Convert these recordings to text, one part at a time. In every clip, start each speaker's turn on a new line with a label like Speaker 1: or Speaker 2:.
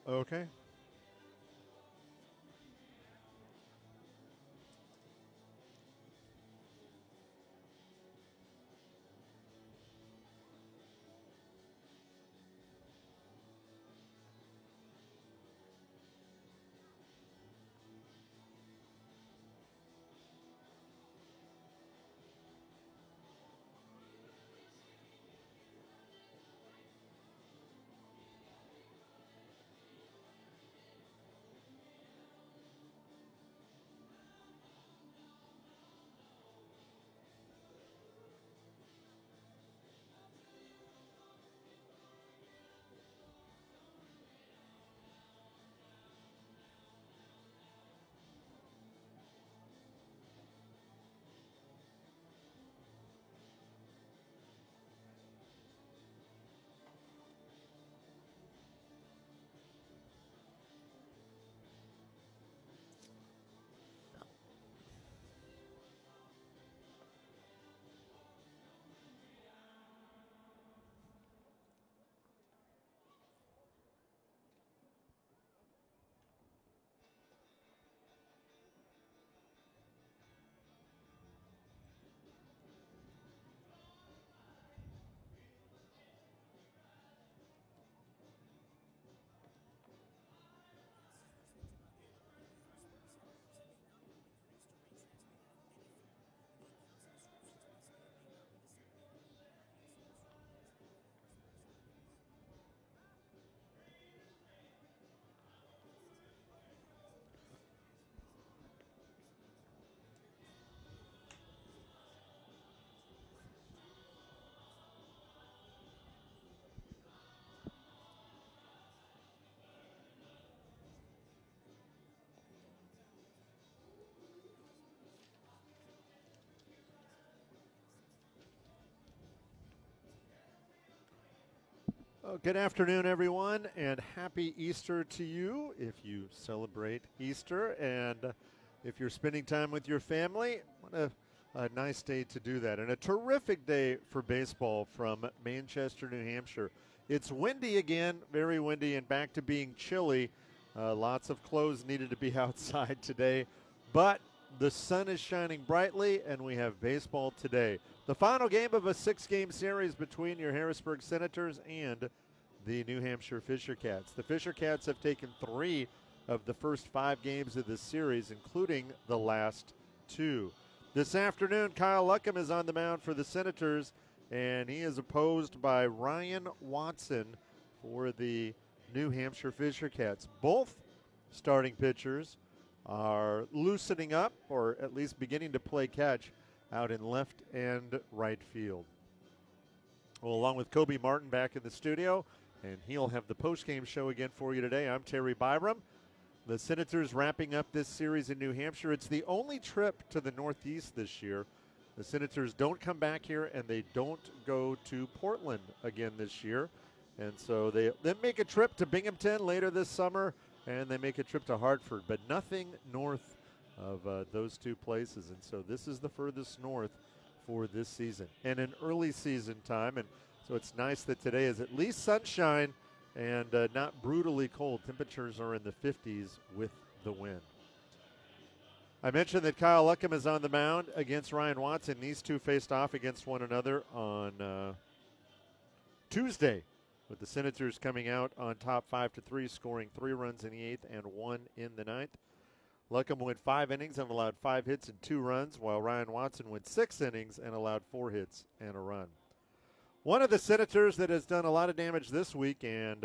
Speaker 1: Okay. Good afternoon, everyone, and happy Easter to you if you celebrate Easter. And if you're spending time with your family, what a nice day to do that. And a terrific day for baseball from Manchester, New Hampshire. It's windy again, very windy, and back to being chilly. Lots of clothes needed to be outside today. But the sun is shining brightly, and we have baseball today. The final game of a 6-game series between your Harrisburg Senators and the New Hampshire Fisher Cats. The Fisher Cats have taken 3 of the first 5 games of this series, including the last 2. This afternoon, Kyle Luckham is on the mound for the Senators, and he is opposed by Ryan Watson for the New Hampshire Fisher Cats. Both starting pitchers are loosening up, or at least beginning to play catch, out in left and right field. Well, along with Kobe Martin back in the studio, and he'll have the postgame show again for you today. I'm Terry Byram. The Senators wrapping up this series in New Hampshire. It's the only trip to the Northeast this year. The Senators don't come back here, and they don't go to Portland again this year. And so they make a trip to Binghamton later this summer, and they make a trip to Hartford, but nothing north of those two places. And so this is the furthest north for this season, and an early season time. And so it's nice that today is at least sunshine and not brutally cold. Temperatures are in the 50s with the wind. I mentioned that Kyle Luckham is on the mound against Ryan Watson. These two faced off against one another on Tuesday, with the Senators coming out on top 5-3, scoring 3 runs in the 8th and 1 in the ninth. Luckham went 5 innings and allowed 5 hits and 2 runs, while Ryan Watson went 6 innings and allowed 4 hits and a run. One of the Senators that has done a lot of damage this week and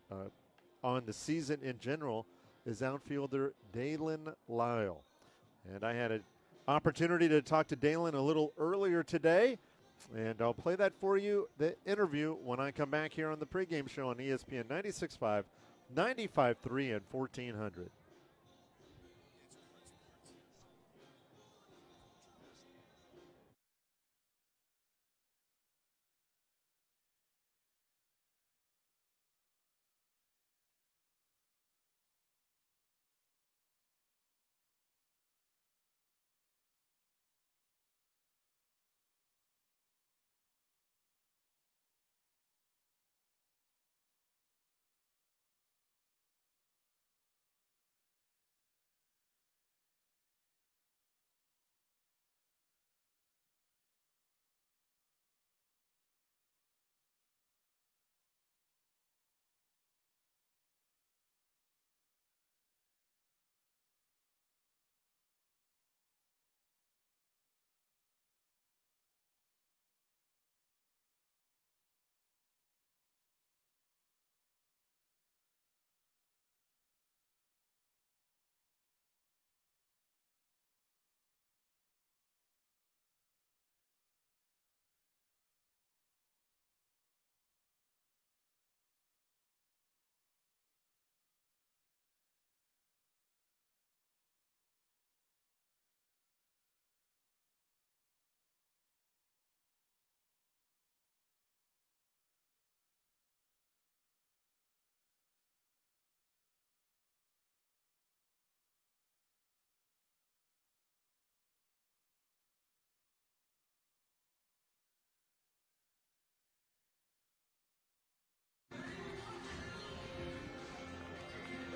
Speaker 1: on the season in general is outfielder Dalen Lyle. And I had an opportunity to talk to Dalen a little earlier today, and I'll play that for you, the interview, when I come back here on the pregame show on ESPN 96.5, 95.3, and 1400.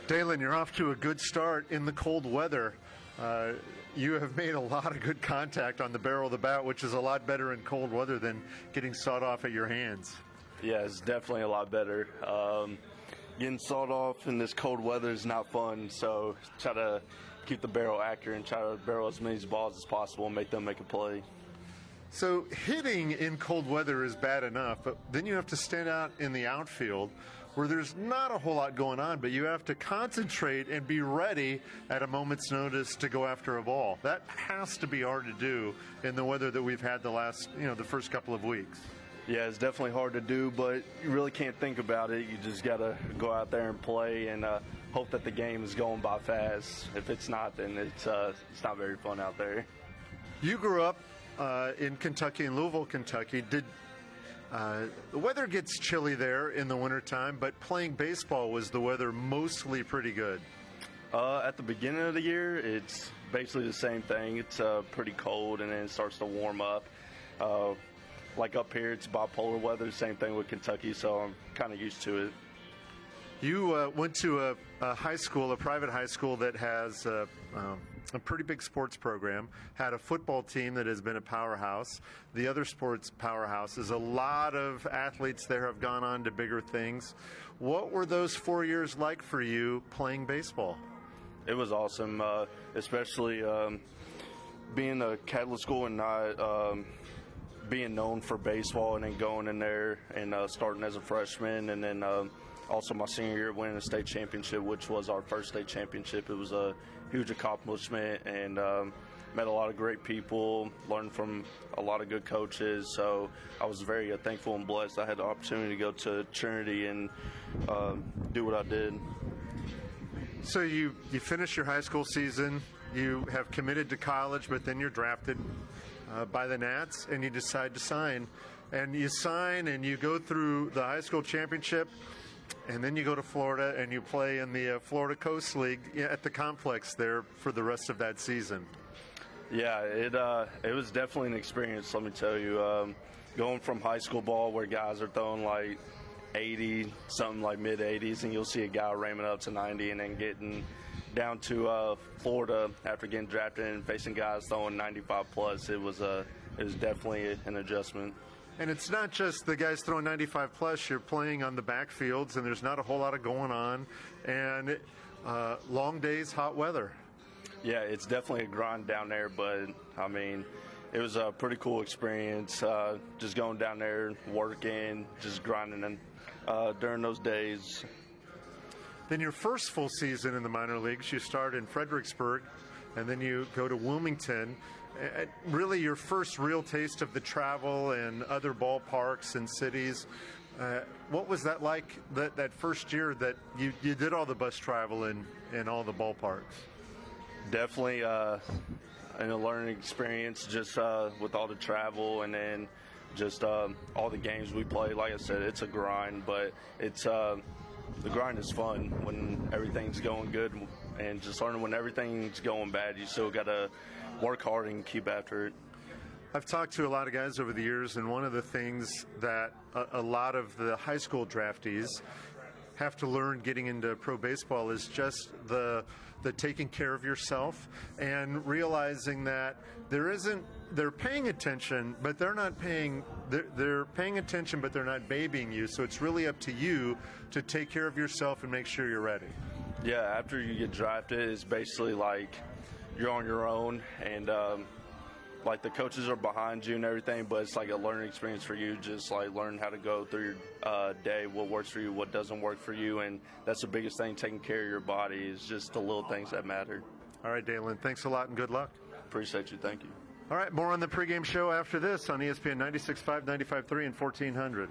Speaker 1: Dalen, you're off to a good start in the cold weather. You have made a lot of good contact on the barrel of the bat, which is a lot better in cold weather than getting sawed off at your hands.
Speaker 2: Yeah, it's definitely a lot better. Getting sawed off in this cold weather is not fun, so try to keep the barrel accurate and try to barrel as many balls as possible and make them make a play.
Speaker 1: So hitting in cold weather is bad enough, but then you have to stand out in the outfield where there's not a whole lot going on, but you have to concentrate and be ready at a moment's notice to go after a ball. That has to be hard to do in the weather that we've had the first couple of weeks.
Speaker 2: Yeah, it's definitely hard to do, but you really can't think about it. You just got to go out there and play and hope that the game is going by fast. If it's not, then it's not very fun out there.
Speaker 1: You grew up in Kentucky, in Louisville, Kentucky. The weather gets chilly there in the wintertime, but playing baseball was the weather mostly pretty good.
Speaker 2: At the beginning of the year, it's basically the same thing. It's pretty cold, and then it starts to warm up. Like up here, it's bipolar weather, same thing with Kentucky, so I'm kind of used to it.
Speaker 1: You went to a high school, a private high school that has a pretty big sports program, had a football team that has been a powerhouse. The other sports powerhouses, a lot of athletes there have gone on to bigger things. What were those 4 years like for you playing baseball?
Speaker 2: It was awesome, especially being a Catholic school and not being known for baseball, and then going in there and starting as a freshman, and then also my senior year winning a state championship, which was our first state championship. It was a huge accomplishment, and met a lot of great people, learned from a lot of good coaches. So I was very thankful and blessed. I had the opportunity to go to Trinity and do what I did.
Speaker 1: So you finish your high school season, you have committed to college, but then you're drafted by the Nats, and you decide to sign. And you sign, and you go through the high school championship, and then you go to Florida, and you play in the Florida Coast League at the complex there for the rest of that season.
Speaker 2: Yeah, it was definitely an experience, let me tell you. Going from high school ball where guys are throwing like 80, something like mid-80s, and you'll see a guy ramming up to 90, and then getting down to Florida after getting drafted and facing guys throwing 95 plus, it was definitely an adjustment.
Speaker 1: And it's not just the guys throwing 95 plus. You're playing on the backfields, and there's not a whole lot of going on, and long days, hot weather.
Speaker 2: Yeah, it's definitely a grind down there, but I mean, it was a pretty cool experience. Just going down there, working, just grinding, and during those days.
Speaker 1: Then your first full season in the minor leagues, you start in Fredericksburg, and then you go to Wilmington. Really your first real taste of the travel and other ballparks and cities. What was that like, that first year that you did all the bus travel in all the ballparks?
Speaker 2: Definitely a learning experience, just with all the travel, and then just all the games we play. Like I said, it's a grind, but it's the grind is fun when everything's going good, and just learning when everything's going bad, you still got to work hard and keep after it.
Speaker 1: I've talked to a lot of guys over the years, and one of the things that a lot of the high school draftees have to learn getting into pro baseball is just the taking care of yourself and realizing that they're paying attention, but they're paying attention, but they're not babying you. So it's really up to you to take care of yourself and make sure you're ready.
Speaker 2: Yeah, after you get drafted, it's basically like you're on your own, and like the coaches are behind you and everything, but it's like a learning experience for you, just like learn how to go through your day, what works for you, what doesn't work for you, and that's the biggest thing, taking care of your body is just the little things that matter.
Speaker 1: All right, Dalen, thanks a lot and good luck.
Speaker 2: Appreciate you, thank you.
Speaker 1: All right, more on the pregame show after this on ESPN 96.5, 95.3, and 1400.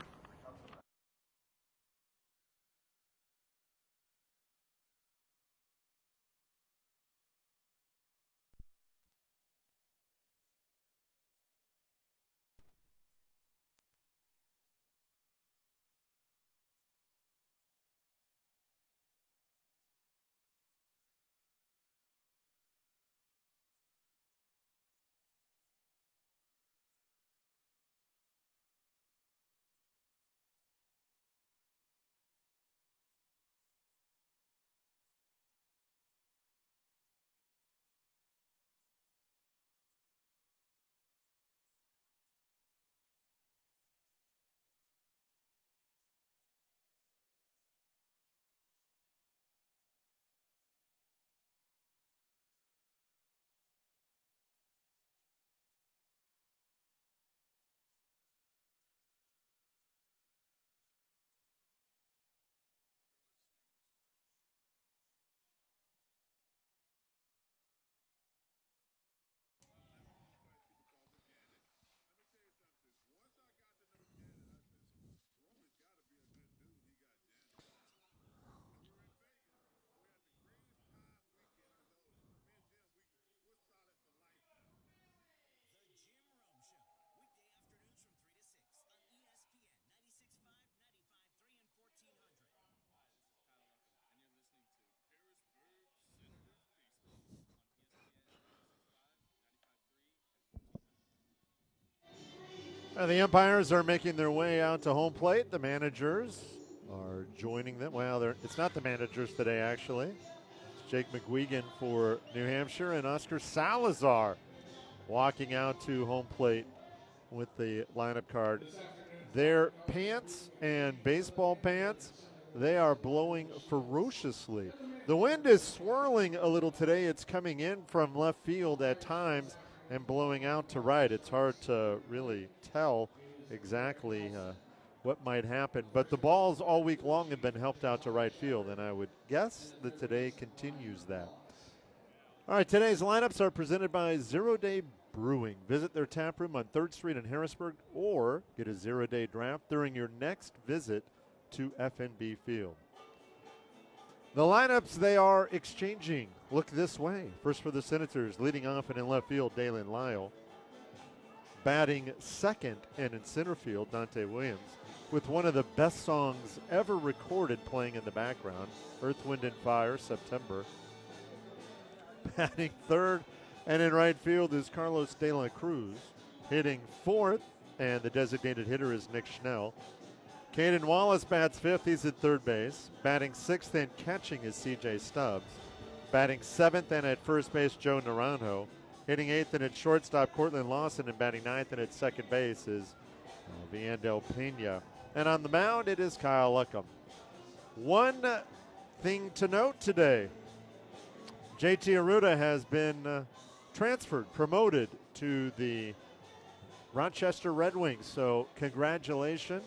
Speaker 1: The umpires are making their way out to home plate. The managers are joining them. Well, it's not the managers today, actually. It's Jake McGuigan for New Hampshire and Oscar Salazar walking out to home plate with the lineup card. Their pants and baseball pants, they are blowing ferociously. The wind is swirling a little today. It's coming in from left field at times and blowing out to right. It's hard to really tell exactly what might happen. But the balls all week long have been helped out to right field, and I would guess that today continues that. All right, today's lineups are presented by Zero Day Brewing. Visit their tap room on 3rd Street in Harrisburg or get a zero-day draft during your next visit to FNB Field. The lineups they are exchanging look this way. First for the Senators, leading off and in left field, Dalen Lyle. Batting second and in center field, Dante Williams, with one of the best songs ever recorded playing in the background, Earth, Wind, and Fire, September. Batting third and in right field is Carlos De La Cruz. Hitting fourth, and the designated hitter is Nick Schnell. Caden Wallace bats fifth. He's at third base. Batting sixth and catching is C.J. Stubbs. Batting seventh and at first base, Joe Naranjo. Hitting eighth and at shortstop, Cortland Lawson. And batting ninth and at second base is Viandel Pena. And on the mound, it is Kyle Luckham. One thing to note today, JT Arruda has been transferred, promoted to the Rochester Red Wings. So congratulations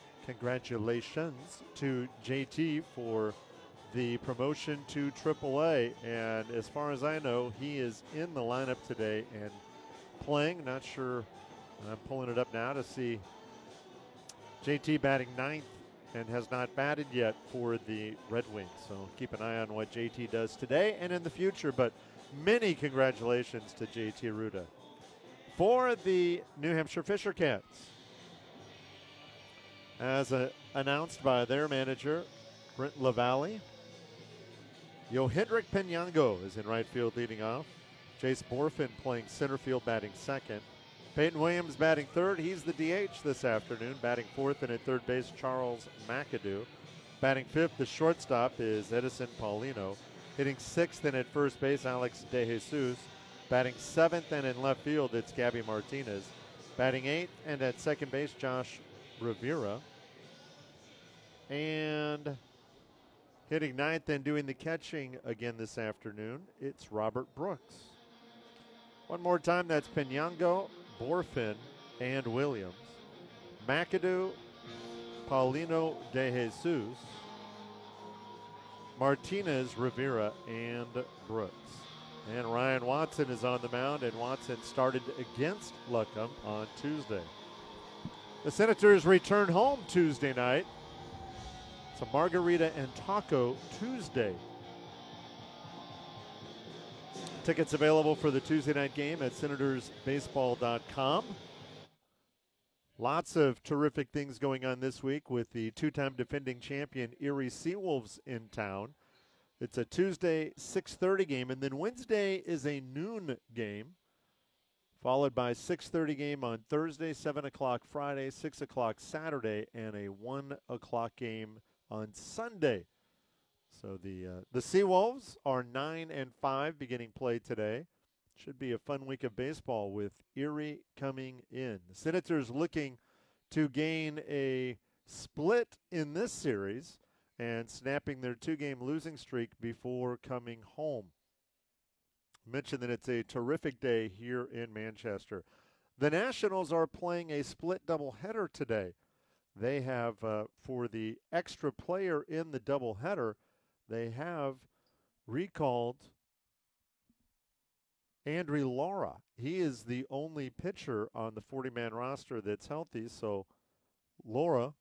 Speaker 1: to JT for the promotion to AAA. And as far as I know, he is in the lineup today and playing. Not sure. I'm pulling it up now to see JT batting ninth and has not batted yet for the Red Wings. So keep an eye on what JT does today and in the future. But many congratulations to JT Arruda. For the New Hampshire Fisher Cats, as announced by their manager, Brent LaValle, Yohendrick Penyango is in right field leading off. Jace Borfin playing center field, batting second. Peyton Williams batting third. He's the DH this afternoon. Batting fourth and at third base, Charles McAdoo. Batting fifth, the shortstop is Edison Paulino. Hitting sixth and at first base, Alex DeJesus. Batting seventh and in left field, it's Gabby Martinez. Batting eighth and at second base, Josh Rivera. And hitting ninth and doing the catching again this afternoon, it's Robert Brooks. One more time, that's Penyango, Borfin, and Williams. McAdoo, Paulino DeJesus, Martinez, Rivera, and Brooks. And Ryan Watson is on the mound, and Watson started against Luckham on Tuesday. The Senators return home Tuesday night. It's a Margarita and Taco Tuesday. Tickets available for the Tuesday night game at senatorsbaseball.com. Lots of terrific things going on this week with the two-time defending champion Erie Seawolves in town. It's a Tuesday 6:30 game, and then Wednesday is a noon game, followed by 6:30 game on Thursday, 7 o'clock Friday, 6 o'clock Saturday, and a 1 o'clock game on Sunday. So the Seawolves are 9-5 beginning play today. Should be a fun week of baseball with Erie coming in. The Senators looking to gain a split in this series and snapping their two-game losing streak before coming home. Mentioned that it's a terrific day here in Manchester. The Nationals are playing a split doubleheader today. They have, for the extra player in the doubleheader, they have recalled Andrew Laura. He is the only pitcher on the 40-man roster that's healthy, so Laura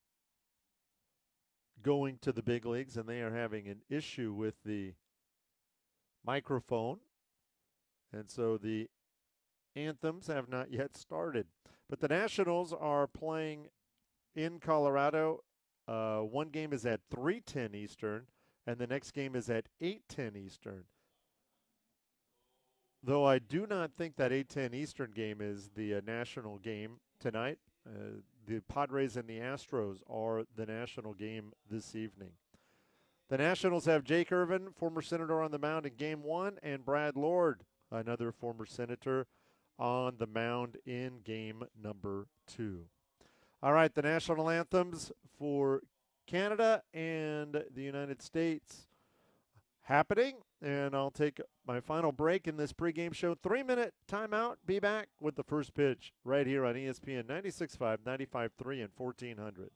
Speaker 1: going to the big leagues, and they are having an issue with the microphone, and so the anthems have not yet started. But the Nationals are playing in Colorado. One game is at 3:10 Eastern, and the next game is at 8:10 Eastern. Though I do not think that 8:10 Eastern game is the national game tonight. The Padres and the Astros are the national game this evening. The Nationals have Jake Irvin, former Senator, on the mound in Game 1, and Brad Lord, another former Senator, on the mound in Game number 2. All right, the national anthems for Canada and the United States happening, and I'll take my final break in this pregame show. 3-minute timeout. Be back with the first pitch right here on ESPN 96.5, 95.3, and 1400.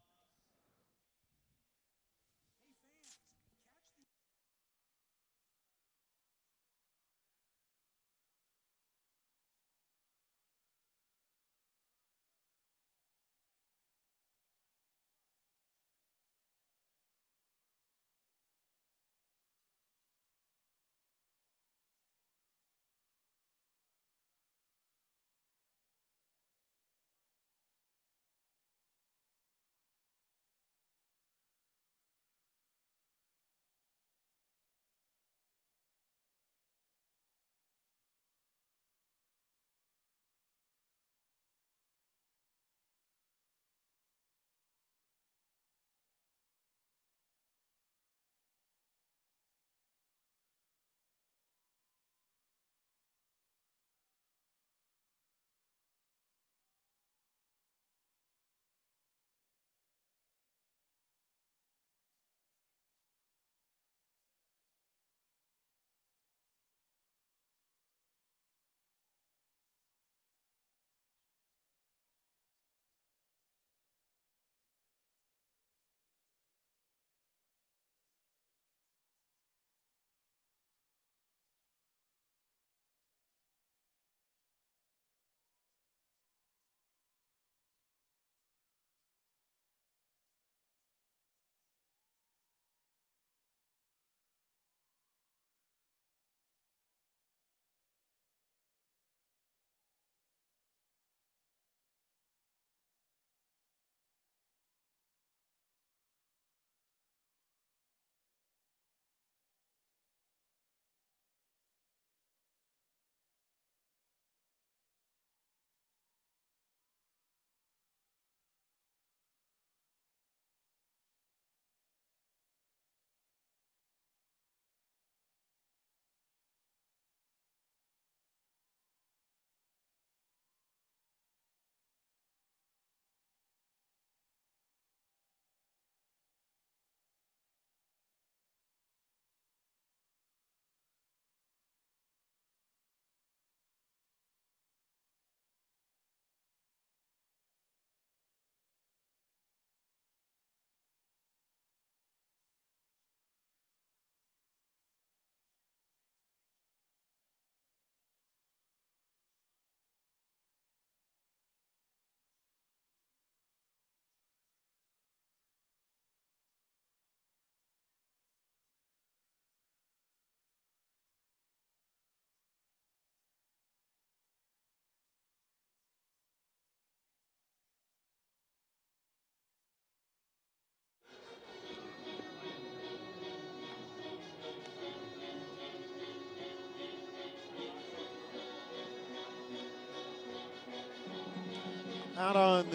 Speaker 1: Out on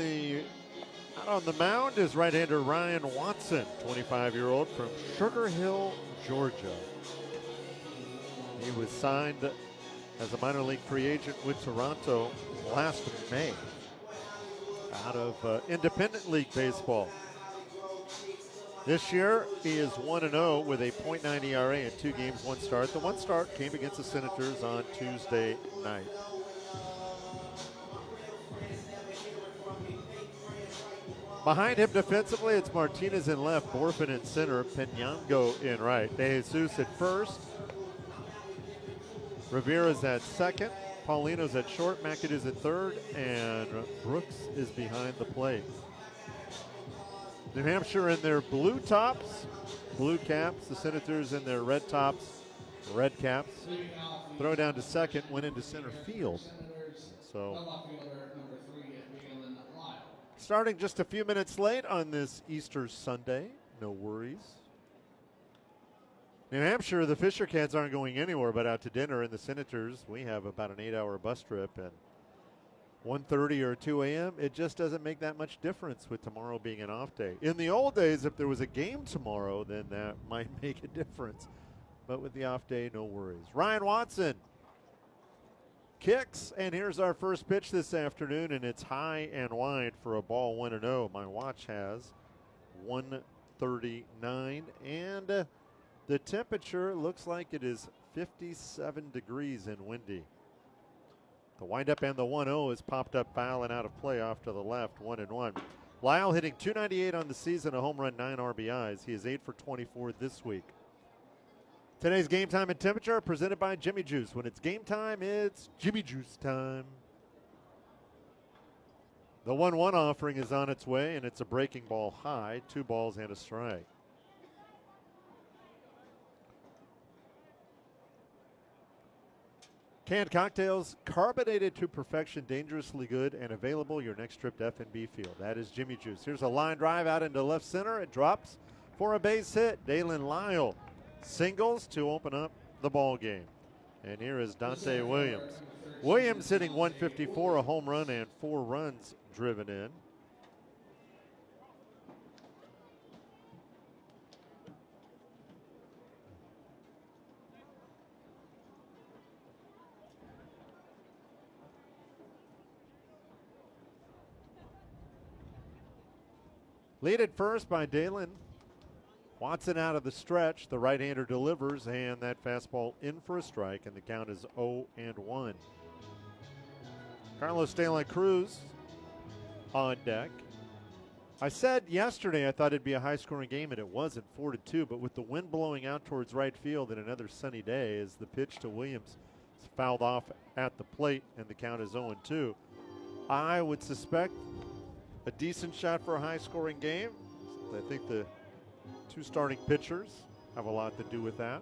Speaker 1: the mound is right-hander Ryan Watson, 25-year-old from Sugar Hill, Georgia. He was signed as a minor league free agent with Toronto last May out of Independent League Baseball. This year, he is 1-0 with a .9 ERA in 2 games, 1 start. The 1 start came against the Senators on Tuesday night. Behind him defensively, it's Martinez in left, Borfin in center, Penyango in right. De Jesus at first. Rivera's at second. Paulino's at short. McAdoo's at third. And Brooks is behind the plate. New Hampshire in their blue tops, blue caps. The Senators in their red tops, red caps. Throw down to second, went into center field. So starting just a few minutes late on this Easter Sunday. No worries. New Hampshire, the Fisher Cats aren't going anywhere but out to dinner. And the Senators, we have about an 8-hour bus trip. And 1:30 or 2 a.m., it just doesn't make that much difference with tomorrow being an off day. In the old days, if there was a game tomorrow, then that might make a difference. But with the off day, no worries. Ryan Watson kicks, and here's our first pitch this afternoon, and it's high and wide for a ball 1-0. My watch has 139, and the temperature looks like it is 57 degrees and windy. The windup and the 1-0 is popped up foul and out of play off to the left, 1-1. Lyle hitting .298 on the season, a home run, 9 RBIs. He is 8 for 24 this week. Today's game time and temperature presented by Jimmy Juice. When it's game time, it's Jimmy Juice time. The 1-1 offering is on its way, and it's a breaking ball high, 2 balls and a strike. Canned cocktails, carbonated to perfection, dangerously good, and available your next trip to F&B Field. That is Jimmy Juice. Here's a line drive out into left center. It drops for a base hit. Dalen Lyle singles to open up the ball game. And here is Dante Williams. Williams hitting .154, a home run, and 4 runs driven in. Lead at first by Dalen. Watson out of the stretch. The right-hander delivers, and that fastball in for a strike, and the count is 0-1. Carlos De La Cruz on deck. I said yesterday I thought it'd be a high-scoring game, and it wasn't, 4-2. But with the wind blowing out towards right field and another sunny day, as the pitch to Williams is fouled off at the plate, and the count is 0-2. I would suspect a decent shot for a high-scoring game. I think the 2 starting pitchers have a lot to do with that.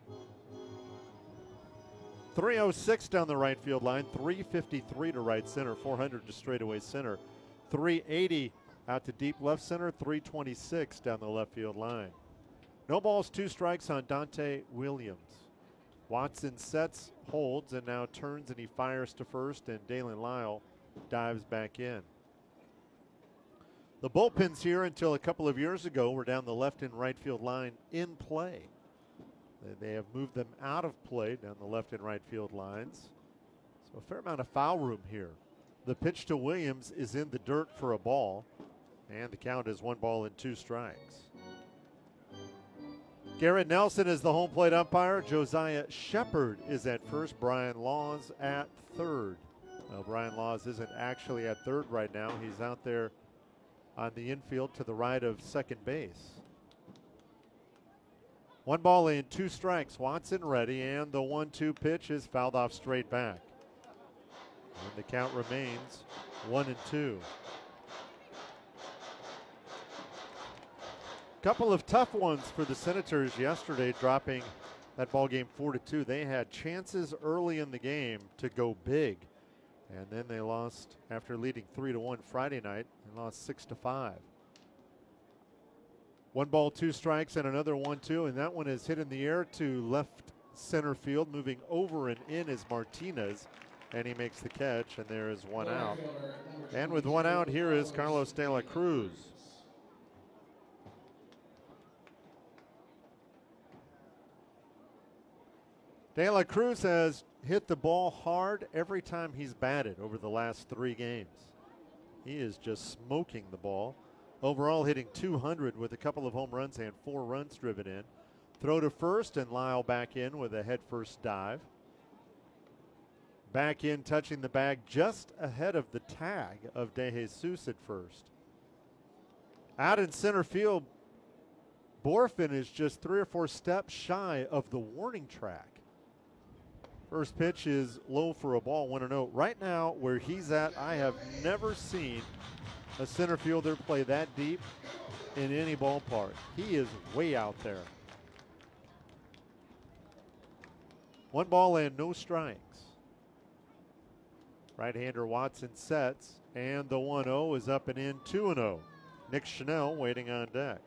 Speaker 1: 306 down the right field line, 353 to right center, 400 to straightaway center, 380 out to deep left center, 326 down the left field line. No balls, 2 strikes on Dante Williams. Watson sets, holds, and now turns, and he fires to first, and Dalen Lyle dives back in. The bullpens here until a couple of years ago were down the left and right field line in play. They have moved them out of play down the left and right field lines. So a fair amount of foul room here. The pitch to Williams is in the dirt for a ball, and the count is 1 ball and 2 strikes. Garrett Nelson is the home plate umpire. Josiah Shepard is at first. Brian Laws at third. Well, Brian Laws isn't actually at third right now. He's out there on the infield to the right of second base. 1 ball and 2 strikes. Watson ready, and the 1-2 pitch is fouled off straight back. And the count remains 1-2. Couple of tough ones for the Senators yesterday, dropping that ball game 4-2. They had chances early in the game to go big, and then they lost after leading 3-1 Friday night and lost 6-5. 1 ball, 2 strikes, and another 1-2, and that one is hit in the air to left center field. Moving over and in is Martinez, and he makes the catch, and there is 1 out. And with 1 out, here is Carlos De La Cruz. De La Cruz has hit the ball hard every time he's batted over the last 3 games. He is just smoking the ball. Overall hitting .200 with a couple of home runs and 4 runs driven in. Throw to first, and Lyle back in with a head-first dive. Back in, touching the bag just ahead of the tag of De Jesus at first. Out in center field, Borfin is just 3 or 4 steps shy of the warning track. First pitch is low for a ball, 1-0. Right now, where he's at, I have never seen a center fielder play that deep in any ballpark. He is way out there. 1 ball and no strikes. Right-hander Watson sets, and the 1-0 is up and in, 2-0. Nick Chanel waiting on deck.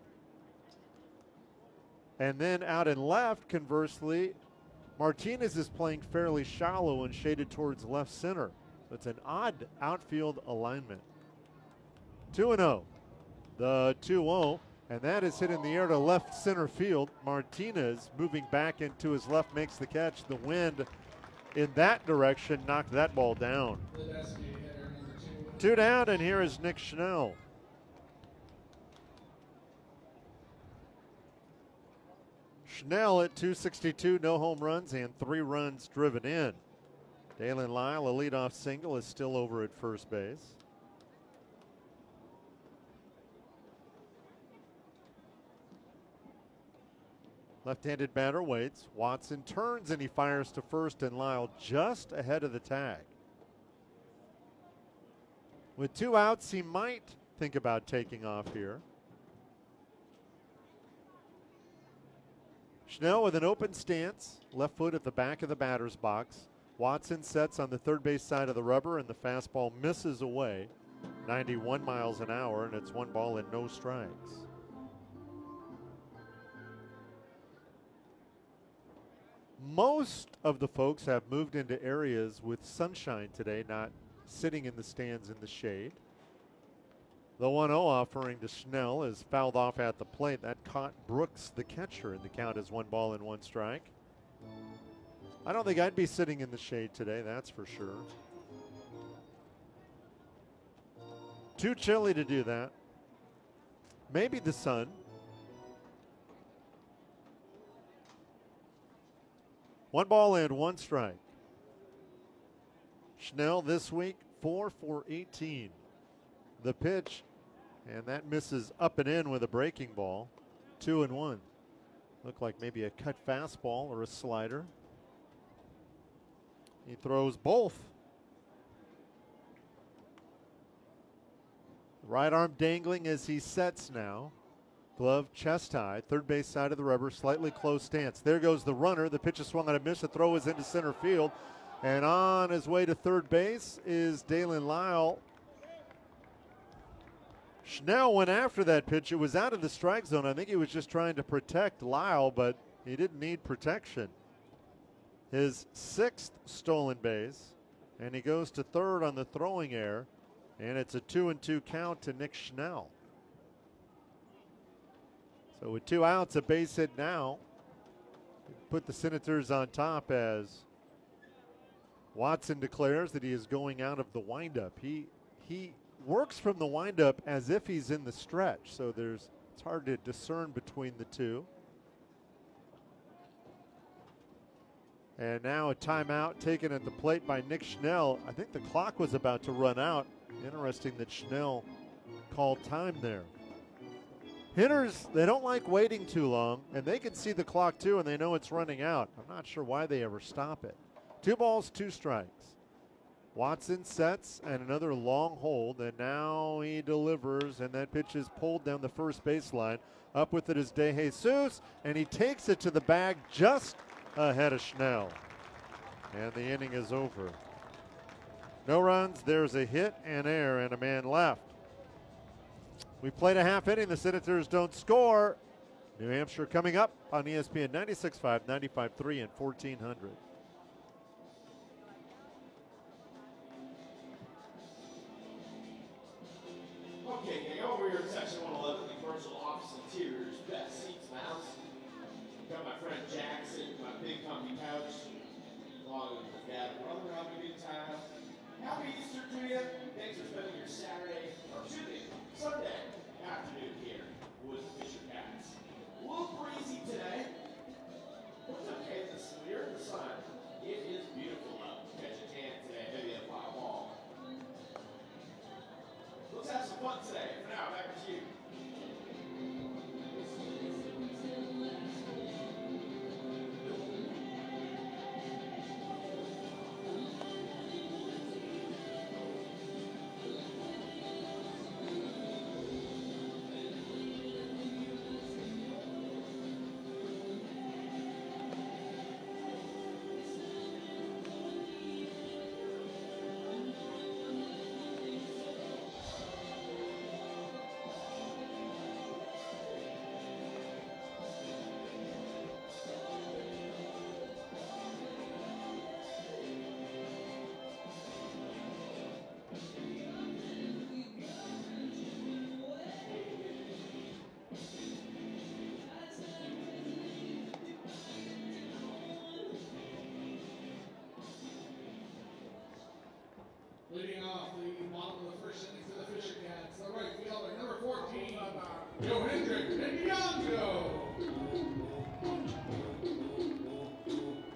Speaker 1: And then out in left, conversely, Martinez is playing fairly shallow and shaded towards left center. It's an odd outfield alignment. 2-0. The 2-0, and that is hit in the air to left center field. Martinez moving back into his left makes the catch. The wind in that direction knocked that ball down. 2 down, and here is Nick Schnell. Schnell at 262, no home runs and 3 runs driven in. Dalen Lyle, a leadoff single, is still over at first base. Left-handed batter waits. Watson turns and he fires to first, and Lyle just ahead of the tag. With 2 outs, he might think about taking off here. Schnell with an open stance, left foot at the back of the batter's box. Watson sets on the third base side of the rubber, and the fastball misses away. 91 miles an hour, and it's 1 ball and no strikes. Most of the folks have moved into areas with sunshine today, not sitting in the stands in the shade. The 1-0 offering to Schnell is fouled off at the plate. That caught Brooks, the catcher, and the count is 1 ball and 1 strike. I don't think I'd be sitting in the shade today, that's for sure. Too chilly to do that. Maybe the sun. One ball and 1 strike. Schnell this week, 4 for 18. The pitch, and that misses up and in with a breaking ball. 2-1. Looked like maybe a cut fastball or a slider. He throws both. Right arm dangling as he sets now. Glove chest high, third base side of the rubber, slightly closed stance. There goes the runner. The pitch is swung on a miss. The throw is into center field. And on his way to third base is Dalen Lyle. Schnell went after that pitch. It was out of the strike zone. I think he was just trying to protect Lyle, but he didn't need protection. His 6th stolen base, and he goes to third on the throwing error, and it's a 2-2 count to Nick Schnell. So with 2 outs, a base hit now. Put the Senators on top as Watson declares that he is going out of the windup. He works from the windup as if he's in the stretch, so it's hard to discern between the two. And now a timeout taken at the plate by Nick Schnell. I think the clock was about to run out. Interesting that Schnell called time there. Hitters, they don't like waiting too long, and they can see the clock too, and they know it's running out. I'm not sure why they ever stop it. 2 balls, 2 strikes. Watson sets, and another long hold, and now he delivers, and that pitch is pulled down the first baseline. Up with it is De Jesus, and he takes it to the bag just ahead of Schnell. And the inning is over. No runs, there's a hit and error, and a man left. We played a half inning. The Senators don't score. New Hampshire coming up on ESPN 96.5, 95.3, and 1400.
Speaker 3: Okay, gang, over here in section 111, the commercial office interiors, best seats in the house. Got my friend Jackson, my big comfy couch, along with his dad and brother having a good time. Happy Easter to you. Thanks for spending your Saturday, or Sunday afternoon here with the Fisher Cats. A little breezy today. But it's okay, it's clear in the sun. It is beautiful out. Catch a tan today, maybe a fly ball. Let's have some fun today. For now, back to you.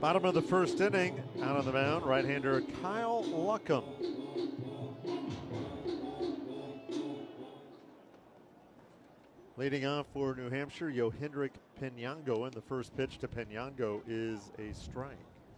Speaker 1: Bottom of the first inning, out on the mound, right-hander Kyle Luckham. Leading off for New Hampshire, Yohendrick Penyango, and the first pitch to Penyango is a strike.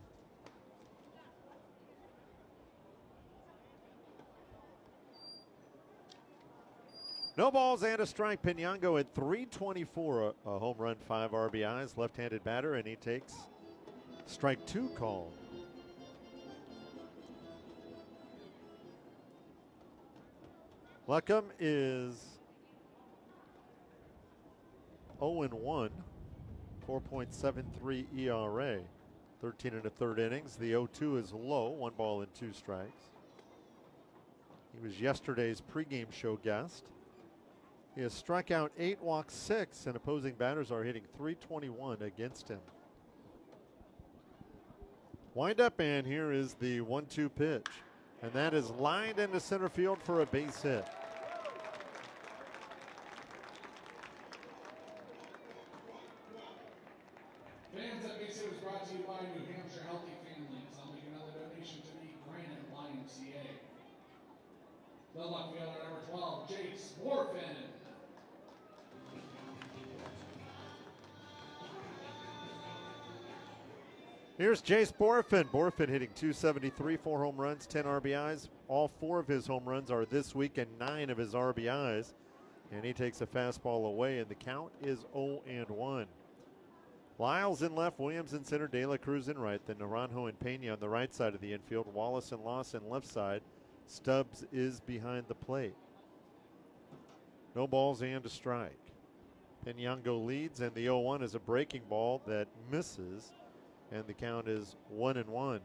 Speaker 1: No balls and a strike. Penyango at 324, a home run, 5 RBIs, left-handed batter, and he takes strike 2 call. Luckham is 0-1, 4.73 ERA, 13 1/3 innings. The 0-2 is low, 1 ball and 2 strikes. He was yesterday's pregame show guest. He has struck out 8, walked 6, and opposing batters are hitting .321 against him. Wind up, and here is the 1-2 pitch, and that is lined into center field for a base hit.
Speaker 4: Fans at Base Hit was brought to you by New Hampshire Healthy Families. I'll make another donation to the Granite YMCA. The luck fielder number 12, Jace Morfin.
Speaker 1: Here's Jace Borfin. Borfin hitting .273, 4 home runs, 10 RBIs. All 4 of his home runs are this week and 9 of his RBIs. And he takes a fastball away, and the count is 0-1. Lyles in left, Williams in center, De La Cruz in right, then Naranjo and Pena on the right side of the infield, Wallace and Lawson left side. Stubbs is behind the plate. No balls and a strike. Penyango leads, and the 0-1 is a breaking ball that misses, and the count is 1-1.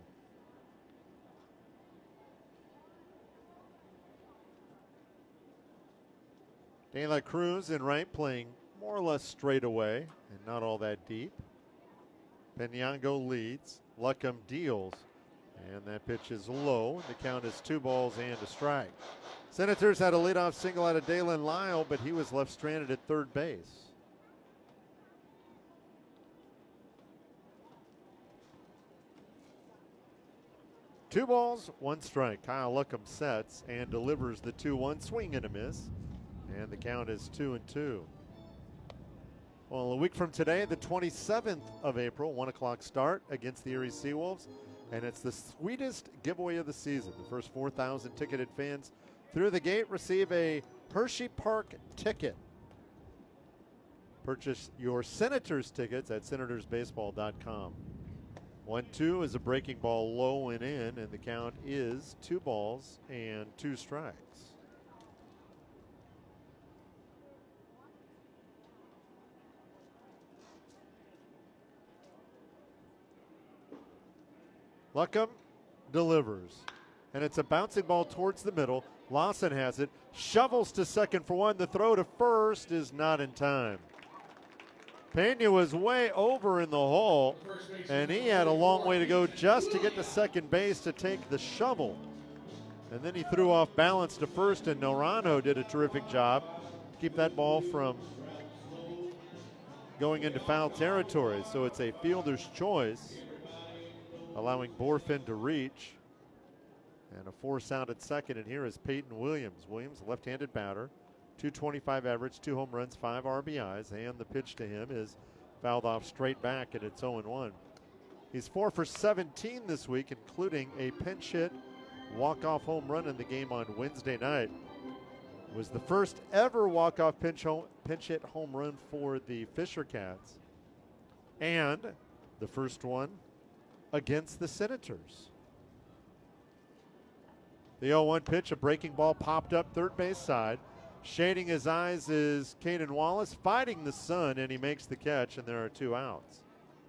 Speaker 1: De La Cruz in right, playing more or less straight away and not all that deep. Penyango leads. Luckham deals, and that pitch is low. The count is 2 balls and a strike. Senators had a leadoff single out of Dalen Lyle, but he was left stranded at third base. Two balls, 1 strike. Kyle Luckham sets and delivers the 2-1, swing and a miss, and the count is 2-2. Well, a week from today, the 27th of April, 1 o'clock start against the Erie Seawolves, and it's the sweetest giveaway of the season. The first 4,000 ticketed fans through the gate receive a Hershey Park ticket. Purchase your Senators tickets at senatorsbaseball.com. 1-2 is a breaking ball low and in, and the count is 2 balls and 2 strikes. Luckham delivers, and it's a bouncing ball towards the middle. Lawson has it, shovels to second for 1. The throw to first is not in time. Pena was way over in the hole, and he had a long way to go just to get to second base to take the shovel. And then he threw off balance to first, and Naranjo did a terrific job to keep that ball from going into foul territory. So it's a fielder's choice, allowing Borfin to reach. And a force out at second, and here is Peyton Williams. Williams, left-handed batter. .225 average, 2 home runs, 5 RBIs, and the pitch to him is fouled off straight back, and it's 0-1. He's 4 for 17 this week, including a pinch hit walk-off home run in the game on Wednesday night. It was the first ever walk-off pinch hit home run for the Fisher Cats, and the first one against the Senators. The 0-1 pitch, a breaking ball popped up third base side. Shading his eyes is Caden Wallace, fighting the sun, and he makes the catch, and there are 2 outs.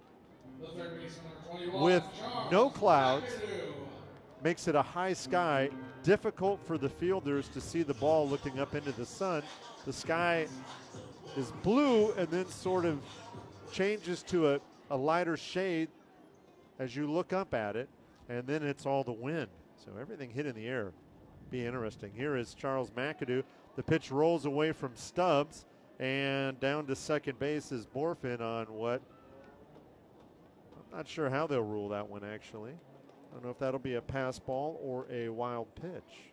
Speaker 1: With no clouds, makes it a high sky, difficult for the fielders to see the ball looking up into the sun. The sky is blue and then sort of changes to a lighter shade as you look up at it, and then it's all the wind. So everything hit in the air. Be interesting. Here is Charles McAdoo. The pitch rolls away from Stubbs, and down to second base is Borfin on what Not sure how they'll rule that one, actually. I don't know if that'll be a pass ball or a wild pitch.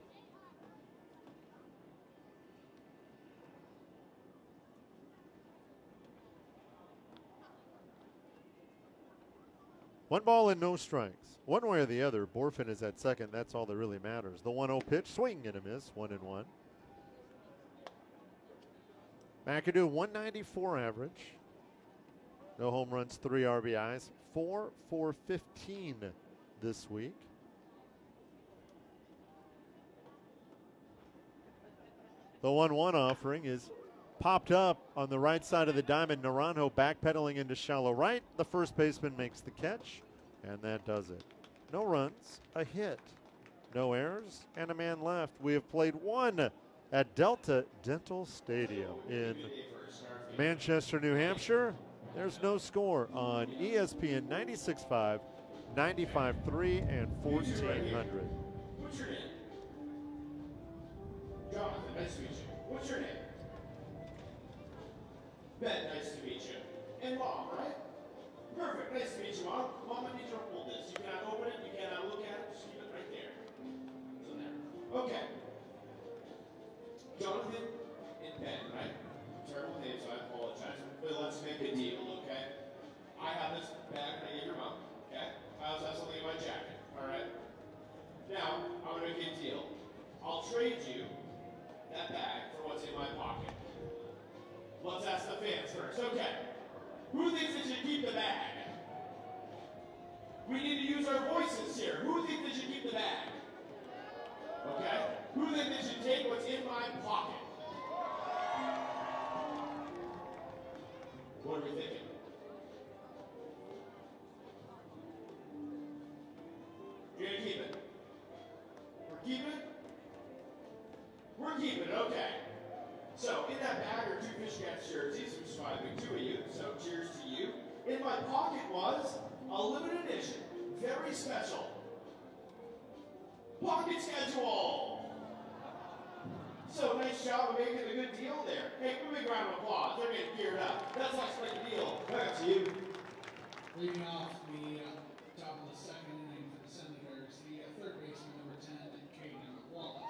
Speaker 1: One ball and no strikes. One way or the other, Borfin is at second. That's all that really matters. The 1-0 pitch, swing and a miss, 1-1. McAdoo, 194 average. No home runs, 3 RBIs, 4 for 15 this week. The 1-1 offering is popped up on the right side of the diamond. Naranjo backpedaling into shallow right. The first baseman makes the catch, and that does it. No runs, a hit, no errors, and a man left. We have played one at Delta Dental Stadium in Manchester, New Hampshire. There's no score on ESPN 96.5, 95.3, and 1400.
Speaker 3: What's your name? Jonathan, nice to meet you. What's your name? Ben, nice to meet you. And Mom, right? Perfect, nice to meet you, Mom. Mom, I need you to hold this. You cannot open it, you cannot look at it, just keep it right there. It's in there. Okay. Jonathan and Ben, right? Terrible names, I apologize. But let's make a deal, okay? I have this bag that I gave your mom, okay? I also have something in my jacket, alright? Now, I'm gonna make a deal. I'll trade you that bag for what's in my pocket. Let's ask the fans first. Okay. Who thinks they should keep the bag? We need to use our voices here. Who thinks they should keep the bag? Okay. Who thinks they should take what's in my pocket? What are we thinking? You're gonna keep it. We're keeping it? We're keeping it, okay. So, in that bag are 2 Fish Cats jerseys, which is why I picked 2 of you, so cheers to you. In my pocket was a limited edition, very special pocket schedule. So, nice job of making a good deal there. Hey, give me a big round of applause. They're getting geared up. That's like a deal. Back to you.
Speaker 4: Leading off the top of the second inning for the Senators, the third baseman, number 10, Caden Wallace.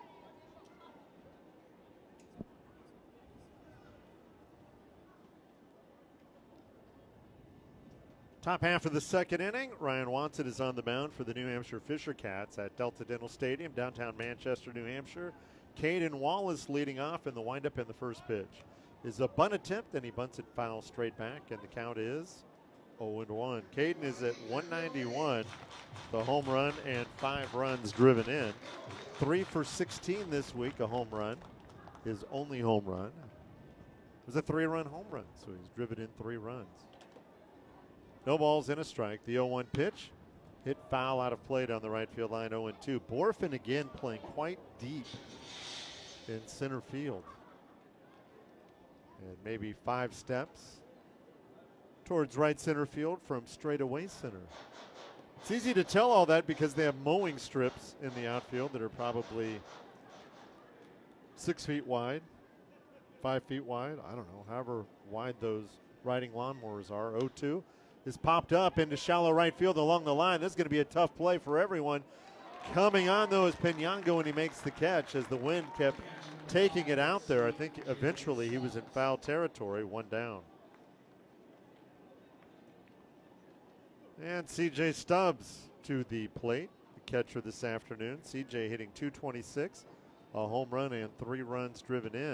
Speaker 1: Top half of the second inning, Ryan Watson is on the mound for the New Hampshire Fisher Cats at Delta Dental Stadium, downtown Manchester, New Hampshire. Caden Wallace leading off in the windup, in the first pitch is a bunt attempt, and he bunts it foul straight back, and the count is 0-1. Caden is at 191, the home run and 5 runs driven in. 3 for 16 this week, a home run. His only home run. It was a 3-run home run, so he's driven in 3 runs. No balls and a strike. The 0-1 pitch hit foul out of play down the right field line, 0-2. Borfin again playing quite deep in center field. And maybe 5 steps towards right center field from straightaway center. It's easy to tell all that because they have mowing strips in the outfield that are probably 6 feet wide, 5 feet wide. I don't know, however wide those riding lawnmowers are. 0-2 is popped up into shallow right field along the line. This is going to be a tough play for everyone. Coming on, though, is Penyango, and he makes the catch as the wind kept taking it out there. I think eventually he was in foul territory, 1 down. And C.J. Stubbs to the plate, the catcher this afternoon. C.J. hitting .226, a home run and 3 runs driven in.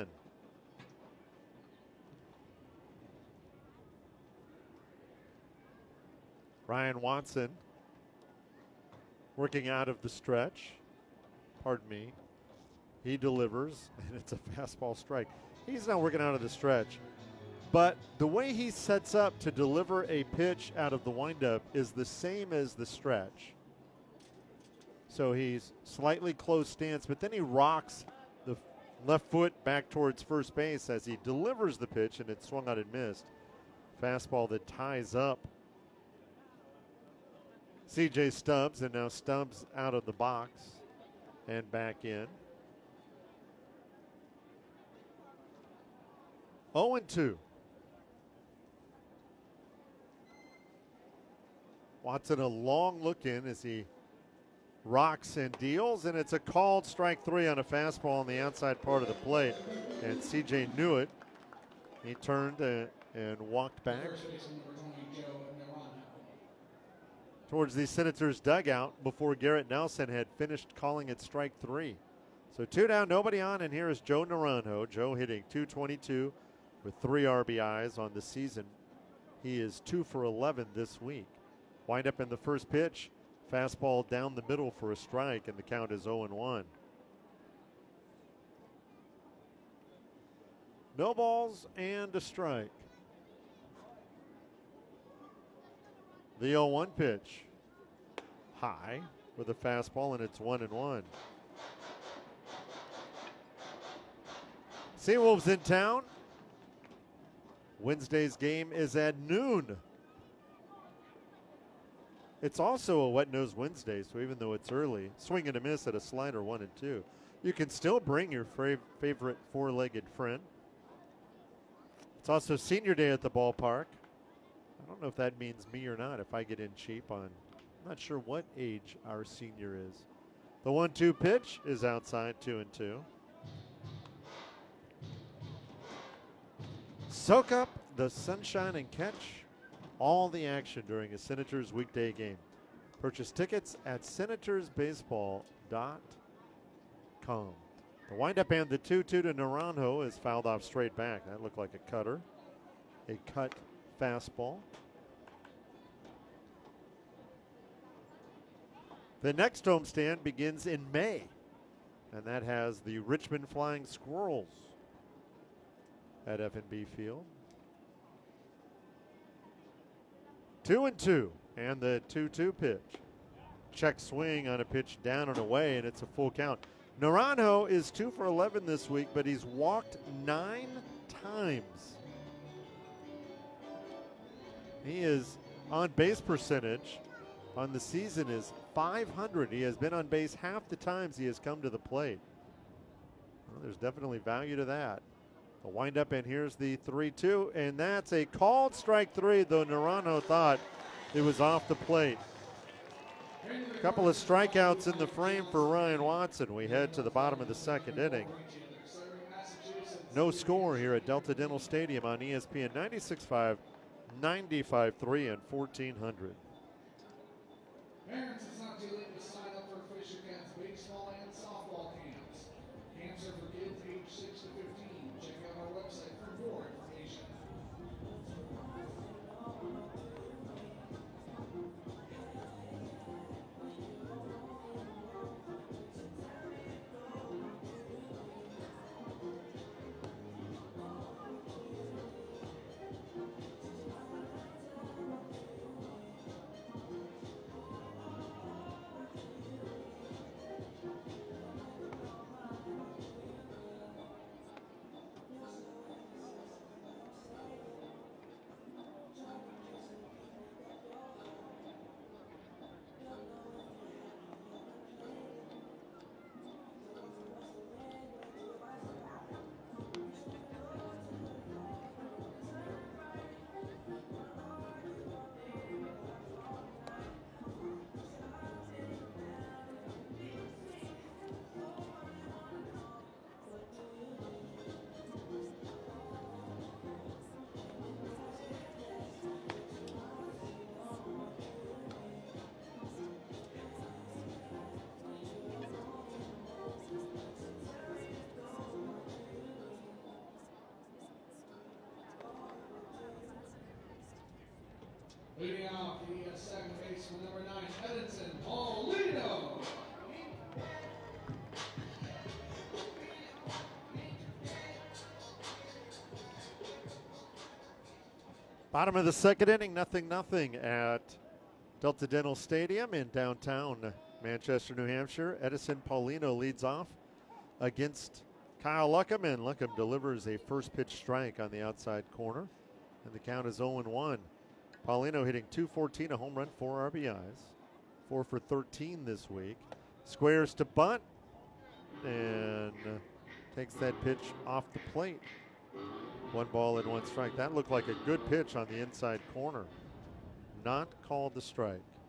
Speaker 1: Ryan Watson working out of the stretch. Pardon me. He delivers, and it's a fastball strike. He's not working out of the stretch. But the way he sets up to deliver a pitch out of the windup is the same as the stretch. So he's slightly closed stance, but then he rocks the left foot back towards first base as he delivers the pitch, and it's swung out and missed. Fastball that ties up C.J. Stubbs, and now Stubbs out of the box and back in. 0-2. Watson a long look in as he rocks and deals, and it's a called strike 3 on a fastball on the outside part of the plate. And CJ knew it. He turned and walked back
Speaker 4: First baseman number 20, Joe Naranjo.
Speaker 1: towards the Senators' dugout before Garrett Nelson had finished calling it strike 3. So 2 down, nobody on, and here is Joe Naranjo. Joe hitting .222 with 3 RBIs on the season. He is 2 for 11 this week. Wind up in the first pitch. Fastball down the middle for a strike, and the count is 0-1. No balls and a strike. The 0-1 pitch. High with a fastball, and it's 1-1. Seawolves in town. Wednesday's game is at noon. It's also a wet-nosed Wednesday, so even though it's early, swing and a miss at a slider 1-2. You can still bring your favorite four-legged friend. It's also senior day at the ballpark. I don't know if that means me or not if I get in cheap on, I'm not sure what age our senior is. The 1-2 pitch is outside, 2-2. Soak up the sunshine and catch all the action during a Senators weekday game. Purchase tickets at senatorsbaseball.com. The windup and the 2-2 to Naranjo is fouled off straight back. That looked like a cutter. A cut fastball. The next homestand begins in May, and that has the Richmond Flying Squirrels at F&B Field. 2-2, and the 2-2 pitch. Check swing on a pitch down and away, and it's a full count. Naranjo is 2 for 11 this week, but he's walked 9 times. He is on base percentage on the season is .500. He has been on base half the times he has come to the plate. Well, there's definitely value to that. A windup, and here's the 3-2, and that's a called strike 3, though Naranjo thought it was off the plate. A couple of strikeouts in the frame for Ryan Watson. We head to the bottom of the second inning. No score here at Delta Dental Stadium on ESPN 96.5, 95.3, and 1400.
Speaker 4: Parents, it's not too late to sign up for Fisher Cats baseball and softball camps. Camps are for kids age 6 to 15. Check out our website for more information. Leading off, the second baseman, number 9, Edinson Paulino.
Speaker 1: Bottom of the second inning, 0-0 at Delta Dental Stadium in downtown Manchester, New Hampshire. Edinson Paulino leads off against Kyle Luckham, and Luckham delivers a first pitch strike on the outside corner, and the count is 0-1. Paulino hitting .214, a home run, 4 RBIs, 4 for 13 this week. Squares to bunt and takes that pitch off the plate. 1 ball and 1 strike. That looked like a good pitch on the inside corner. Not called the strike.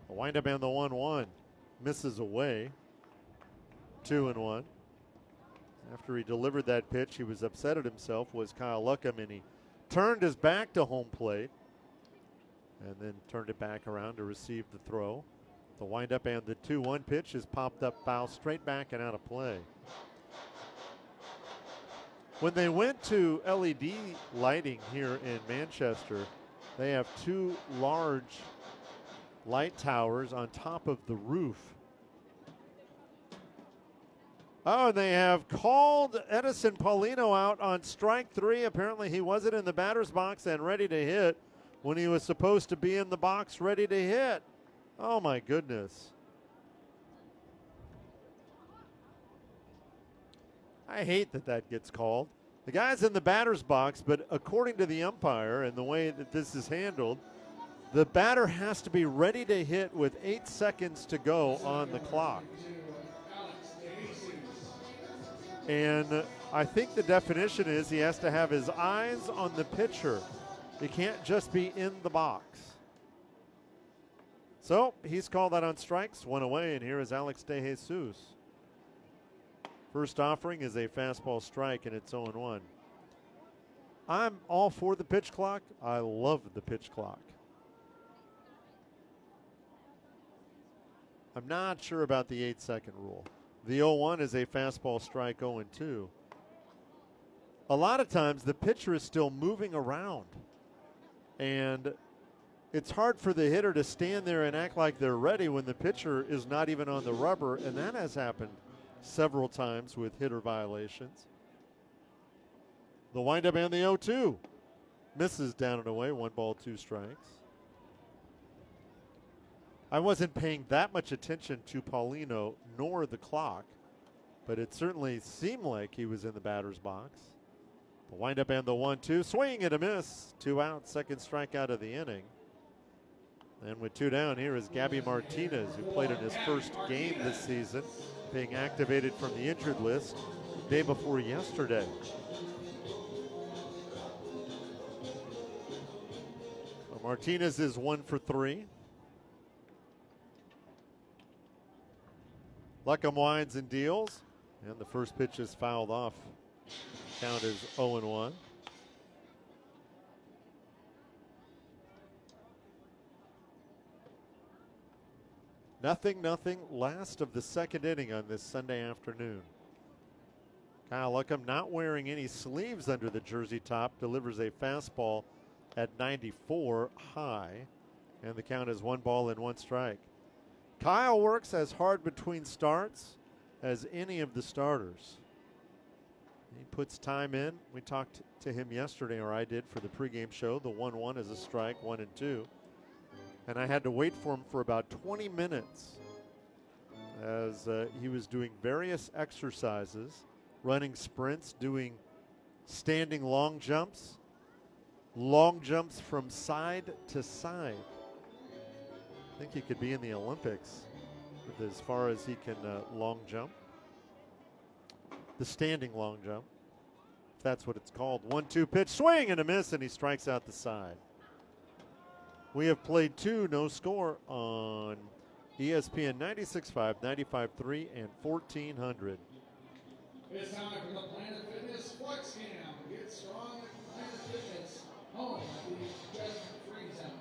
Speaker 1: A windup and the 1-1 misses away. 2-1. After he delivered that pitch, he was upset at himself, was Kyle Luckham, and he turned his back to home plate and then turned it back around to receive the throw. The windup and the 2-1 pitch is popped up foul straight back and out of play. When they went to LED lighting here in Manchester, they have two large light towers on top of the roof. Oh, and they have called Edison Paulino out on strike 3. Apparently he wasn't in the batter's box and ready to hit when he was supposed to be in the box ready to hit. Oh, my goodness. I hate that that gets called. The guy's in the batter's box, but according to the umpire and the way that this is handled, the batter has to be ready to hit with 8 seconds to go on the clock. And I think the definition is he has to have his eyes on the pitcher. He can't just be in the box. So he's called that on strikes, 1 away, and here is Alex DeJesus. First offering is a fastball strike, and it's 0-1. I'm all for the pitch clock. I love the pitch clock. I'm not sure about the 8-second rule. The 0-1 is a fastball strike, 0-2. A lot of times the pitcher is still moving around, and it's hard for the hitter to stand there and act like they're ready when the pitcher is not even on the rubber, and that has happened several times with hitter violations. The windup and the 0-2 misses down and away, 1 ball, 2 strikes. I wasn't paying that much attention to Paulino nor the clock, but it certainly seemed like he was in the batter's box. The windup and the 1-2, swing and a miss. 2 out, second strikeout of the inning. And with 2 down, here is Gabby Martinez, who played in his first game this season, being activated from the injured list the day before yesterday. So Martinez is 1 for 3. Luckham winds and deals, and the first pitch is fouled off. Count is 0-1. Nothing, last of the second inning on this Sunday afternoon. Kyle Luckham, not wearing any sleeves under the jersey top, delivers a fastball at 94 high, and the count is 1 ball and 1 strike. Kyle works as hard between starts as any of the starters. He puts time in. We talked to him yesterday, or I did, for the pregame show. The 1-1 is a strike, 1 and 2. And I had to wait for him for about 20 minutes as he was doing various exercises, running sprints, doing standing long jumps from side to side. I think he could be in the Olympics with as far as he can long jump. The standing long jump, if that's what it's called. 1-2 pitch, swing and a miss, and he strikes out the side. We have played 2, no score on ESPN 96.5, 95.3, and 1400.
Speaker 4: It's time for the Planet Fitness Sports Cam. Get strong at Planet Fitness. Home of the Judgment Free Zone.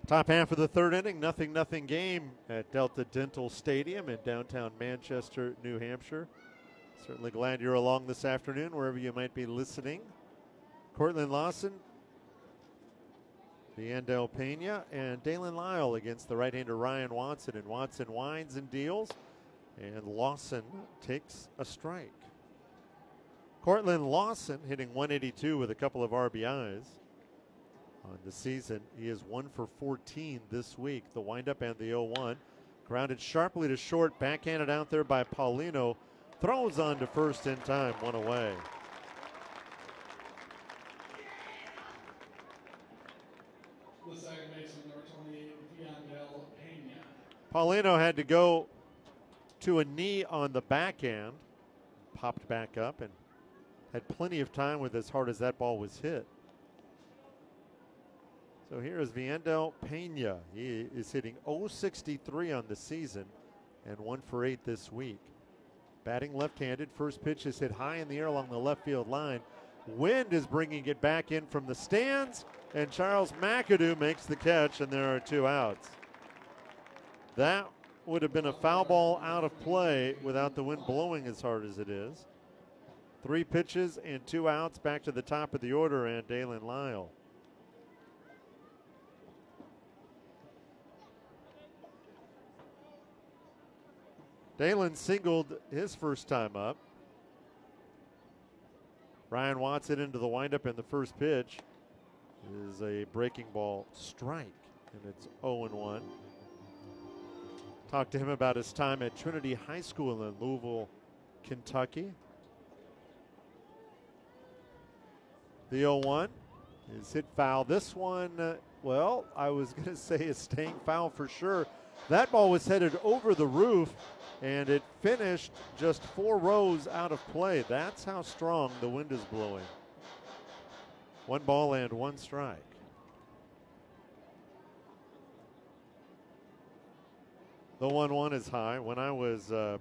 Speaker 1: Top half of the third inning, nothing game at Delta Dental Stadium in downtown Manchester, New Hampshire. Certainly glad you're along this afternoon, wherever you might be listening. Cortland Lawson, Viandel Pena, and Dalen Lyle against the right-hander Ryan Watson. And Watson winds and deals, and Lawson takes a strike. Cortland Lawson hitting 182 with a couple of RBIs. On the season, he is 1 for 14 this week. The windup and the 0-1. Grounded sharply to short, backhanded out there by Paulino. Throws on to first in time, one away.
Speaker 4: The second baseman, number 28, Viandel Pena.
Speaker 1: Paulino had to go to a knee on the backhand. Popped back up and had plenty of time with as hard as that ball was hit. So here is Viandel Pena. He is hitting .063 on the season and 1 for 8 this week. Batting left-handed. First pitch is hit high in the air along the left field line. Wind is bringing it back in from the stands, and Charles McAdoo makes the catch, and there are 2 outs. That would have been a foul ball out of play without the wind blowing as hard as it is. 3 pitches and 2 outs, back to the top of the order, and Dalen Lyle. Dalen singled his first time up. Ryan Watson into the windup, and the first pitch is a breaking ball strike, and it's 0-1. Talked to him about his time at Trinity High School in Louisville, Kentucky. The 0-1 is hit foul. This one, well, I was going to say is staying foul for sure. That ball was headed over the roof, and it finished just 4 rows out of play. That's how strong the wind is blowing. 1 ball and 1 strike. The 1-1 is high. When I was, a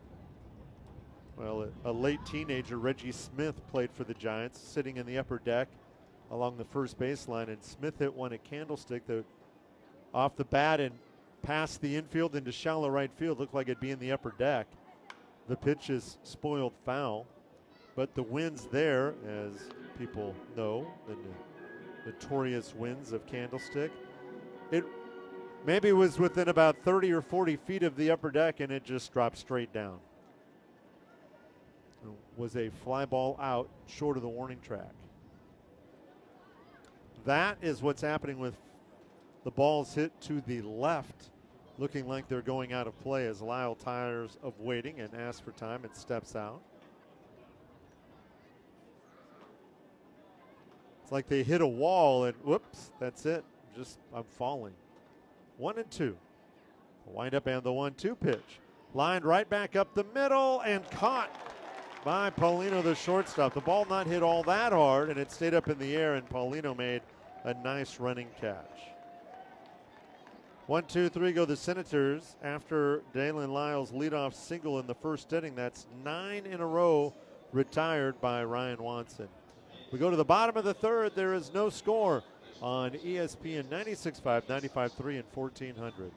Speaker 1: late teenager, Reggie Smith played for the Giants, sitting in the upper deck along the first baseline, and Smith hit one at Candlestick that off the bat and past the infield into shallow right field. Looked like it'd be in the upper deck. The pitch is spoiled foul, but the wind's there, as people know, the notorious winds of Candlestick. It maybe was within about 30 or 40 feet of the upper deck, and it just dropped straight down. It was a fly ball out short of the warning track. That is what's happening with the balls hit to the left, looking like they're going out of play as Lyle tires of waiting and asks for time and steps out. It's like they hit a wall and whoops, that's it. I'm falling. 1-2. The windup and the 1-2 pitch. Lined right back up the middle and caught by Paulino, the shortstop. The ball not hit all that hard, and it stayed up in the air, and Paulino made a nice running catch. 1-2-3 go the Senators after Dalen Lyle's leadoff single in the first inning. That's 9 in a row retired by Ryan Watson. We go to the bottom of the third. There is no score on ESPN 96.5, 95.3, and 1400.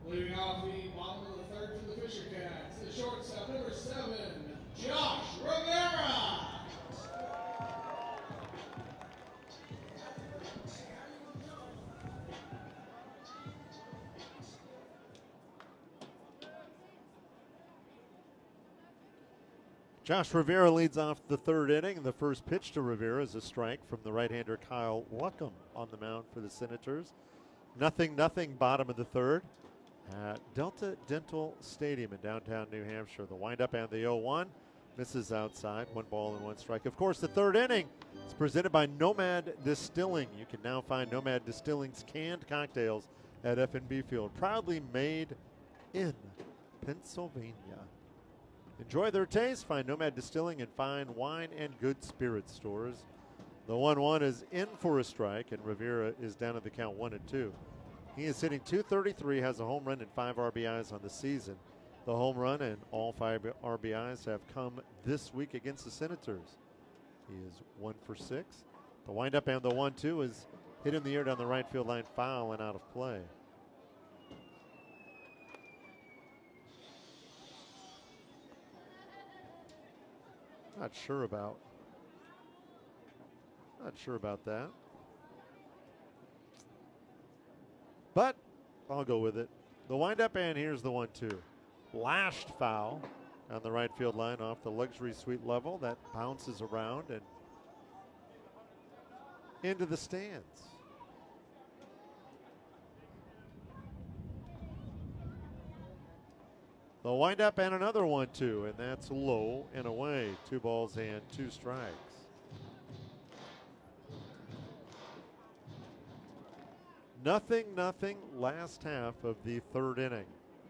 Speaker 4: Leading off the bottom of the third for the Fisher Cats, the shortstop, number 7, Josh Rivera.
Speaker 1: Josh Rivera leads off the third inning. The first pitch to Rivera is a strike from the right-hander Kyle Luckham on the mound for the Senators. 0-0 bottom of the third at Delta Dental Stadium in downtown New Hampshire. The windup and the 0-1 misses outside. 1 ball and 1 strike. Of course, the third inning is presented by Nomad Distilling. You can now find Nomad Distilling's canned cocktails at F&B Field. Proudly made in Pennsylvania. Enjoy their taste. Find Nomad Distilling in fine wine and good spirit stores. The 1-1 is in for a strike, and Rivera is down at the count 1-2. He is hitting .233, has a home run and 5 RBIs on the season. The home run and all 5 RBIs have come this week against the Senators. He is 1 for 6. The windup and the 1-2 is hit in the air down the right field line, foul and out of play. Not sure about that. But I'll go with it. The windup and here's the 1-2. Lashed foul on the right field line off the luxury suite level. That bounces around and into the stands. The windup and another 1-2, and that's low and away. 2 balls and 2 strikes. Nothing, last half of the third inning.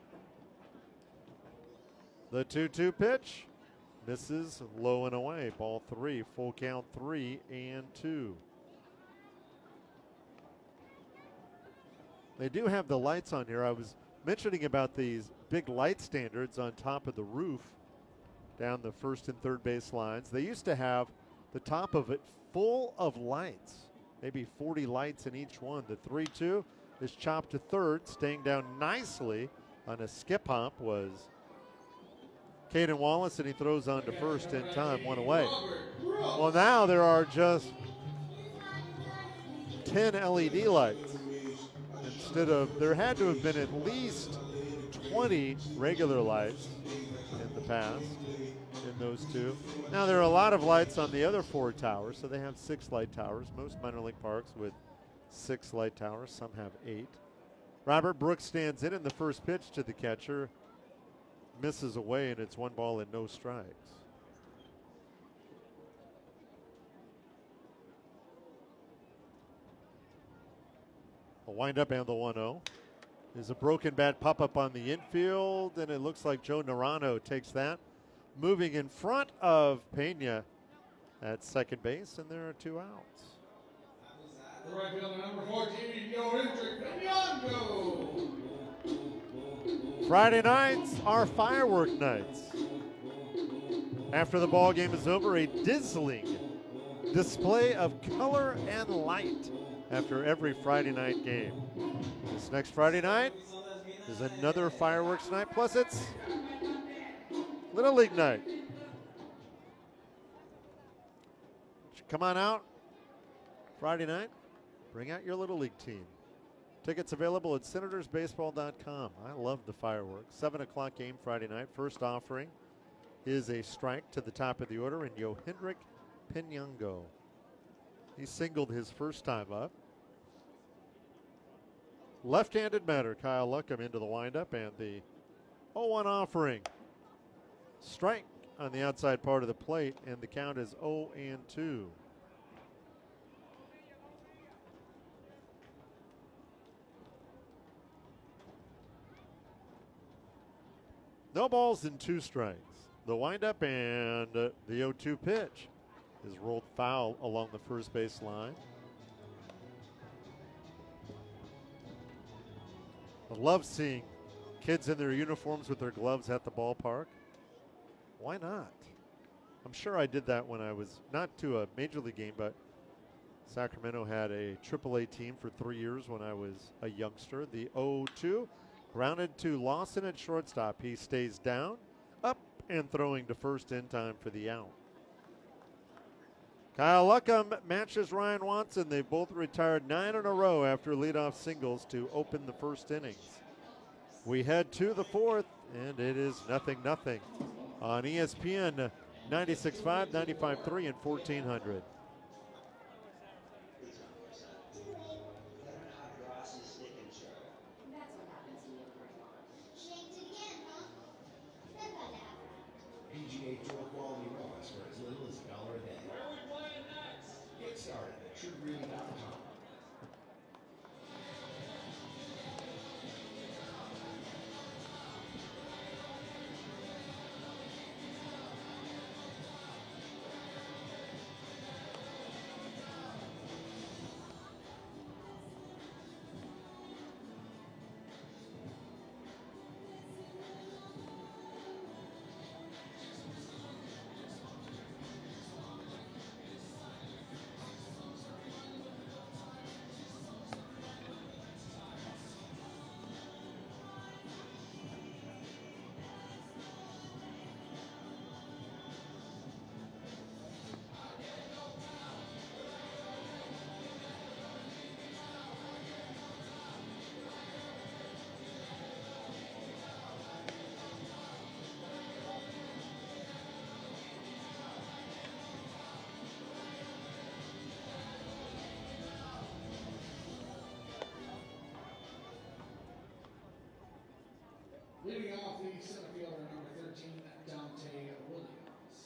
Speaker 1: The 2-2 pitch misses low and away. Ball 3, full count 3-2. They do have the lights on here. I was mentioning about these big light standards on top of the roof down the first and third base lines. They used to have the top of it full of lights, maybe 40 lights in each one. The 3-2 is chopped to third. Staying down nicely on a skip hop was Caden Wallace, and he throws on to first in time, 1 away. Well, now there are just 10 LED lights. Instead of, there had to have been at least 20 regular lights in the past in those two. Now there are a lot of lights on the other 4 towers, so they have 6 light towers. Most minor league parks with 6 light towers, some have 8. Robert Brooks stands in the first pitch to the catcher. Misses away, and it's 1 ball and no strikes. A windup and the 1-0. There's a broken bat pop-up on the infield, and it looks like Joe Narano takes that. Moving in front of Pena at second base, and there are 2 outs.
Speaker 4: The right fielder, number 14, Yohendrick Pinyango.
Speaker 1: Friday nights are firework nights. After the ball game is over, a dazzling display of color and light after every Friday night game. This next Friday night is another fireworks night, plus it's Little League night. Come on out Friday night, bring out your Little League team. Tickets available at senatorsbaseball.com. I love the fireworks. 7 o'clock game Friday night. First offering is a strike to the top of the order, and Yohendrick Pinyango. He singled his first time up. Left-handed batter Kyle Luckham into the windup, and the 0-1 offering. Strike on the outside part of the plate, and the count is 0-2. No balls and 2 strikes. The windup and the 0-2 pitch is rolled foul along the first base line. I love seeing kids in their uniforms with their gloves at the ballpark. Why not? I'm sure I did that when I was not to a major league game, but Sacramento had a AAA team for 3 years when I was a youngster. The 0-2 Grounded to Lawson at shortstop. He stays down, up, and throwing to first in time for the out. Kyle Luckham matches Ryan Watson. They both retired 9 in a row after leadoff singles to open the first innings. We head to the fourth, and it is 0-0 on ESPN 96.5, 95.3, and 1400.
Speaker 5: PGA Tour quality moments for as little as $1 a day. Where are we playing next? Get started at TrueGreen.com.
Speaker 4: Leading off the center fielder, number 13, Dante Williams.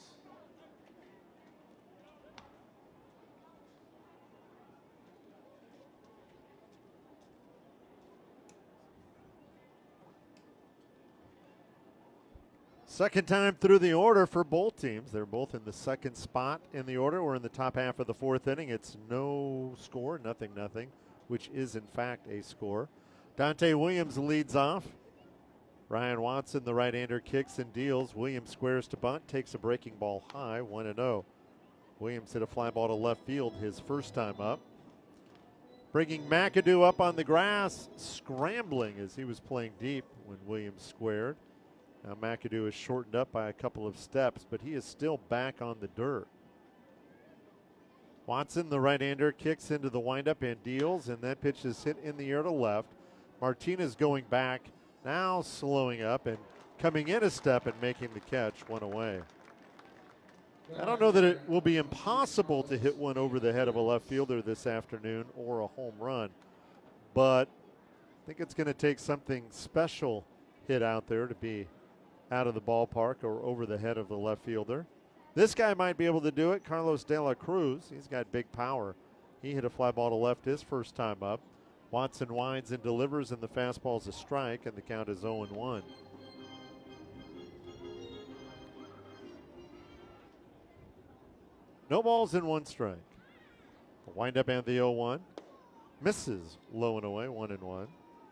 Speaker 1: Second time through the order for both teams. They're both in the second spot in the order. We're in the top half of the fourth inning. It's no score, 0-0, which is in fact a score. Dante Williams leads off. Ryan Watson, the right-hander, kicks and deals. Williams squares to bunt, takes a breaking ball high, 1-0. Williams hit a fly ball to left field his first time up. Bringing McAdoo up on the grass, scrambling as he was playing deep when Williams squared. Now McAdoo is shortened up by a couple of steps, but he is still back on the dirt. Watson, the right-hander, kicks into the windup and deals, and that pitch is hit in the air to left. Martinez going back, now slowing up and coming in a step and making the catch, one away. I don't know that it will be impossible to hit one over the head of a left fielder this afternoon or a home run, but I think it's going to take something special hit out there to be out of the ballpark or over the head of the left fielder. This guy might be able to do it, Carlos De La Cruz. He's got big power. He hit a fly ball to left his first time up. Watson winds and delivers, and the fastball's a strike, and the count is 0-1. No balls and one strike. A wind up and the 0-1. Misses low and away, 1-1.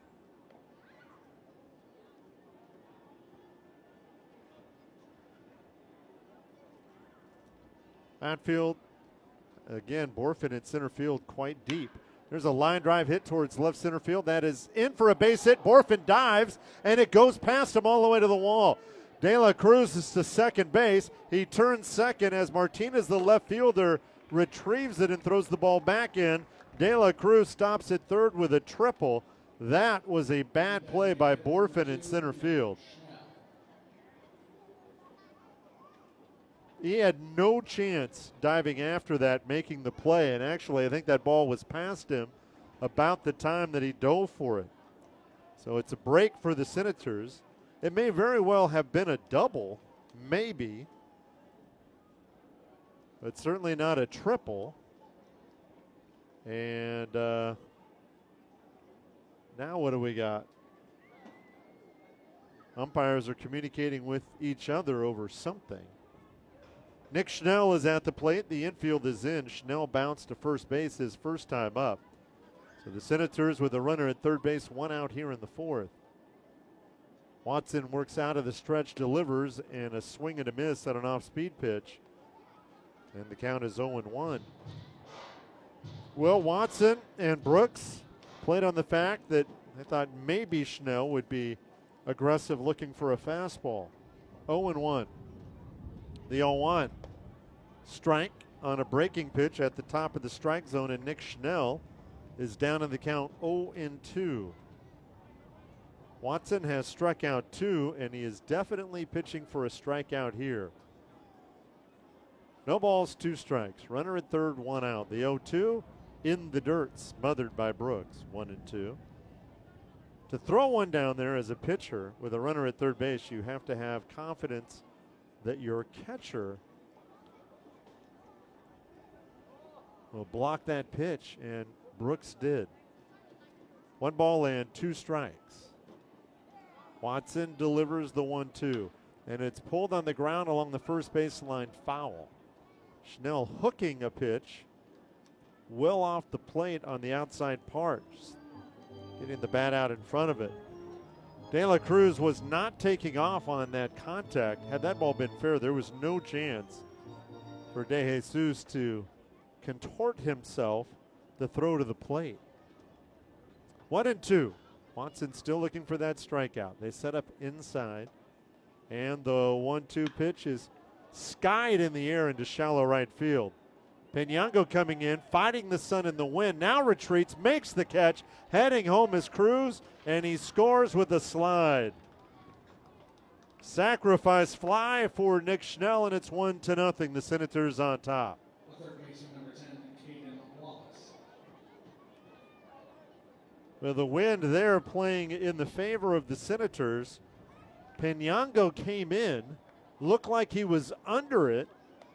Speaker 1: Outfield, again, Borfin in center field quite deep. There's a line drive hit towards left center field. That is in for a base hit. Borfin dives, and it goes past him all the way to the wall. De La Cruz is to second base. He turns second as Martinez, the left fielder, retrieves it and throws the ball back in. De La Cruz stops at third with a triple. That was a bad play by Borfin in center field. He had no chance diving after that, making the play, and actually I think that ball was past him about the time that he dove for it. So it's a break for the Senators. It may very well have been a double, maybe, but certainly not a triple. And now what do we got? Umpires are communicating with each other over something. Nick Schnell is at the plate. The infield is in. Schnell bounced to first base his first time up. So the Senators with a runner at third base, one out here in the fourth. Watson works out of the stretch, delivers, and a swing and a miss at an off-speed pitch. And the count is 0-1. Well, Watson and Brooks played on the fact that I thought maybe Schnell would be aggressive looking for a fastball. 0-1. The 0-1. Strike on a breaking pitch at the top of the strike zone, and Nick Schnell is down in the count 0-2. Watson has struck out 2, and he is definitely pitching for a strikeout here. No balls, 2 strikes. Runner at third, 1 out. The 0-2 in the dirt, smothered by Brooks, 1-2. To throw one down there as a pitcher with a runner at third base, you have to have confidence that your catcher will block that pitch, and Brooks did. 1 ball and 2 strikes. Watson delivers the 1-2, and it's pulled on the ground along the first baseline, foul. Schnell hooking a pitch well off the plate on the outside part, just getting the bat out in front of it. De La Cruz was not taking off on that contact. Had that ball been fair, there was no chance for De Jesus to contort himself to throw to the plate. 1-2. Watson still looking for that strikeout. They set up inside, and the 1-2 pitch is skied in the air into shallow right field. Penyango coming in, fighting the sun and the wind, now retreats, makes the catch, heading home is Cruz, and he scores with a slide. Sacrifice fly for Nick Schnell, and it's 1-0. The Senators on top.
Speaker 4: The third baseman, number 10, Caden Wallace.
Speaker 1: Well, the wind there playing in the favor of the Senators. Penyango came in, looked like he was under it,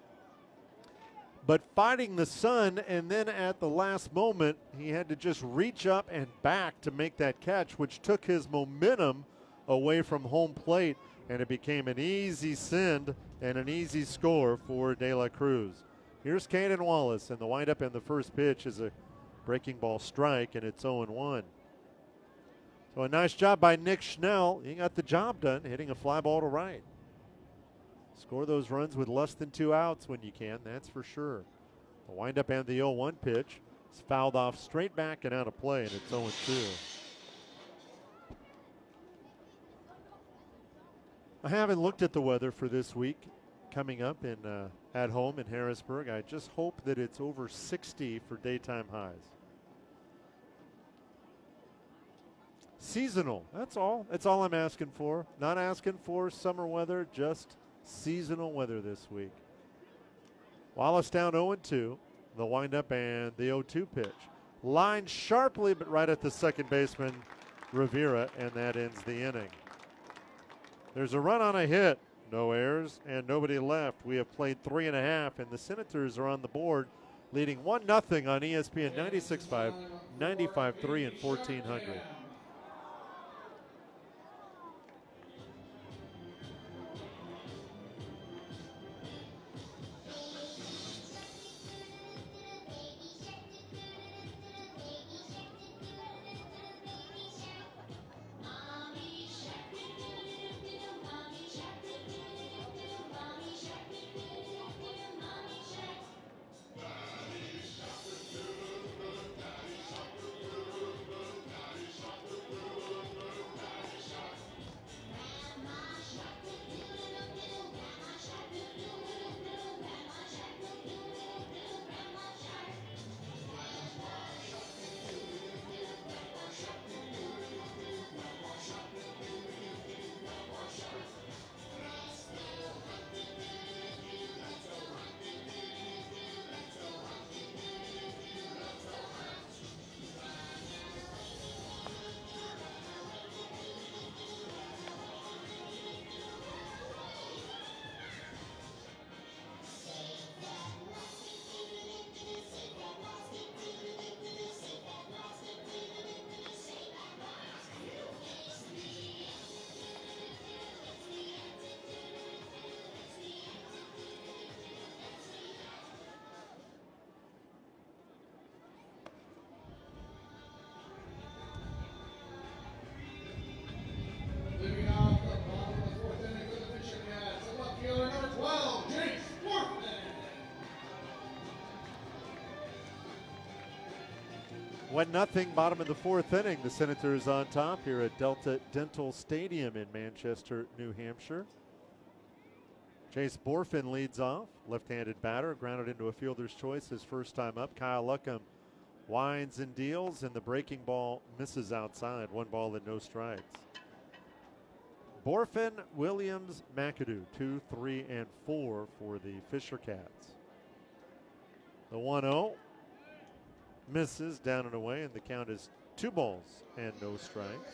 Speaker 1: but fighting the sun, and then at the last moment, he had to just reach up and back to make that catch, which took his momentum away from home plate, and it became an easy send and an easy score for De La Cruz. Here's Caden Wallace, and the windup and the first pitch is a breaking ball strike, and it's 0-1. So a nice job by Nick Schnell. He got the job done, hitting a fly ball to right. Score those runs with less than 2 outs when you can, that's for sure. The windup and the 0-1 pitch is fouled off straight back and out of play, and it's 0-2. I haven't looked at the weather for this week coming up in at home in Harrisburg. I just hope that it's over 60 for daytime highs. Seasonal, that's all. That's all I'm asking for. Not asking for summer weather, just seasonal weather this week. Wallace down 0-2. The windup and the 0-2 pitch. Lined sharply, but right at the second baseman, Rivera, and that ends the inning. There's a run on a hit. No errors and nobody left. We have played 3.5, and the Senators are on the board, leading 1-0 on ESPN 96.5, 95.3, and 1400. 1-0, bottom of the fourth inning. The Senators on top here at Delta Dental Stadium in Manchester, New Hampshire. Chase Borfin leads off, left-handed batter, grounded into a fielder's choice his first time up. Kyle Luckham winds and deals, and the breaking ball misses outside. 1 ball and no strikes. Borfin, Williams, McAdoo, 2, 3, and 4 for the Fisher Cats. The 1-0 misses down and away, and the count is 2 balls and no strikes.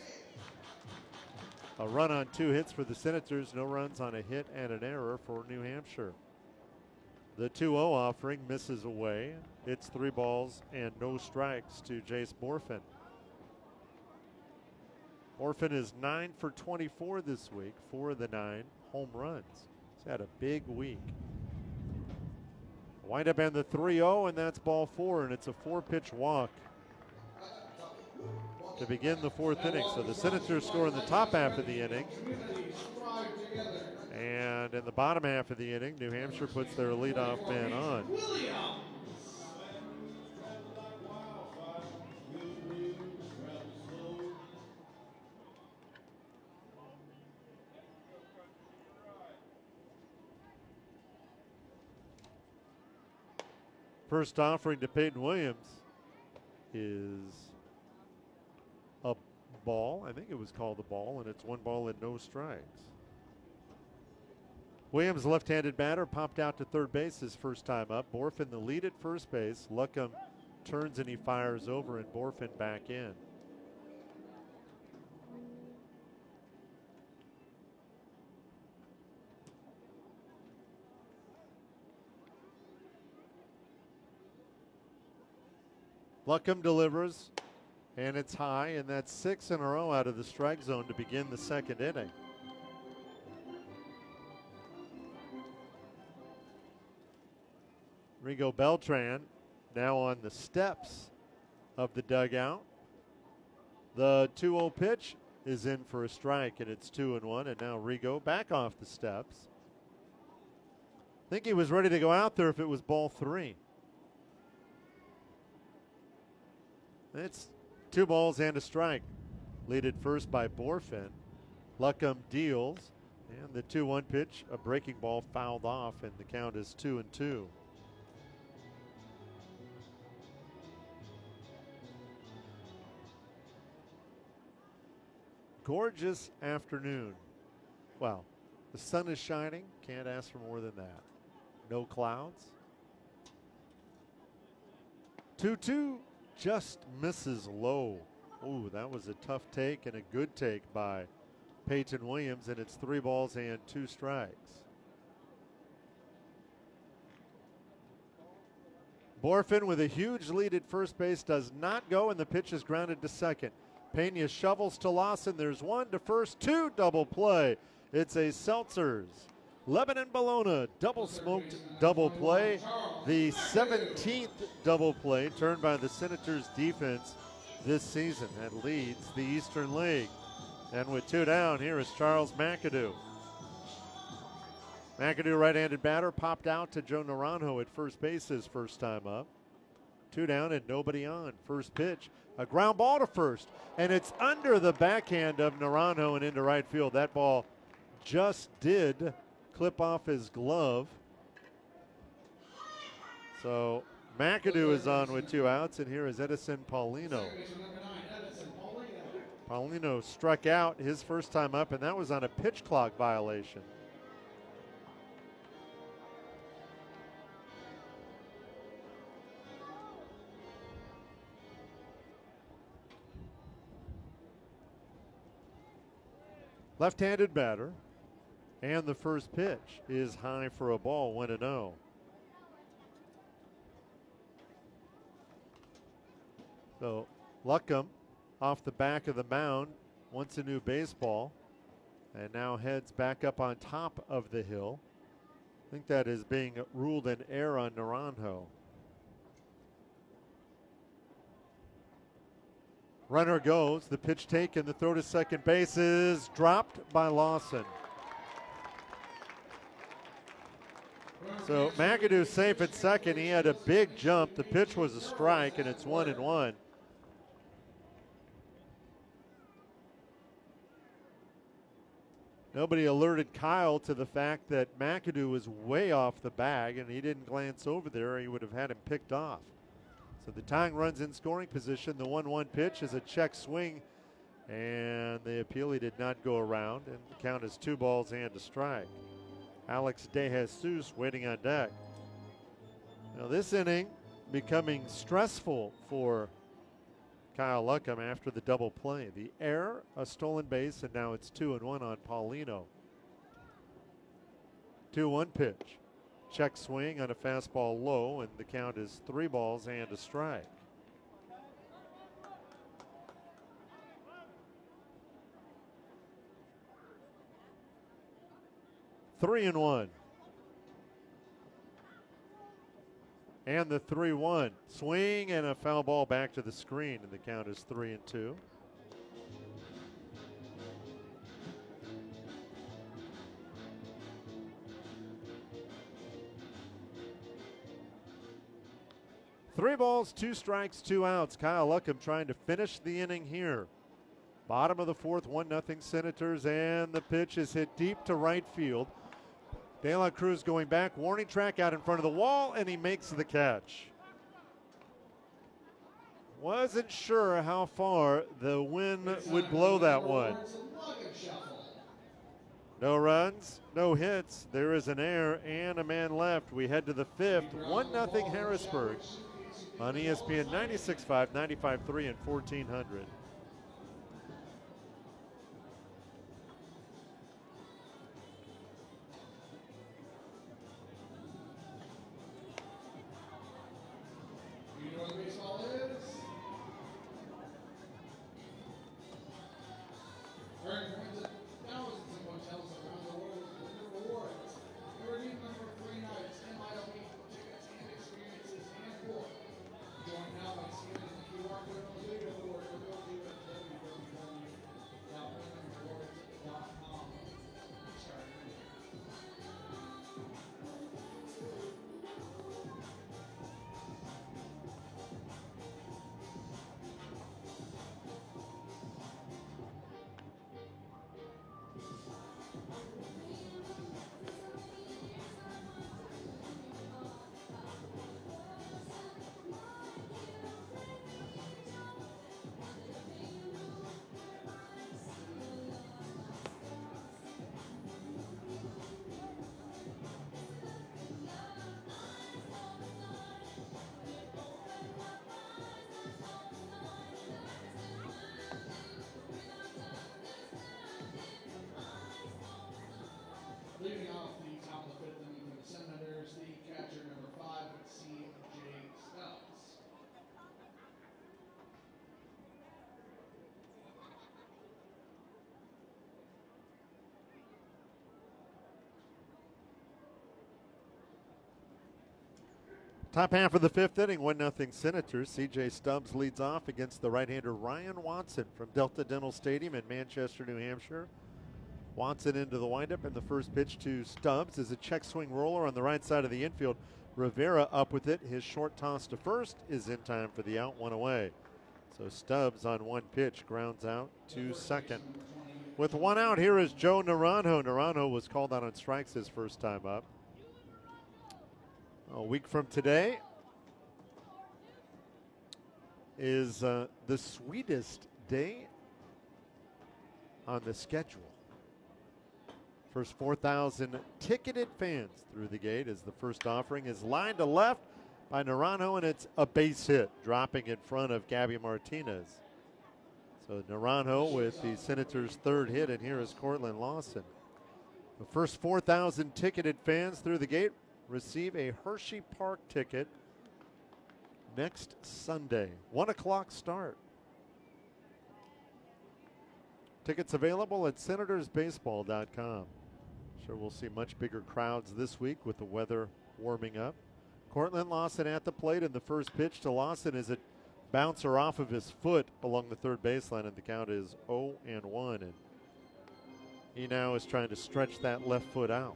Speaker 1: A run on 2 hits for the Senators, no runs on a hit and an error for New Hampshire. The 2-0 offering misses away. It's 3 balls and no strikes to Jace Borfin. Borfin is 9 for 24 this week, 4 of the 9 home runs. He's had a big week. Wind up and the 3-0, and that's ball 4, and it's a 4-pitch walk to begin the fourth inning. So the Senators score in the top half of the inning. And in the bottom half of the inning, New Hampshire puts their leadoff man on. First offering to Peyton Williams is a ball. I think it was called a ball, and it's 1 ball and no strikes. Williams, left-handed batter, popped out to third base his first time up. Borfin the lead at first base. Luckham turns and he fires over, and Borfin back in. Luckham delivers, and it's high, and that's 6 in a row out of the strike zone to begin the second inning. Rigo Beltran now on the steps of the dugout. The 2-0 pitch is in for a strike, and it's 2-1, and now Rigo back off the steps. I think he was ready to go out there if it was ball 3. It's 2 balls and a strike. Leaded first by Borfin. Luckham deals, and the 2-1 pitch, a breaking ball fouled off, and the count is 2-2. Gorgeous afternoon. Well, the sun is shining. Can't ask for more than that. No clouds. 2-2. Just misses low. Ooh, that was a tough take and a good take by Peyton Williams, and it's 3 balls and 2 strikes. Borfin with a huge lead at first base does not go, and the pitch is grounded to second. Pena shovels to Lawson. There's 1 to first, 2 double play. It's a Seltzers Lebanon Bologna double smoked double play. The 17th double play turned by the Senators defense this season. That leads the Eastern League. And with 2 down, here is Charles McAdoo. McAdoo, right-handed batter, popped out to Joe Naranjo at first base his first time up. 2 down and nobody on. First pitch, a ground ball to first, and it's under the backhand of Naranjo and into right field. That ball just did clip off his glove. So McAdoo is on with 2 outs, and here is Edison Paulino. Paulino struck out his first time up, and that was on a pitch clock violation. Left-handed batter, and the first pitch is high for a ball, 1-0. So Luckham off the back of the mound wants a new baseball, and now heads back up on top of the hill. I think that is being ruled an error on Naranjo. Runner goes, the pitch taken, the throw to second base is dropped by Lawson. So McAdoo safe at second. He had a big jump. The pitch was a strike, and it's 1-1. Nobody alerted Kyle to the fact that McAdoo was way off the bag, and he didn't glance over there, or he would have had him picked off. So the tying runs in scoring position. The 1-1 pitch is a check swing, and the appeal did not go around, and the count is 2 balls and a strike. Alex De Jesus waiting on deck. Now this inning becoming stressful for Kyle Luckham after the double play. The error, a stolen base, and now it's 2-1 on Paulino. 2-1 pitch. Check swing on a fastball low, and the count is 3 balls and a strike. Three and one. And the 3-1. Swing and a foul ball back to the screen, and the count is 3-2. Three balls, 2 strikes, 2 outs. Kyle Luckham trying to finish the inning here. Bottom of the fourth, 1-0 Senators, and the pitch is hit deep to right field. De La Cruz going back, warning track out in front of the wall, and he makes the catch. Wasn't sure how far the wind would blow that one. No runs, no hits. There is an error and a man left. We head to the fifth. 1-0 Harrisburg on ESPN 96.5, 95.3, and 1400.
Speaker 4: Leading off the top of the fifth inning for the Senators, the catcher number 5, C.J. Stubbs.
Speaker 1: Top half of the fifth inning, 1-0 Senators. C.J. Stubbs leads off against the right-hander Ryan Watson from Delta Dental Stadium in Manchester, New Hampshire. Watson into the windup, and the first pitch to Stubbs is a check swing roller on the right side of the infield. Rivera up with it. His short toss to first is in time for the out, 1 away. So Stubbs on 1 pitch grounds out to second. With 1 out, here is Joe Naranjo. Naranjo was called out on strikes his first time up. A week from today is the sweetest day on the schedule. First 4,000 ticketed fans through the gate as the first offering is lined to left by Naranjo, and it's a base hit, dropping in front of Gabby Martinez. So Naranjo with the Senators' 3rd hit, and here is Cortland Lawson. The first 4,000 ticketed fans through the gate receive a Hershey Park ticket next Sunday, 1 o'clock start. Tickets available at senatorsbaseball.com. Sure, we'll see much bigger crowds this week with the weather warming up. Cortland Lawson at the plate, and the first pitch to Lawson is a bouncer off of his foot along the third baseline, and the count is 0-1. And he now is trying to stretch that left foot out.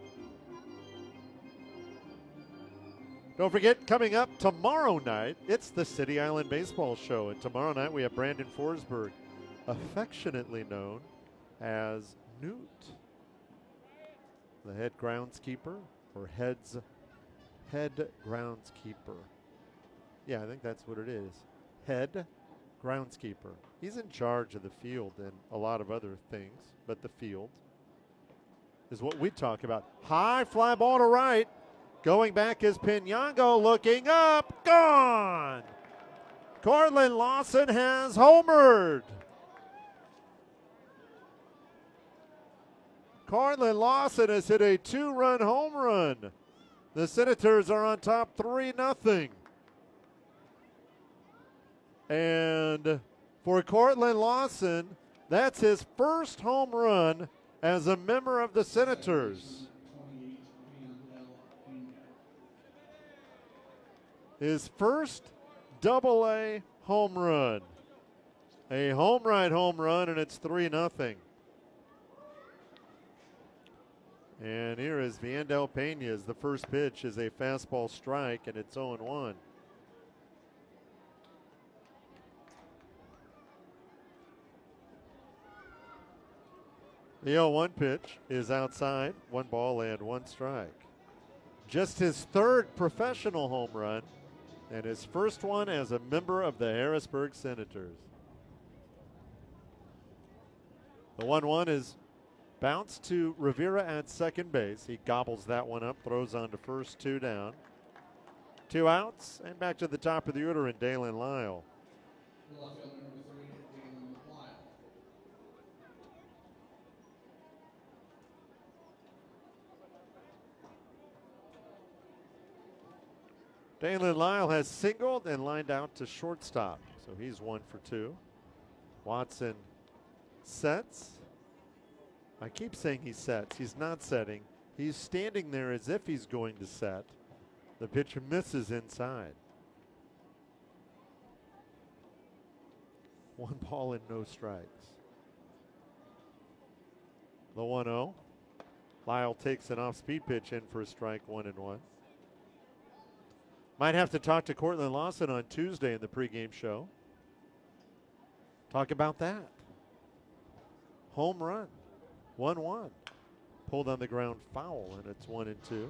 Speaker 1: Don't forget, coming up tomorrow night, it's the City Island Baseball Show. And tomorrow night we have Brandon Forsberg, affectionately known as Newt. the head groundskeeper, or head groundskeeper. Yeah, I think that's what it is. Head groundskeeper. He's in charge of the field and a lot of other things, but the field is what we talk about. High fly ball to right. Going back is Pinyango, looking up, gone. Cortland Lawson has homered. Cortland Lawson has hit a 2-run home run. The Senators are on top 3-0. And for Cortland Lawson, that's his first home run as a member of the Senators. His first Double-A home run. A home run, and it's 3-0. And here is Viandel Pena's. The first pitch is a fastball strike, and it's 0-1. The 0-1 pitch is outside, 1 ball and 1 strike. Just his third professional home run, and his first one as a member of the Harrisburg Senators. The 1-1 is bounced to Rivera at second base. He gobbles that one up, throws on to first, 2 down. 2 outs, and back to the top of the order in Dalen Lyle.
Speaker 4: Left fielder number 3, Dalen Lyle.
Speaker 1: Dalen Lyle has singled and lined out to shortstop, so he's 1 for 2. Watson sets. I keep saying he sets. He's not setting. He's standing there as if he's going to set. The pitcher misses inside. 1 ball and no strikes. The 1-0. Lyle takes an off-speed pitch in for a strike, 1-1. Might have to talk to Cortland Lawson on Tuesday in the pregame show. Talk about that. Home run, 1-1. Pulled on the ground foul, and it's 1-2.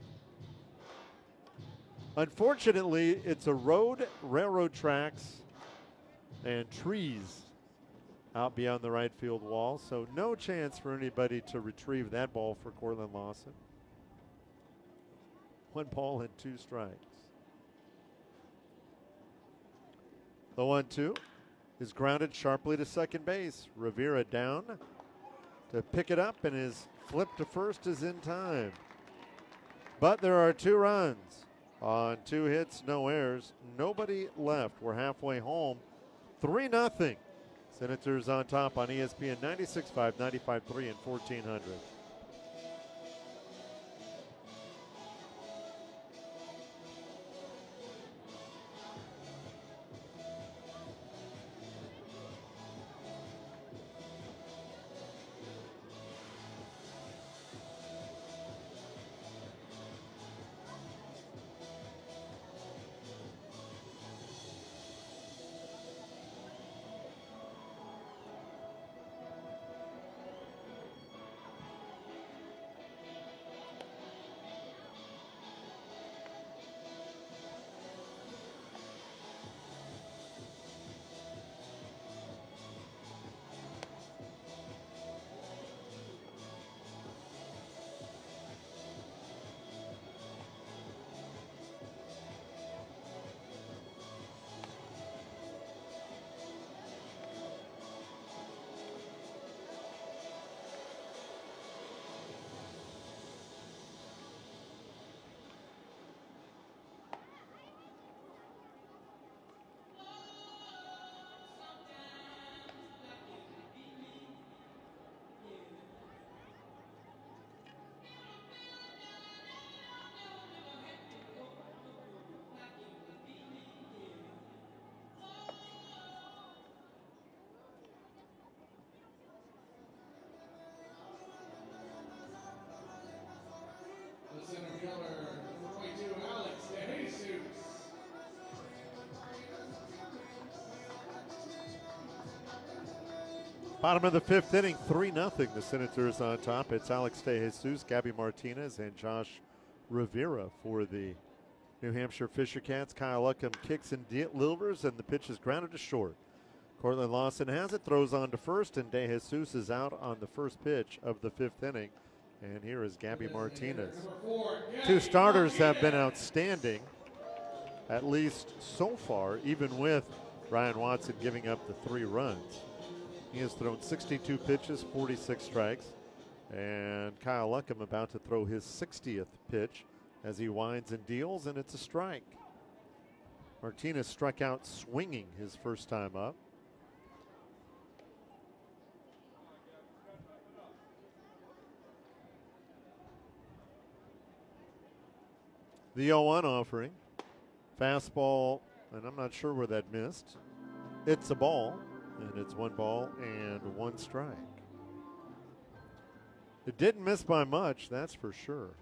Speaker 1: Unfortunately, it's a road, railroad tracks, and trees out beyond the right field wall, so no chance for anybody to retrieve that ball for Cortland Lawson. 1 ball and 2 strikes. The 1-2 is grounded sharply to second base. Rivera down to pick it up, and his flip to first is in time. But there are 2 runs on 2 hits, no errors, nobody left. We're halfway home, 3-0. Senators on top on ESPN 96.5, 95.3, and 1400. Bottom of the fifth inning, 3-0. The Senators on top. It's Alex DeJesus, Gabby Martinez, and Josh Rivera for the New Hampshire Fisher Cats. Kyle Luckham kicks and delivers, and the pitch is grounded to short. Cortland Lawson has it, throws on to first, and DeJesus is out on the first pitch of the fifth inning. And here is Gabby Martinez. Two starters have been outstanding, at least so far, even with Ryan Watson giving up the 3 runs. He has thrown 62 pitches, 46 strikes. And Kyle Luckham about to throw his 60th pitch as he winds and deals, and it's a strike. Martinez struck out swinging his first time up. The 0-1 offering. Fastball, and I'm not sure where that missed. It's a ball. And it's 1 ball and 1 strike. It didn't miss by much, that's for sure.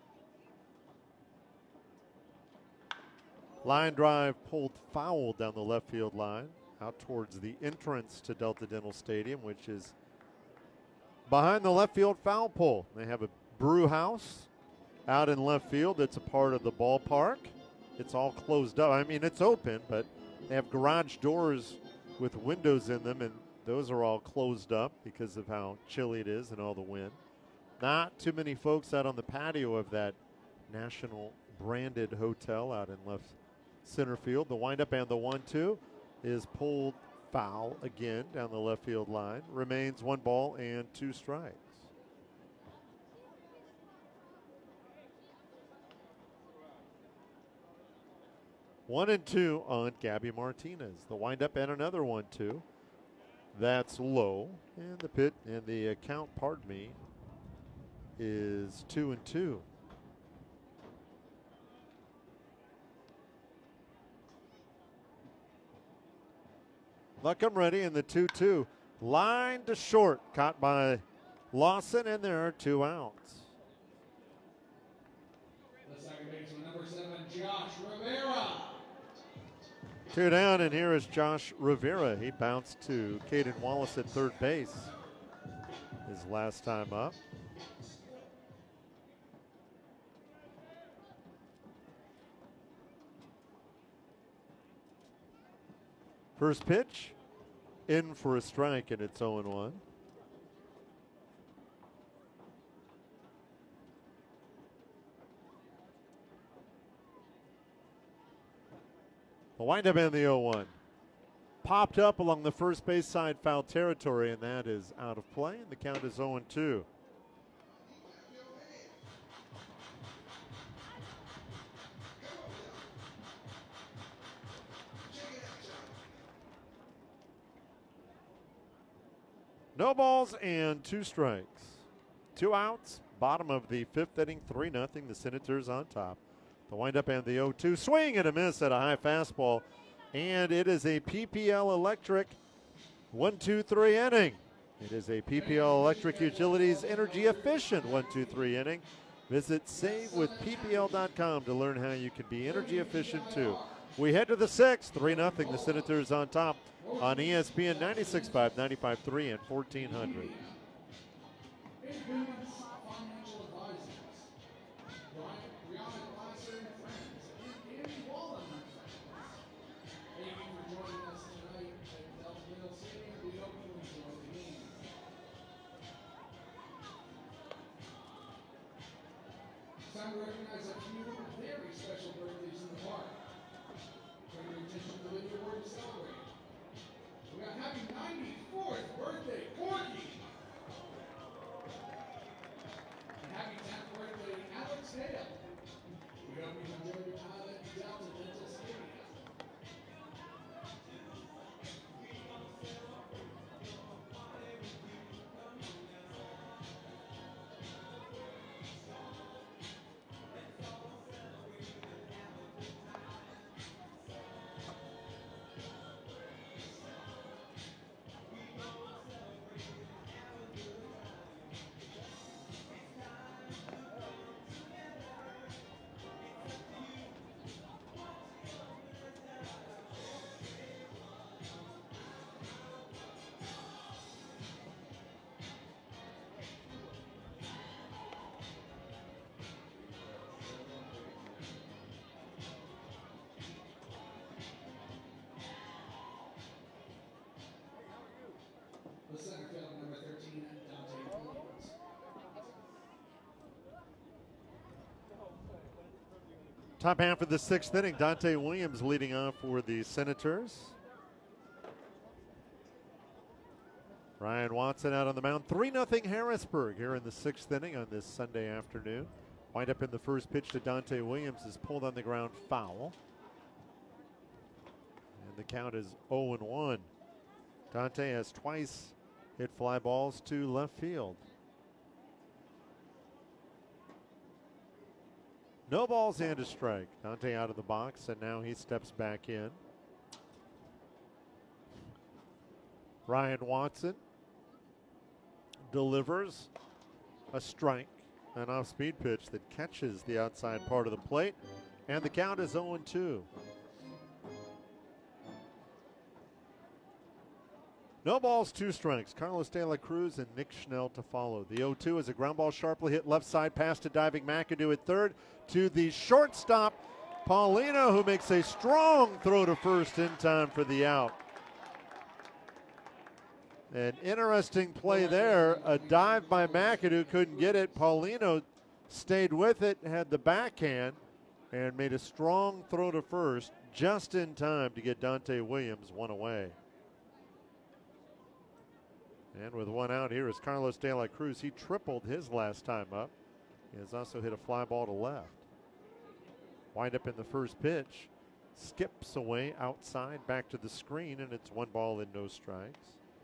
Speaker 1: Line drive pulled foul down the left field line, out towards the entrance to Delta Dental Stadium, which is behind the left field foul pole. They have a brew house out in left field that's a part of the ballpark. It's all closed up. I mean, it's open, but they have garage doors with windows in them, and those are all closed up because of how chilly it is and all the wind. Not too many folks out on the patio of that national branded hotel out in left center field. The windup and the 1-2 is pulled foul again down the left field line. Remains 1 ball and 2 strikes. One and 2 on Gabby Martinez. The windup and another 1-2. That's low, and the pit and the count, pardon me, is 2-2. Luckham ready in the 2-2. Line to short, caught by Lawson, and there are 2 outs.
Speaker 4: The second baseman, number 7, Josh Rivera.
Speaker 1: 2 down, and here is Josh Rivera. He bounced to Caden Wallace at third base his last time up. First pitch, in for a strike, and it's 0-1. The windup and the 0-1. Popped up along the first base side foul territory, and that is out of play, and the count is 0-2. No balls and 2 strikes. 2 outs, bottom of the fifth inning, 3-0. The Senators on top. The windup and the 0-2. Swing and a miss at a high fastball. And it is a PPL Electric 1-2-3 inning. It is a PPL Electric Utilities energy efficient 1-2-3 inning. Visit savewithppl.com to learn how you can be energy efficient too. We head to the 6th, 3-0. The Senators on top on ESPN 96.5, 95.3, and 1400.
Speaker 4: Time to recognize a few very special birthdays in the park. Turn your attention to the video board to celebrate. We got happy 94th birthday, Corky! And happy 10th birthday, Alex Hale. We hope you enjoyed your time at Delta Dental Stadium.
Speaker 1: Top half of the sixth inning, Dante Williams leading off for the Senators. Ryan Watson out on the mound. 3-0 Harrisburg here in the sixth inning on this Sunday afternoon. Wind up in the first pitch to Dante Williams is pulled on the ground foul. And the count is 0-1. Dante has twice hit fly balls to left field. No balls and a strike. Dante out of the box, and now he steps back in. Ryan Watson delivers a strike, an off-speed pitch that catches the outside part of the plate, and the count is 0-2. No balls, 2 strikes. Carlos De La Cruz and Nick Schnell to follow. The 0-2 is a ground ball sharply hit left side pass to diving McAdoo at third to the shortstop, Paulino, who makes a strong throw to first in time for the out. An interesting play there. A dive by McAdoo, couldn't get it. Paulino stayed with it, had the backhand, and made a strong throw to first just in time to get Dante Williams one away. And with one out, here is Carlos De La Cruz. He tripled his last time up. He has also hit a fly ball to left. Wind up in the first pitch. Skips away outside, back to the screen, and it's 1 ball and no strikes.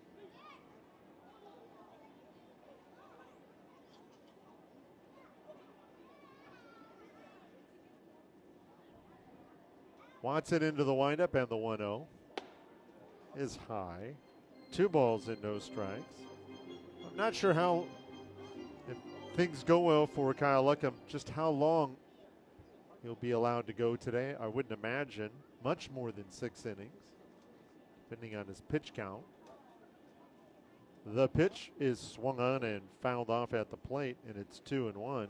Speaker 1: Watson into the windup, and the 1-0 is high. 2 balls and no strikes. I'm not sure how, if things go well for Kyle Luckham, just how long he'll be allowed to go today. I wouldn't imagine much more than 6 innings, depending on his pitch count. The pitch is swung on and fouled off at the plate, and it's 2-1.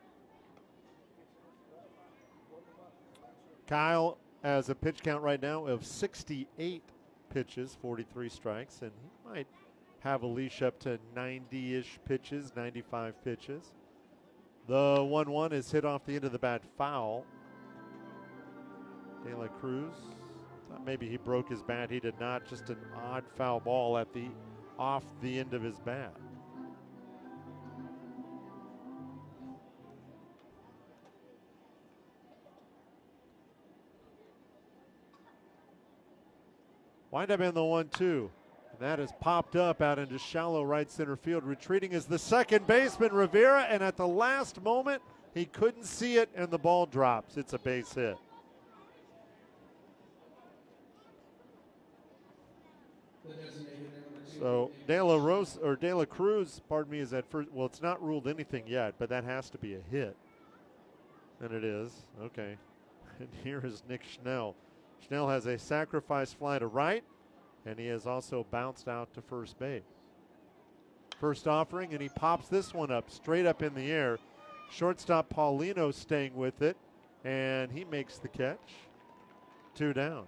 Speaker 1: Kyle has a pitch count right now of 68 pitches, 43 strikes, and he might have a leash up to 90-ish pitches, 95 pitches. The 1-1 is hit off the end of the bat foul. De La Cruz, thought maybe he broke his bat. He did not. Just an odd foul ball at the off the end of his bat. Wind up in the 1-2. And that is popped up out into shallow right center field. Retreating is the second baseman, Rivera, and at the last moment, he couldn't see it, and the ball drops. It's a base hit. So De La Cruz, pardon me, is at first. Well, it's not ruled anything yet, but that has to be a hit. And it is. Okay. And here is Nick Schnell. Schnell has a sacrifice fly to right, and he has also bounced out to first base. First offering, and he pops this one up, straight up in the air. Shortstop Paulino staying with it, and he makes the catch. 2 down.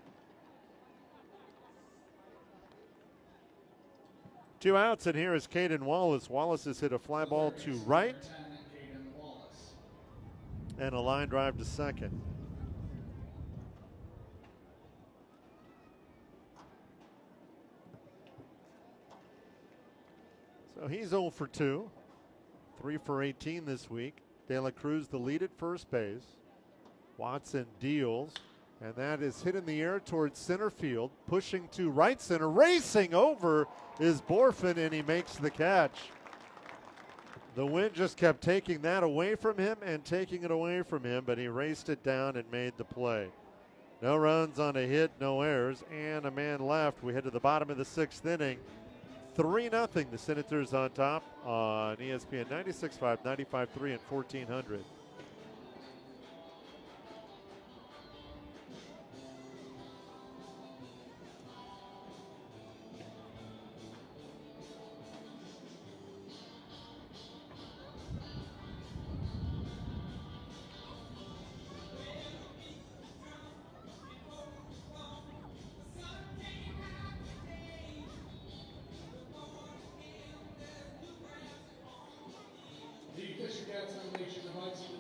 Speaker 1: 2 outs, and here is Caden Wallace. Wallace has hit a fly ball to right, and a line drive to second. So he's 0 for 2, 3 for 18 this week. De La Cruz the lead at first base. Watson deals, and that is hit in the air towards center field. Pushing to right center, racing over is Borfin, and he makes the catch. The wind just kept taking that away from him and taking it away from him, but he raced it down and made the play. No runs on a hit, no errors, and a man left. We head to the bottom of the 6th inning. 3-0, the Senators on top on ESPN 96.5, 95.3, and 1400.
Speaker 4: The Fisher Cats Foundation invites you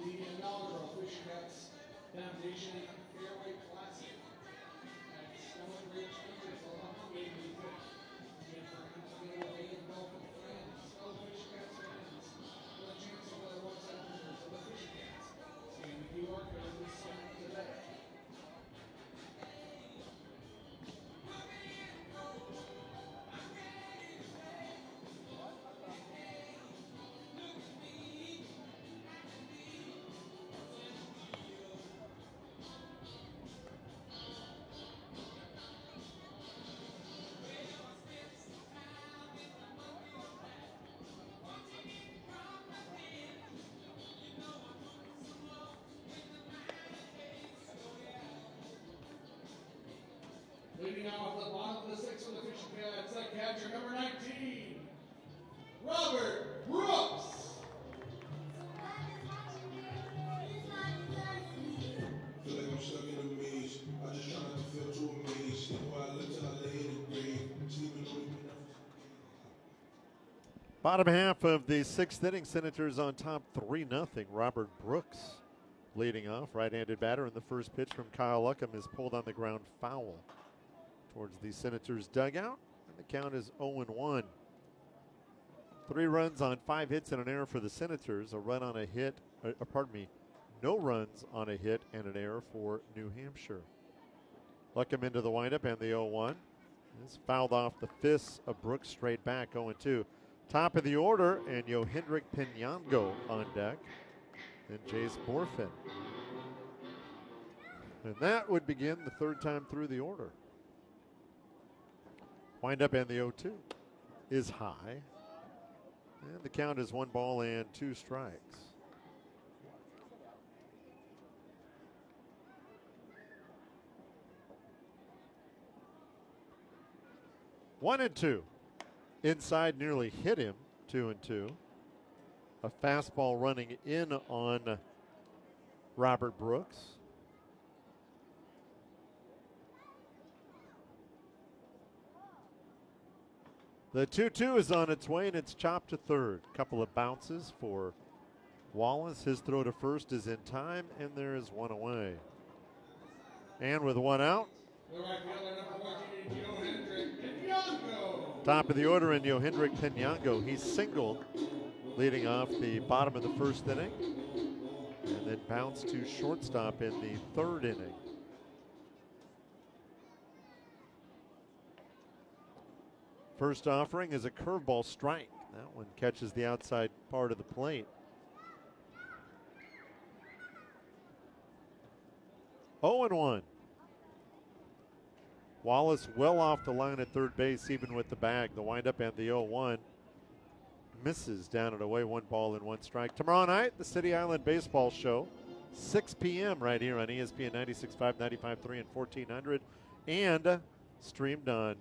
Speaker 4: Leading off the bottom of the sixth with the fishing cats, that catcher number 19, Robert Brooks.
Speaker 6: Feel like I'm stuck in a maze. I just try not to feel too amazed. Before I live till I lay in the grave. Sleeping on me.
Speaker 1: Bottom half of the sixth inning, Senators on top 3-0. Robert Brooks leading off. Right-handed batter, and the first pitch from Kyle Luckham is pulled on the ground foul towards the Senators dugout. And the count is 0-1. 3 runs on 5 hits and an error for the Senators. A run on a hit, no runs on a hit and an error for New Hampshire. Luckham into the windup and the 0-1. This fouled off the fists of Brooks straight back, 0-2. Top of the order, and Yohendrick Pinyango on deck, and Jace Borfin. And that would begin the third time through the order. Windup and the 0-2 is high. And the count is 1 ball and 2 strikes. One and two. Inside nearly hit him, 2-2. A fastball running in on Robert Brooks. The 2-2 is on its way, and it's chopped to third. Couple of bounces for Wallace. His throw to first is in time, and there is one away. And with one out,
Speaker 4: The right fielder number 14, Yohendrick Pinyango.
Speaker 1: top of the order in Yohendrick Pinyango. He singled leading off the bottom of the first inning, and then bounced to shortstop in the third inning. First offering is a curveball strike. That one catches the outside part of the plate. 0-1. Wallace well off the line at third base, even with the bag. The windup and the 0-1 misses down and away, 1 ball and 1 strike. Tomorrow night, the City Island Baseball Show, 6 p.m. right here on ESPN 96.5, 95.3, and 1400, and streamed on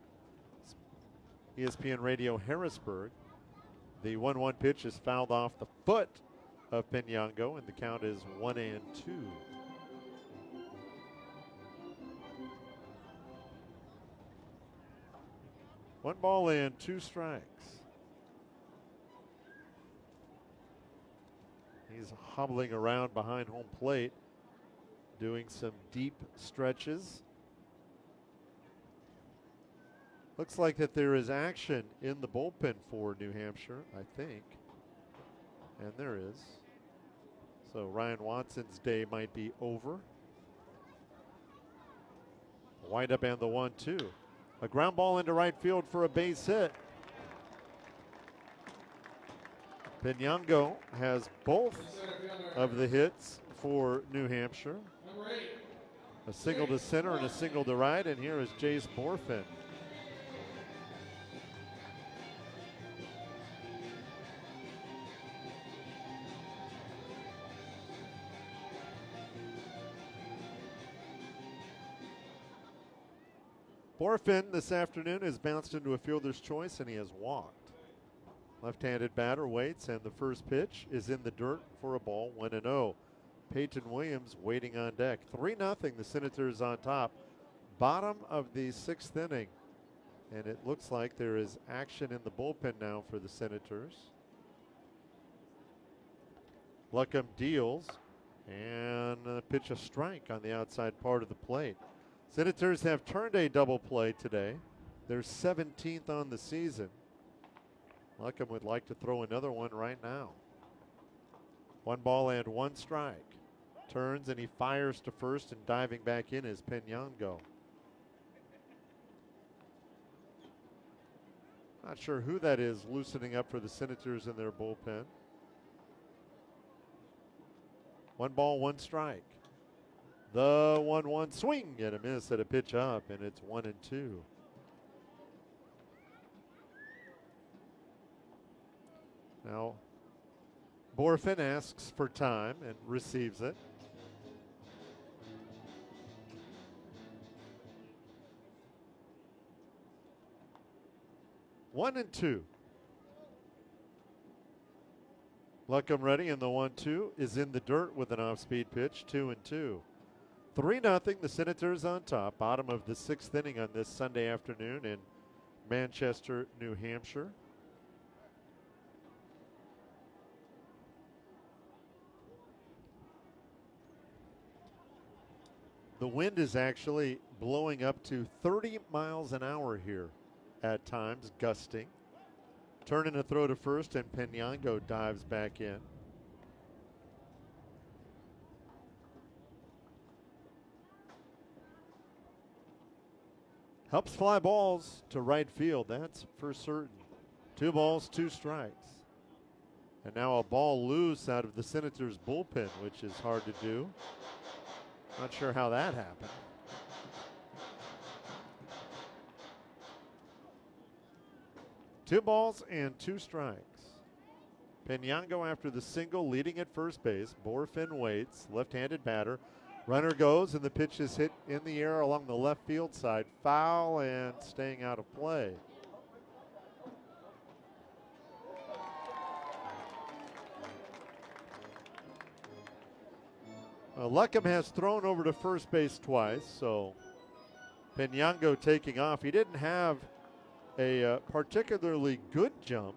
Speaker 1: ESPN Radio Harrisburg. The 1-1 pitch is fouled off the foot of Pinyango, and the count is 1-2. One ball and 2 strikes. He's hobbling around behind home plate, doing some deep stretches. Looks like that there is action in the bullpen for New Hampshire, I think. And there is. So Ryan Watson's day might be over. Wind up and the 1-2. A ground ball into right field for a base hit. Pinyango has both of the hits for New Hampshire. A single to center and a single to right, and here is Jace Borfin. Borfin this afternoon has bounced into a fielder's choice, and he has walked. Left-handed batter waits, and the first pitch is in the dirt for a ball, 1-0. Peyton Williams waiting on deck. 3-0, the Senators on top. Bottom of the sixth inning. And it looks like there is action in the bullpen now for the Senators. Luckham deals, and pitch a strike on the outside part of the plate. Senators have turned a double play today. They're 17th on the season. Luckham would like to throw another one right now. 1 ball and 1 strike. Turns and he fires to first, and diving back in is Pinyango. Not sure who that is loosening up for the Senators in their bullpen. 1 ball, 1 strike. The 1-1 swing and a miss at a pitch up, and it's 1-2. Now, Borfin asks for time and receives it. 1-2. Luckham ready, and the 1-2 is in the dirt with an off-speed pitch. 2-2. 3-0. The Senators on top. Bottom of the 6th inning on this Sunday afternoon in Manchester, New Hampshire. The wind is actually blowing up to 30 miles an hour here at times, gusting. Turning a throw to first, and Penyango dives back in. Helps fly balls to right field, that's for certain. 2 balls, 2 strikes. And now a ball loose out of the Senators' bullpen, which is hard to do. Not sure how that happened. Two balls and 2 strikes. Penyango after the single, leading at first base. Borfin waits, left-handed batter. Runner goes, and the pitch is hit in the air along the left field side. Foul and staying out of play. Luckham has thrown over to first base twice, so Penyango taking off. He didn't have a particularly good jump,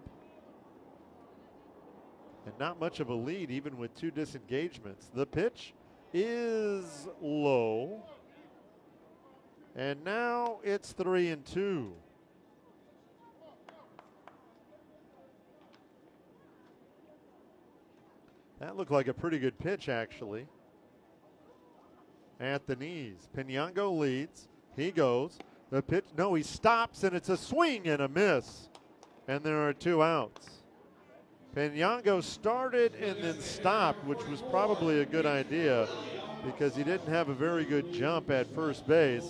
Speaker 1: and not much of a lead even with 2 disengagements. The pitch is low, and now it's 3-2. That looked like a pretty good pitch, actually. At the knees. Penyango leads. He goes. The pitch, no, he stops, and it's a swing and a miss. And there are 2 outs. Penyango started and then stopped, which was probably a good idea because he didn't have a very good jump at first base.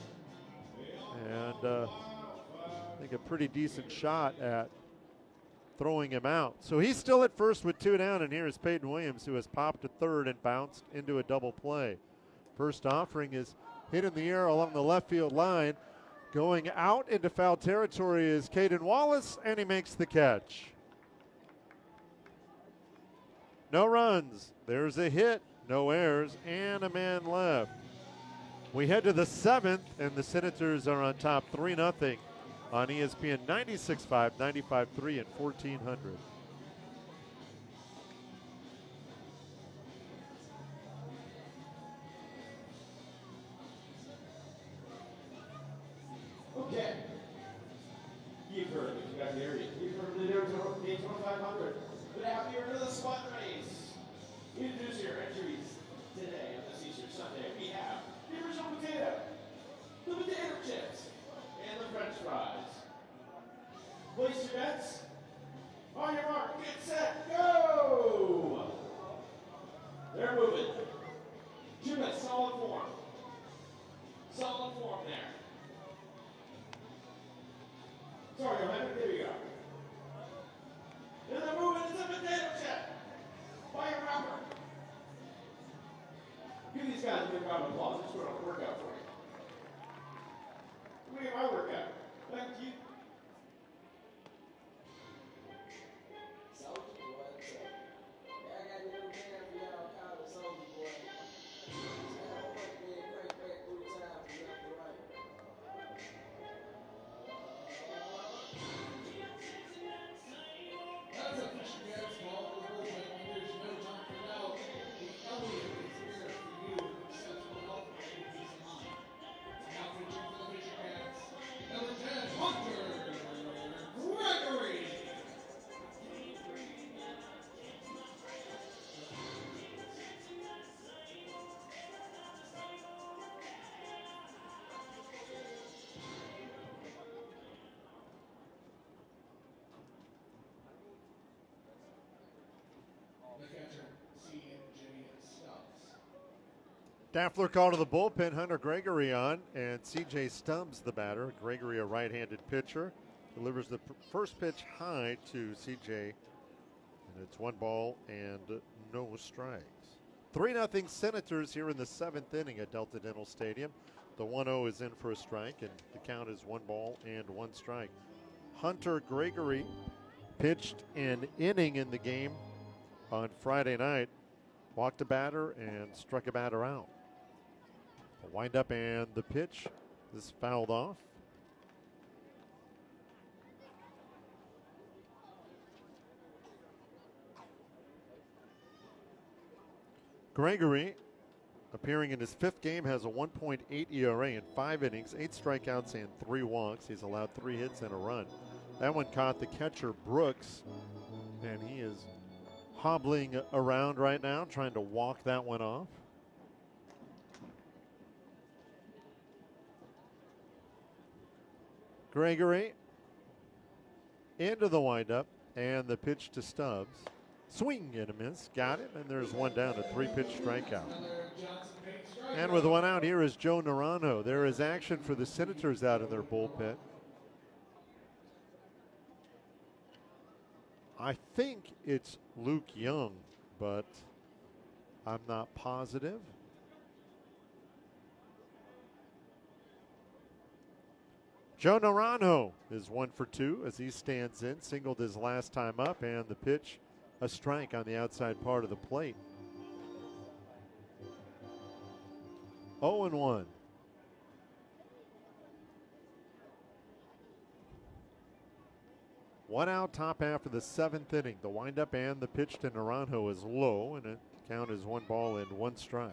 Speaker 1: And I think a pretty decent shot at throwing him out. So he's still at first with 2 down, and here is Peyton Williams, who has popped to third and bounced into a double play. First offering is hit in the air along the left field line. Going out into foul territory is Caden Wallace, and he makes the catch. No runs. There's a hit. No errors, and a man left. We head to the 7th, and the Senators are on top 3-0 on ESPN 96.5, 95.3, and 1400.
Speaker 3: Okay. You've heard the Kentucky area. You've heard the Daytona 500. But now you're into the spot race. Introduce your entries today on this Easter Sunday. We have the original potato, the potato chips, and the French fries. Place your bets. On your mark, get set, go! They're moving. Jim at solid form. Solid form there. Sorry, Johanna, there you go. And they're moving, it's a potato chip. By a rapper. Give these guys a big round of applause. Just doing a workout for you. Look at my workout. Thank you.
Speaker 7: Soldier boy, what's up? Yeah, I got a little band for y'all called the Soldier Boy. Just gotta work me and crank back through time from left to right.
Speaker 4: That's a fishing gas ball. There's no time for now. The Elliott is here for you. Exceptional health and peace of mind. Now pitching for the fishing cats. Number 10, Hunter Gregory. The catcher, C.J. Stubbs.
Speaker 1: Daffler called to the bullpen, Hunter Gregory on, and C.J. Stubbs the batter. Gregory, a right-handed pitcher, delivers the first pitch high to C.J., and it's 1 ball and no strikes. 3-0 Senators here in the 7th inning at Delta Dental Stadium. The 1-0 is in for a strike, and the count is 1 ball and 1 strike. Hunter Gregory pitched an inning in the game on Friday night. Walked a batter and struck a batter out. A windup and the pitch is fouled off. Gregory, appearing in his 5th game, has a 1.8 ERA in 5 innings, 8 strikeouts and 3 walks. He's allowed 3 hits and a run. That one caught the catcher Brooks, and he is hobbling around right now, trying to walk that one off. Gregory into the windup, and the pitch to Stubbs. Swing and a miss. Got it, and there's one down, a 3-pitch strikeout. And with one out, here is Joe Naranjo. There is action for the Senators out in their bullpen. I think it's Luke Young, but I'm not positive. Joe Naranjo is 1 for 2 as he stands in, singled his last time up, and the pitch, a strike on the outside part of the plate. 0-1. One out, top half of the 7th inning. The windup and the pitch to Naranjo is low, and it count is 1 ball and 1 strike.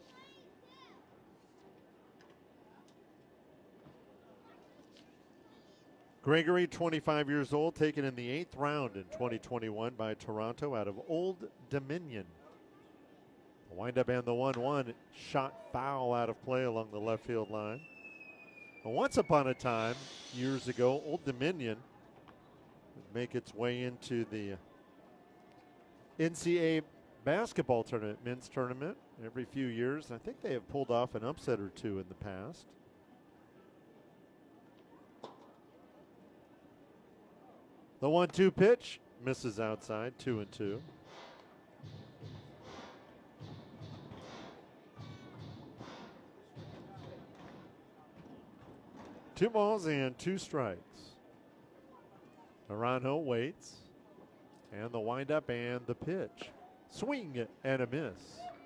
Speaker 1: Gregory, 25 years old, taken in the 8th round in 2021 by Toronto out of Old Dominion. The windup and the 1-1 shot foul out of play along the left field line. Well, once upon a time, years ago, Old Dominion would make its way into the NCAA basketball tournament, men's tournament, every few years. I think they have pulled off an upset or 2 in the past. The 1-2 pitch misses outside, 2-2. Two balls and 2 strikes. Naranjo waits, and the windup and the pitch. Swing and a miss.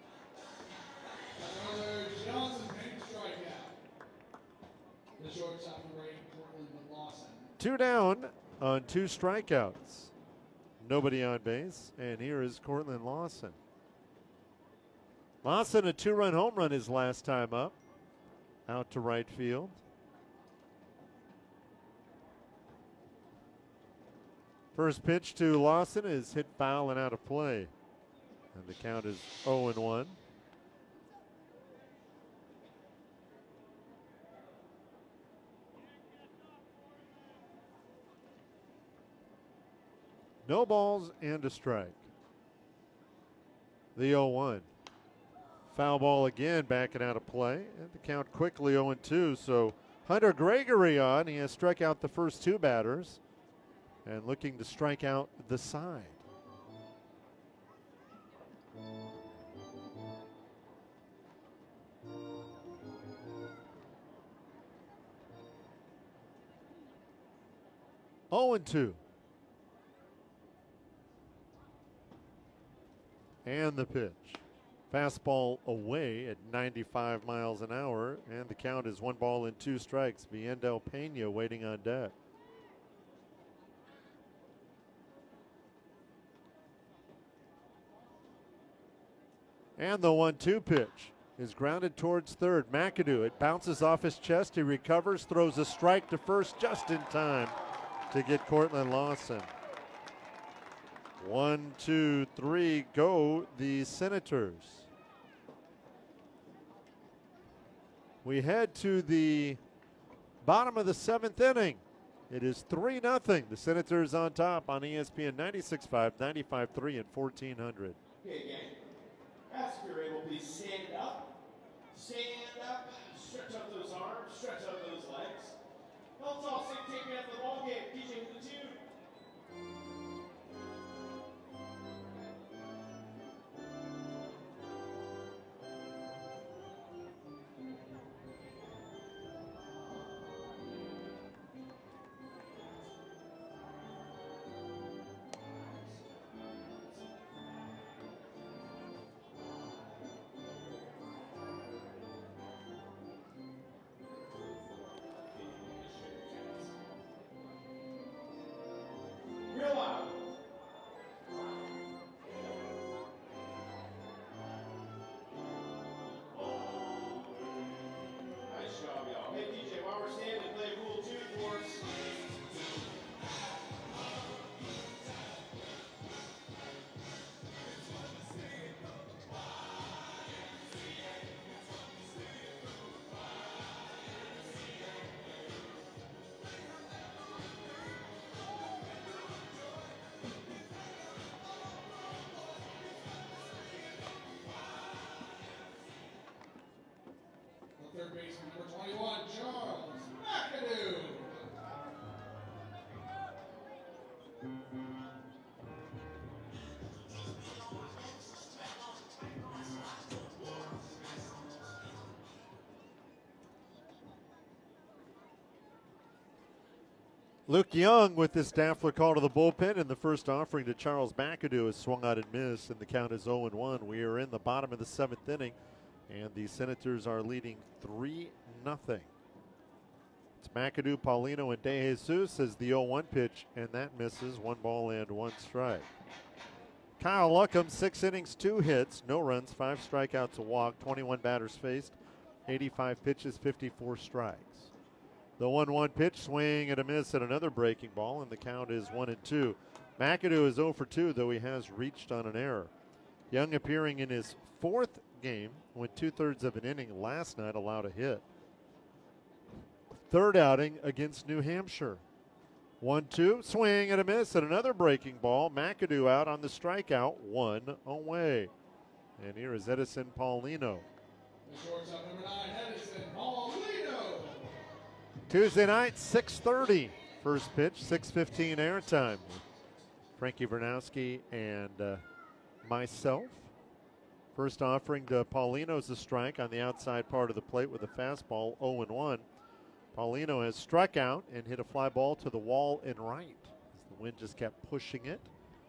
Speaker 4: Tyler Johnson, main strikeout. The shortstop for Ray Portland Lawson.
Speaker 1: 2 down on 2 strikeouts. Nobody on base, and here is Cortland Lawson. Lawson, a 2-run home run his last time up, out to right field. First pitch to Lawson is hit foul and out of play, and the count is 0-1. No balls and a strike. The 0-1. Foul ball again, backing out of play. And the count quickly 0-2. So Hunter Gregory on. He has struck out the first 2 batters and looking to strike out the side. Oh and 2. And the pitch. Fastball away at 95 miles an hour, and the count is 1 ball and 2 strikes. Viendel Pena waiting on deck. And the 1-2 pitch is grounded towards third. McAdoo, it bounces off his chest. He recovers, throws a strike to first just in time to get Cortland Lawson. 1, 2, 3, go the Senators. We head to the bottom of the 7th inning. It is 3-0. The Senators on top on ESPN 96.5, 95.3, and 1400.
Speaker 3: Okay, gang. Ask if you're able, please stand up. Stand up. Stretch out those arms. Stretch out those legs. Let's all sing Take Me Out to the Ball Game. DJ with the tune.
Speaker 1: Luke Young with this Daffler call to the bullpen, and the first offering to Charles McAdoo is swung out and missed, and the count is 0-1. We are in the bottom of the 7th inning, and the Senators are leading 3-0. It's McAdoo, Paulino, and De Jesus as the 0-1 pitch, and that misses. 1 ball and 1 strike. Kyle Luckham, 6 innings, 2 hits, no runs, 5 strikeouts, a walk, 21 batters faced, 85 pitches, 54 strikes. The 1-1 pitch, swing and a miss at another breaking ball, and the count is 1-2. McAdoo is 0 for 2, though he has reached on an error. Young appearing in his 4th game, went 2/3 of an inning last night, allowed a hit. 3rd outing against New Hampshire. 1-2, swing and a miss at another breaking ball. McAdoo out on the strikeout, 1 away. And here is Edison Paulino.
Speaker 4: The shortstop number 9, Edison Paulino.
Speaker 1: Tuesday night, 6:30. First pitch, 6:15 airtime. Frankie Vernowski and myself. First offering to Paulino's a strike on the outside part of the plate with a fastball, 0-1. Paulino has struck out and hit a fly ball to the wall in right. The wind just kept pushing it.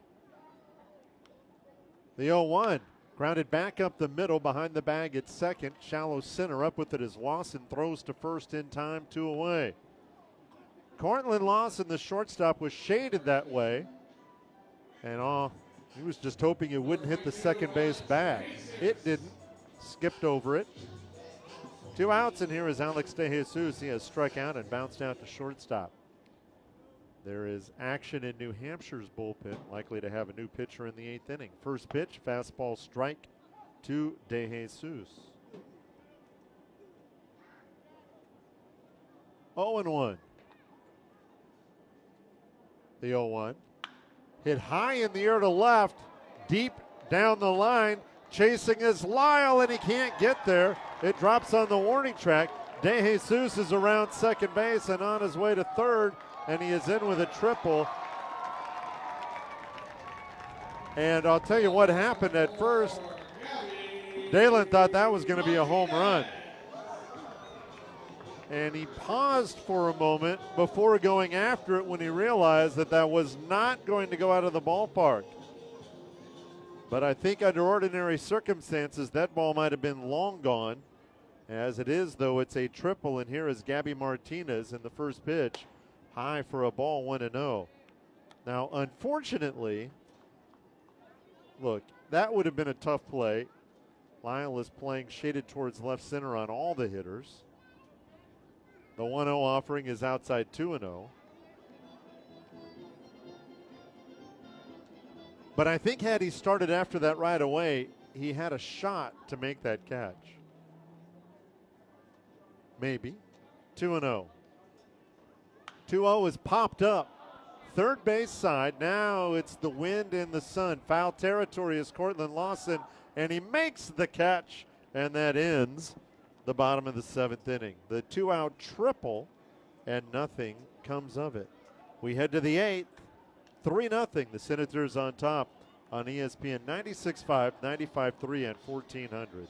Speaker 1: The 0-1. Grounded back up the middle behind the bag at second. Shallow center up with it as Lawson throws to first in time, 2 away. Cortland Lawson, the shortstop, was shaded that way. And he was just hoping it wouldn't hit the second base bag. It didn't. Skipped over it. 2 outs, and here is Alex De Jesus. He has struck out and bounced out to shortstop. There is action in New Hampshire's bullpen, likely to have a new pitcher in the 8th inning. First pitch, fastball strike to De Jesus. 0-1. The 0-1. Hit high in the air to left, deep down the line. Chasing is Lyle, and he can't get there. It drops on the warning track. De Jesus is around second base and on his way to third, and he is in with a triple. And I'll tell you what happened at first. Dalen thought that was going to be a home run. And he paused for a moment before going after it when he realized that that was not going to go out of the ballpark. But I think under ordinary circumstances, that ball might have been long gone. As it is, though, it's a triple, and here is Gabby Martinez in the first pitch. High for a ball, 1-0. Now, unfortunately, look, that would have been a tough play. Lyle is playing shaded towards left center on all the hitters. The 1-0 offering is outside 2-0. But I think had he started after that right away, he had a shot to make that catch. Maybe. 2-0. 2-0 is popped up. Third base side. Now it's the wind and the sun. Foul territory is Cortland Lawson, and he makes the catch, and that ends the bottom of the 7th inning. The 2-out triple, and nothing comes of it. We head to the 8th. 3-0. The Senators on top on ESPN 96.5, 95.3, and 1400.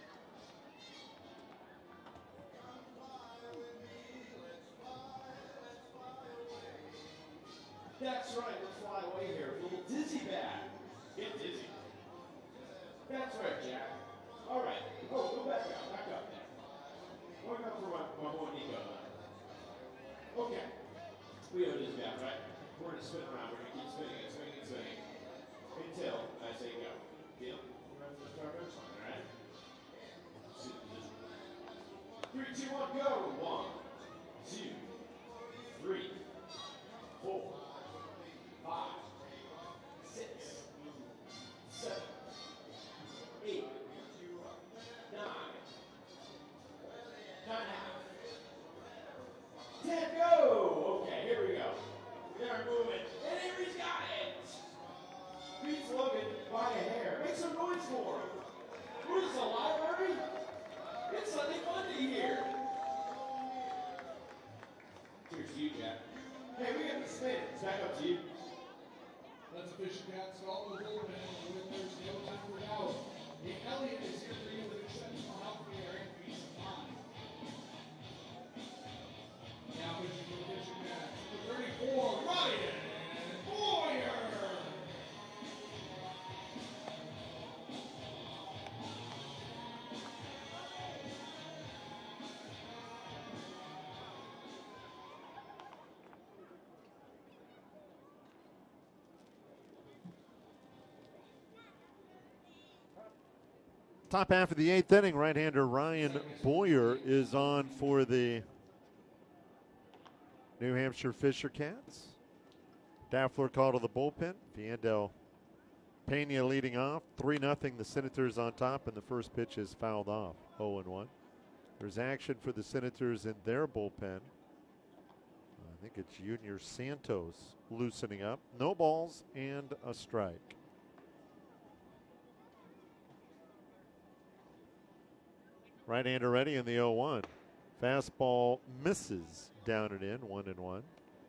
Speaker 3: That's right, let's fly away here. A little dizzy back. Get dizzy. That's right, Jack. All right. Oh, go back up there. Going up for my boy Nico. Okay. We have a dizzy back, right? We're going to spin around. We're going to keep spinning and swinging and swinging. Until I say go. Deal? We're going to start our song, all right? 3, 2, 1, go. 1, 2, 3, 4, 5, 6, 7, 8, 9, 10, go! Okay, here we go. We are moving. And Avery's got it! Beats Logan by a hair. Make some noise for him. Who's the library? It's Sunday Funday here. Cheers to you, Jack. Hey, we got the spin. It's back up to you.
Speaker 4: Let's official cats all the bullpen with their skill time for now. Nick Elliott is here for you with exceptional help from the area and peace of mind. Now pitching for the pitching match. Number 34,
Speaker 1: Top half of the 8th inning, right-hander Ryan Boyer is on for the New Hampshire Fisher Cats. Daffler called to the bullpen. Viandel Pena leading off. 3-0, the Senators on top, and the first pitch is fouled off. 0-1. There's action for the Senators in their bullpen. I think it's Junior Santos loosening up. No balls and a strike. Right-hander ready in the 0-1. Fastball misses down and in, 1-1.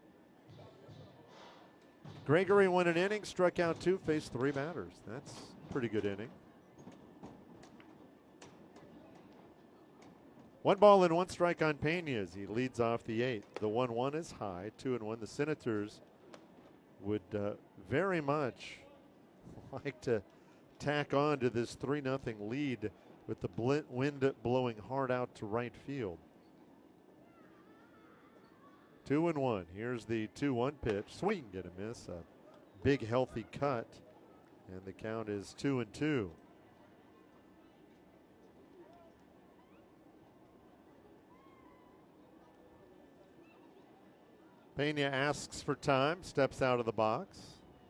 Speaker 1: Gregory won an inning, struck out 2, faced 3 batters. That's a pretty good inning. 1 ball and 1 strike on Pena as he leads off the 8th. The 1-1 is high, 2-1. The Senators would very much like to tack on to this 3-0 lead with the wind blowing hard out to right field. 2-1. Here's the 2-1 pitch. Swing and a miss. A big healthy cut. And the count is 2-2. Pena asks for time, steps out of the box.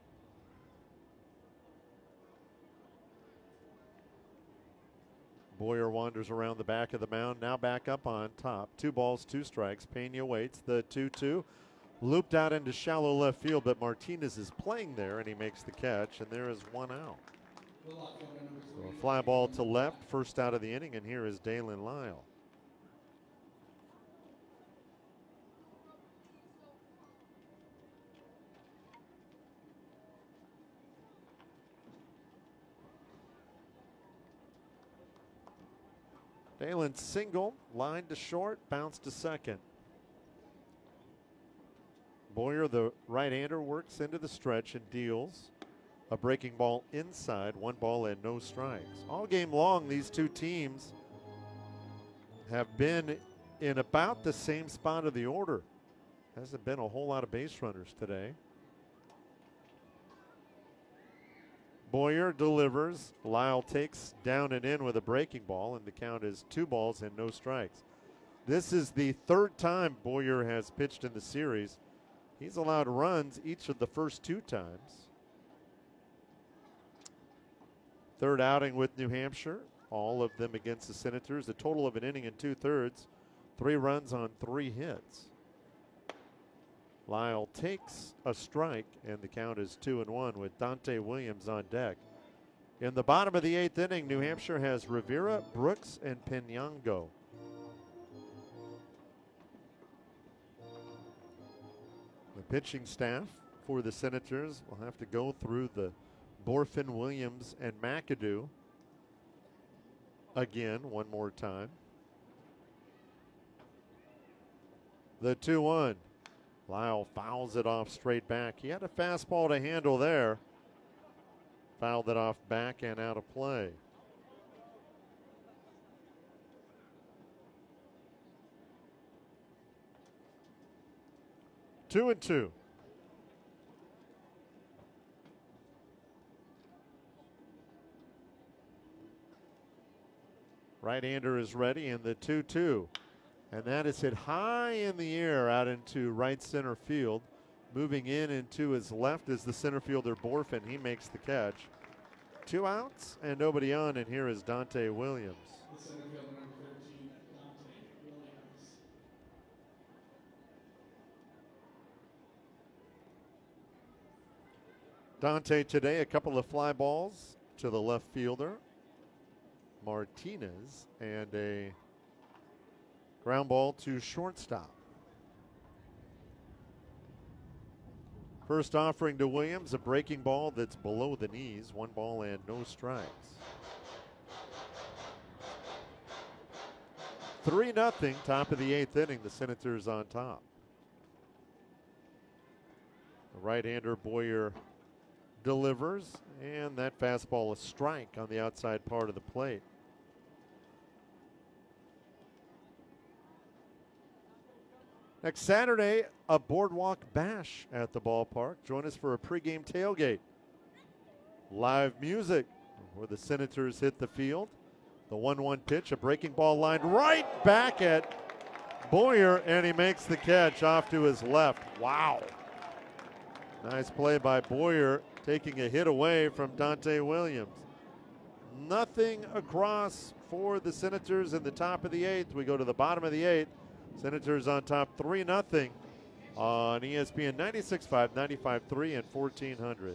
Speaker 1: Boyer wanders around the back of the mound, now back up on top. 2 balls, 2 strikes. Pena waits. The 2-2 looped out into shallow left field, but Martinez is playing there, and he makes the catch, and there is 1 out. So a fly ball to left, first out of the inning, and here is Dalen Lyle. Dalen single, line to short, bounce to second. Boyer, the right-hander, works into the stretch and deals a breaking ball inside, 1 ball and no strikes. All game long, these two teams have been in about the same spot of the order. Hasn't been a whole lot of base runners today. Boyer delivers. Lyle takes down and in with a breaking ball, and the count is 2 balls and no strikes. This is the 3rd time Boyer has pitched in the series. He's allowed runs each of the first 2 times. 3rd outing with New Hampshire, all of them against the Senators. A total of an inning and 2/3, 3 runs on 3 hits. Lyle takes a strike, and the count is 2-1 with Dante Williams on deck. In the bottom of the 8th inning, New Hampshire has Rivera, Brooks, and Penyango. The pitching staff for the Senators will have to go through the Borfin, Williams, and McAdoo again one more time. The 2-1. Lyle fouls it off straight back. He had a fastball to handle there. Fouled it off back and out of play. Two and two. Right-hander is ready, and the 2-2. And that is hit high in the air out into right center field. Moving in and to his left is the center fielder Borfin. He makes the catch. 2 outs and nobody on, and here is Dante Williams.
Speaker 4: The center fielder, number 13, Dante Williams.
Speaker 1: Dante today, a couple of fly balls to the left fielder, Martinez, and a ground ball to shortstop. First offering to Williams, a breaking ball that's below the knees. 1 ball and no strikes. 3-0, top of the 8th inning. The Senators on top. The right-hander Boyer delivers, and that fastball a strike on the outside part of the plate. Next Saturday, a boardwalk bash at the ballpark. Join us for a pregame tailgate. Live music where the Senators hit the field. The 1-1 pitch, a breaking ball line right back at Boyer, and he makes the catch off to his left. Wow. Nice play by Boyer, taking a hit away from Dante Williams. Nothing across for the Senators in the top of the 8th. We go to the bottom of the 8th. Senators on top 3-0 on ESPN 96.5, 95.3, and 1400.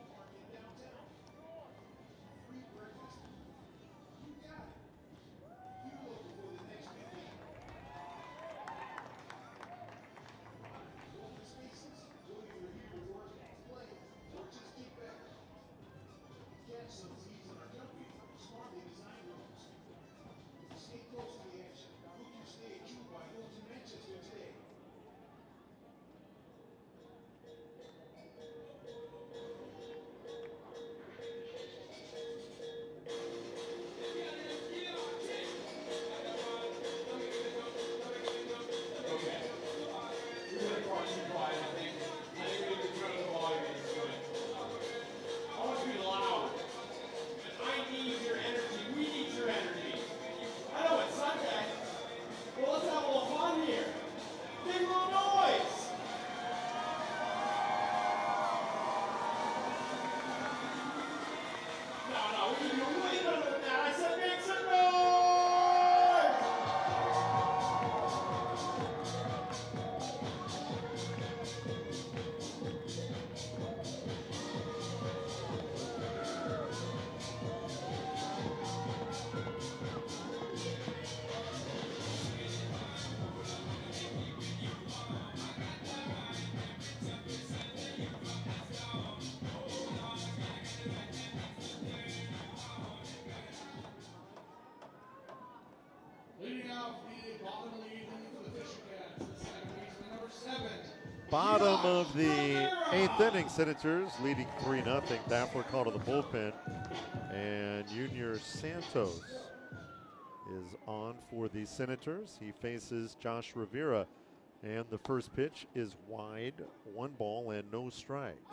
Speaker 1: Bottom of the 8th inning, Senators leading 3-0. Daffler called to the bullpen, and Junior Santos is on for the Senators. He faces Josh Rivera, and the first pitch is wide, 1 ball and no strikes.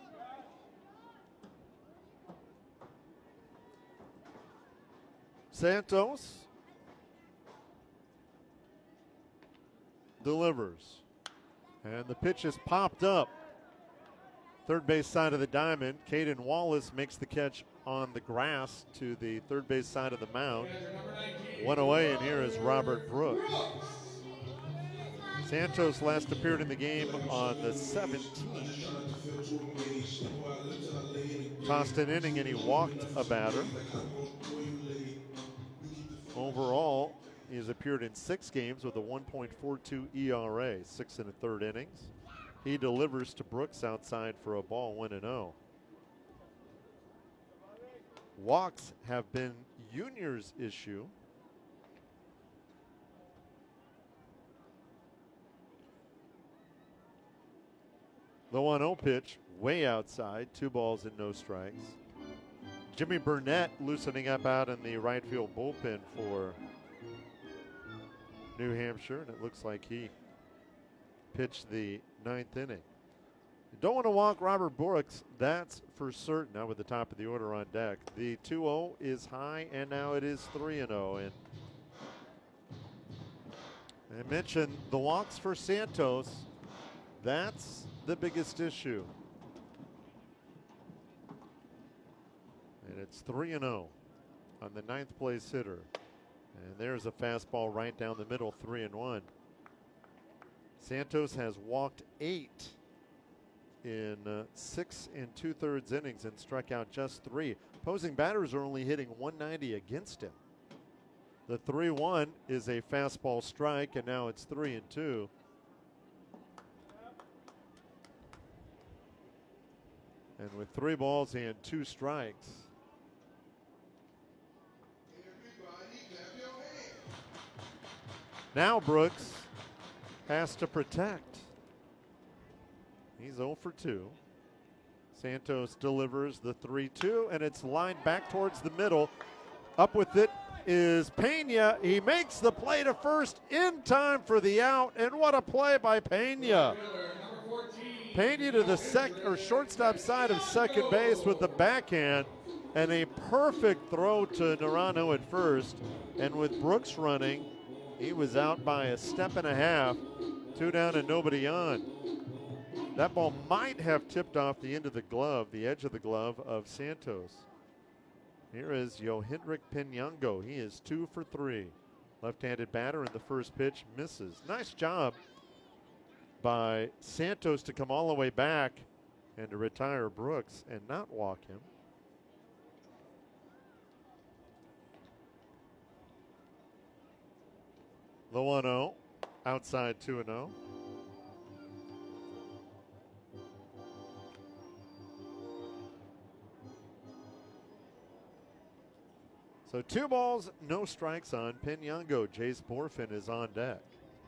Speaker 1: Santos delivers. And the pitch is popped up. Third base side of the diamond. Caden Wallace makes the catch on the grass to the third base side of the mound. 1 away, and here is Robert Brooks. Santos last appeared in the game on the 17th. Tossed an inning and he walked a batter. Overall, he has appeared in 6 games with a 1.42 ERA, 6 1/3 innings. He delivers to Brooks outside for a ball, 1-0. Walks have been Junior's issue. The 1-0 pitch, way outside, 2 balls and no strikes. Jimmy Burnett loosening up out in the right field bullpen for New Hampshire, and it looks like he pitched the 9th inning. You don't want to walk Robert Brooks, that's for certain. Now with the top of the order on deck. The 2-0 is high, and now it is 3-0. And I mentioned the walks for Santos. That's the biggest issue. And it's 3-0 on the 9th place hitter. And there's a fastball right down the middle, 3-1. Santos has walked 8 in 6 2/3 innings and struck out just 3. Opposing batters are only hitting 190 against him. The 3-1 is a fastball strike, and now it's 3-2. And with 3 balls and 2 strikes, now Brooks has to protect. He's 0 for 2. Santos delivers the 3-2, and it's lined back towards the middle. Up with it is Pena. He makes the play to first in time for the out, and what a play by Pena. Pena to the shortstop side of second base with the backhand, and a perfect throw to Narano at first. And with Brooks running, he was out by a step and a half, 2 down and nobody on. That ball might have tipped off the end of the glove, the edge of the glove of Santos. Here is Yohendrick Pinyango. He is 2 for 3. Left-handed batter, and the first pitch misses. Nice job by Santos to come all the way back and to retire Brooks and not walk him. The 1-0, outside 2-0. So 2 balls, no strikes on Pinyango. Jace Borfin is on deck.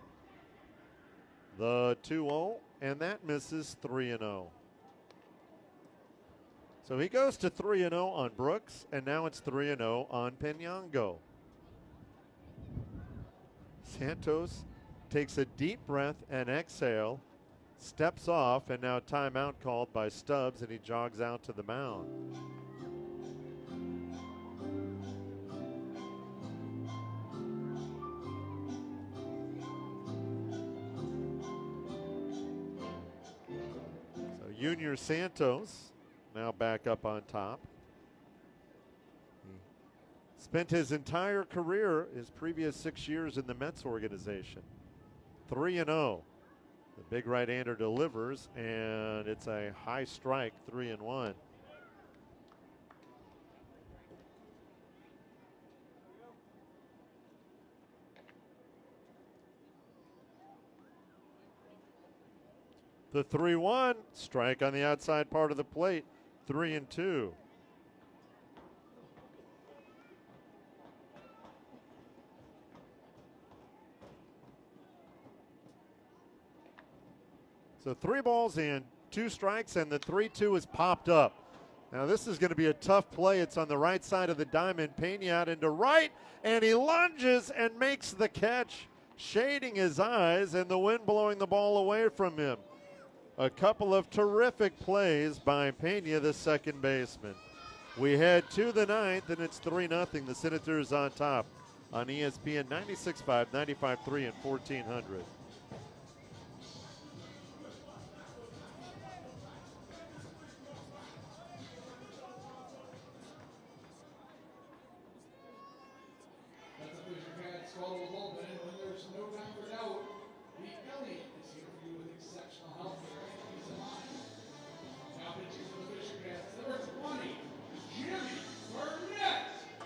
Speaker 1: The 2-0, and that misses 3-0. So he goes to 3-0 on Brooks, and now it's 3-0 on Pinyango. Santos takes a deep breath and exhale, steps off, and now timeout called by Stubbs, and he jogs out to the mound. Junior Santos now back up on top. He spent his entire career, his previous 6 years in the Mets organization. 3-0. The big right-hander delivers, and it's a high strike, 3-1. The 3-1, strike on the outside part of the plate, 3-2. So 3 balls and 2 strikes, and the 3-2 is popped up. Now this is going to be a tough play. It's on the right side of the diamond. Pena out into right, and he lunges and makes the catch, shading his eyes, and the wind blowing the ball away from him. A couple of terrific plays by Pena, the second baseman. We head to the 9th, and it's 3-0. The Senators on top on ESPN 96.5, 95.3, and 1400.
Speaker 4: That's a Fisher Cats call to Walden, and when there's no time for doubt, Lee Elliott is here for you with exceptional health care and peace of mind. Now pitching for the Fisher Cats, number 20, Jimmy Burnett.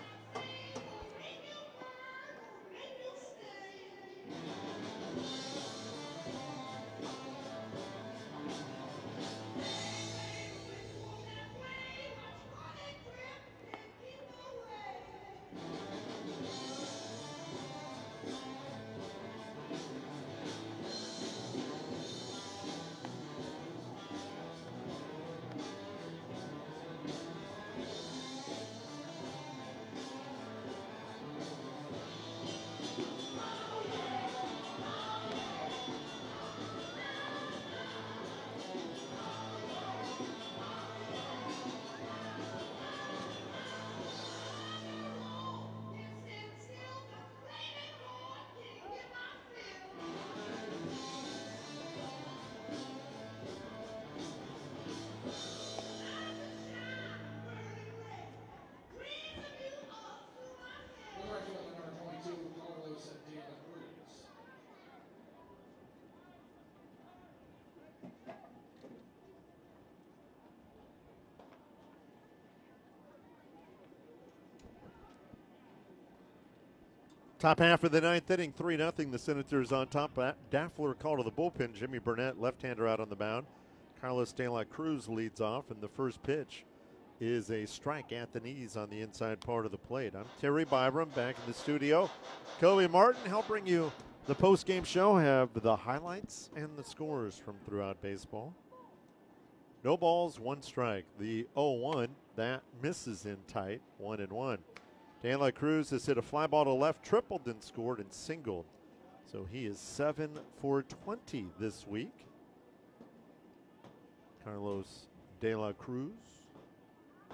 Speaker 1: Top half of the 9th inning, 3-0. The Senators on top. Daffler called to the bullpen. Jimmy Burnett, left-hander, out on the mound. Carlos De La Cruz leads off, and the first pitch is a strike at the knees on the inside part of the plate. I'm Terry Byram back in the studio. Kobe Martin help bring you the post-game show. Have the highlights and the scores from throughout baseball. No balls, 1 strike. The 0-1, that misses in tight, 1-1. De La Cruz has hit a fly ball to left, tripled and scored and singled. So he is 7 for 20 this week. Carlos De La Cruz.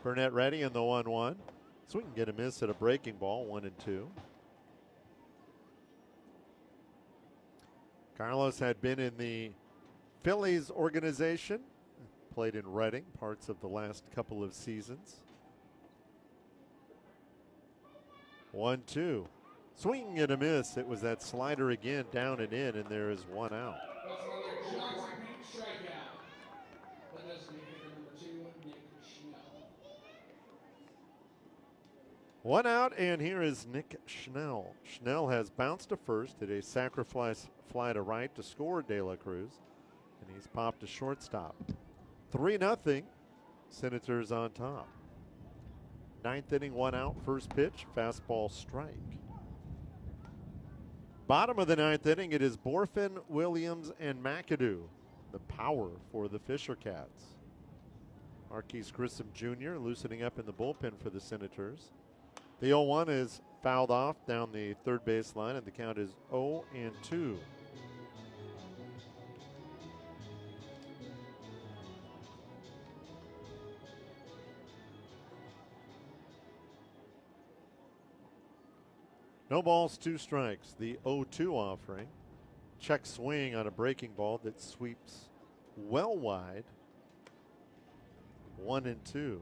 Speaker 1: Burnett ready in the 1-1. So we can get a miss at a breaking ball, 1-2. Carlos had been in the Phillies organization, played in Reading parts of the last couple of seasons. 1-2. Swing and a miss. It was that slider again, down and in, and there is one out.
Speaker 4: That's another Johnson beat strikeout. That does make hitter number 2, Nick Schnell.
Speaker 1: One out, and here is Nick Schnell. Schnell has bounced to first, did a sacrifice fly to right to score De La Cruz, and he's popped to shortstop. 3-0, Senators on top. Ninth inning, one out, first pitch, fastball strike. Bottom of the ninth inning, it is Borfin, Williams, and McAdoo. The power for the Fisher Cats. Marquise Grissom Jr. loosening up in the bullpen for the Senators. The 0-1 is fouled off down the third base line, and the count is 0-2. No balls, 2 strikes. The 0-2 offering. Check swing on a breaking ball that sweeps well wide. 1-2.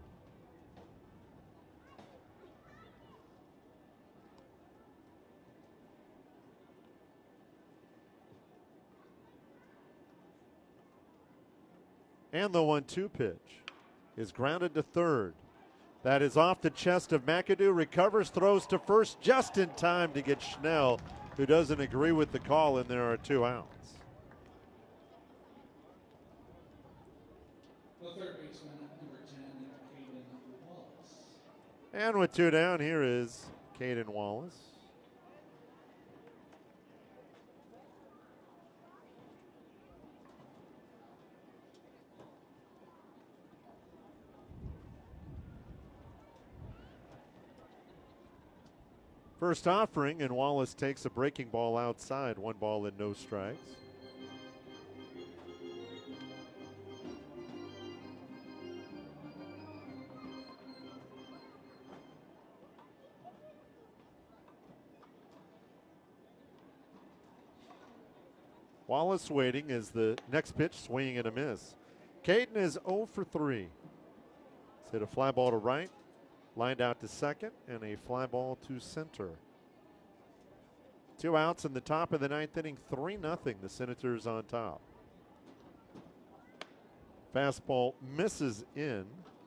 Speaker 1: And the 1-2 pitch is grounded to third. That is off the chest of McAdoo, recovers, throws to first just in time to get Schnell, who doesn't agree with the call, and there are 2 outs.
Speaker 4: The third baseman, number 10, Caden Wallace.
Speaker 1: And with 2 down, here is Caden Wallace. First offering, and Wallace takes a breaking ball outside. 1 ball and no strikes. Wallace waiting as the next pitch, swinging and a miss. Caden is 0 for 3. He's hit a fly ball to right, lined out to second, and a fly ball to center. 2 outs in the top of the ninth inning, 3-0. The Senators on top. Fastball misses in,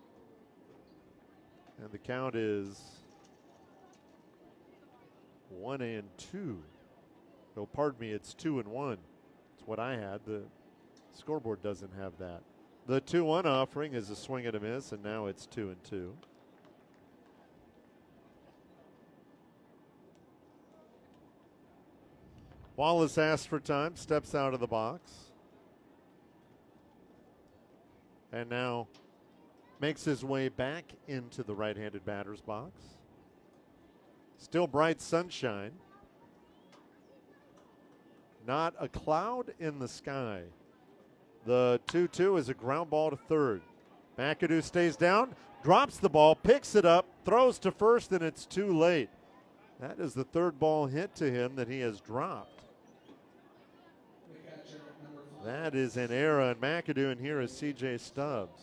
Speaker 1: and the count is 1-2. No, pardon me, it's 2-1. It's what I had. The scoreboard doesn't have that. The 2-1 offering is a swing and a miss, and now it's 2-2. Wallace asks for time, steps out of the box, and now makes his way back into the right-handed batter's box. Still bright sunshine. Not a cloud in the sky. The 2-2 is a ground ball to third. McAdoo stays down, drops the ball, picks it up, throws to first, and it's too late. That is the third ball hit to him that he has dropped. That is an error on McAdoo, and here is C.J. Stubbs.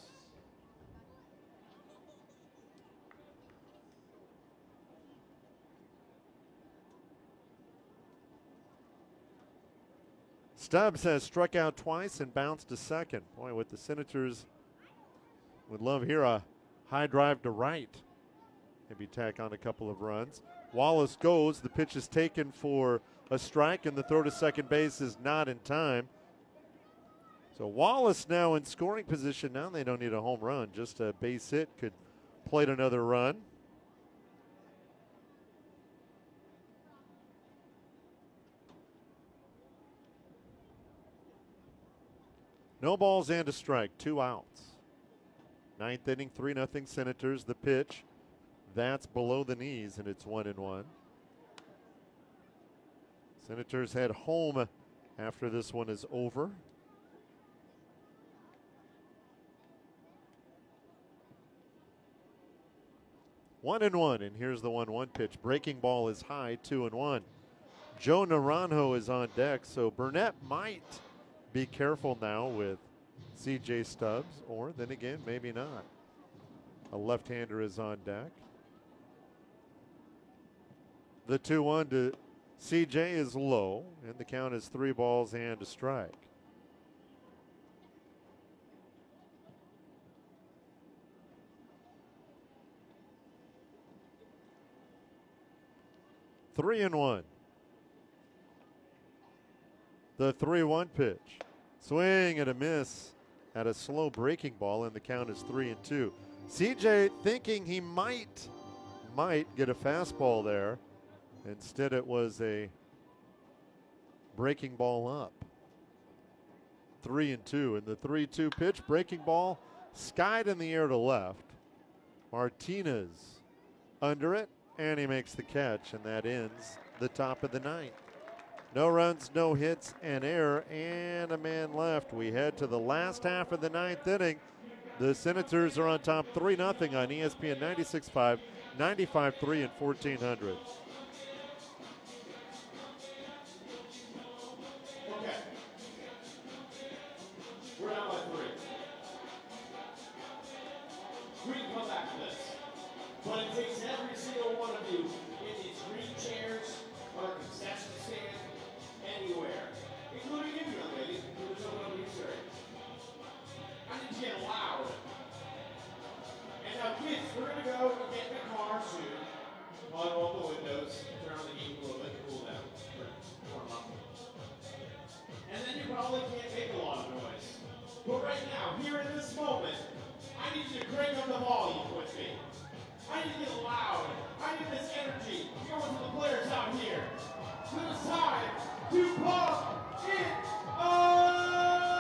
Speaker 1: Stubbs has struck out twice and bounced to second. Boy, what the Senators would love here, a high drive to right. Maybe tack on a couple of runs. Wallace goes. The pitch is taken for a strike, and the throw to second base is not in time. So Wallace now in scoring position. Now they don't need a home run. Just a base hit could plate another run. No balls and a strike, 2 outs. Ninth inning, 3-0 Senators. The pitch, that's below the knees, and it's 1-1. Senators head home after this one is over. 1-1, and here's the 1-1 pitch. Breaking ball is high, 2-1. Joe Naranjo is on deck, so Burnett might be careful now with C.J. Stubbs, or then again, maybe not. A left-hander is on deck. The 2-1 to C.J. is low, and the count is 3 balls and a strike. Three and one. The 3-1 pitch. Swing and a miss at a slow breaking ball, and the count is 3-2. CJ thinking he might get a fastball there. Instead, it was a breaking ball up. 3-2. And the 3-2 pitch, breaking ball, skied in the air to left. Martinez under it, and he makes the catch, and that ends the top of the ninth. No runs, no hits, an error, and a man left. We head to the last half of the ninth inning. The Senators are on top 3-0 on ESPN 96.5, 95.3, and 1400.
Speaker 3: Okay. We're down by 3. We can come back to this. But it takes every single one of you in these green chairs or concession stand, anywhere, including you, young ladies, including someone on the shirt. I need to get loud. And now, kids, we're going to go and get in the car soon. Roll the windows, turn on the heat a little bit to cool down, or warm up. And then you probably can't make a lot of noise. But right now, here in this moment, I need you to crank up the volume with me. I need to get loud. I need this energy going to the players out here. It's time to pump it up!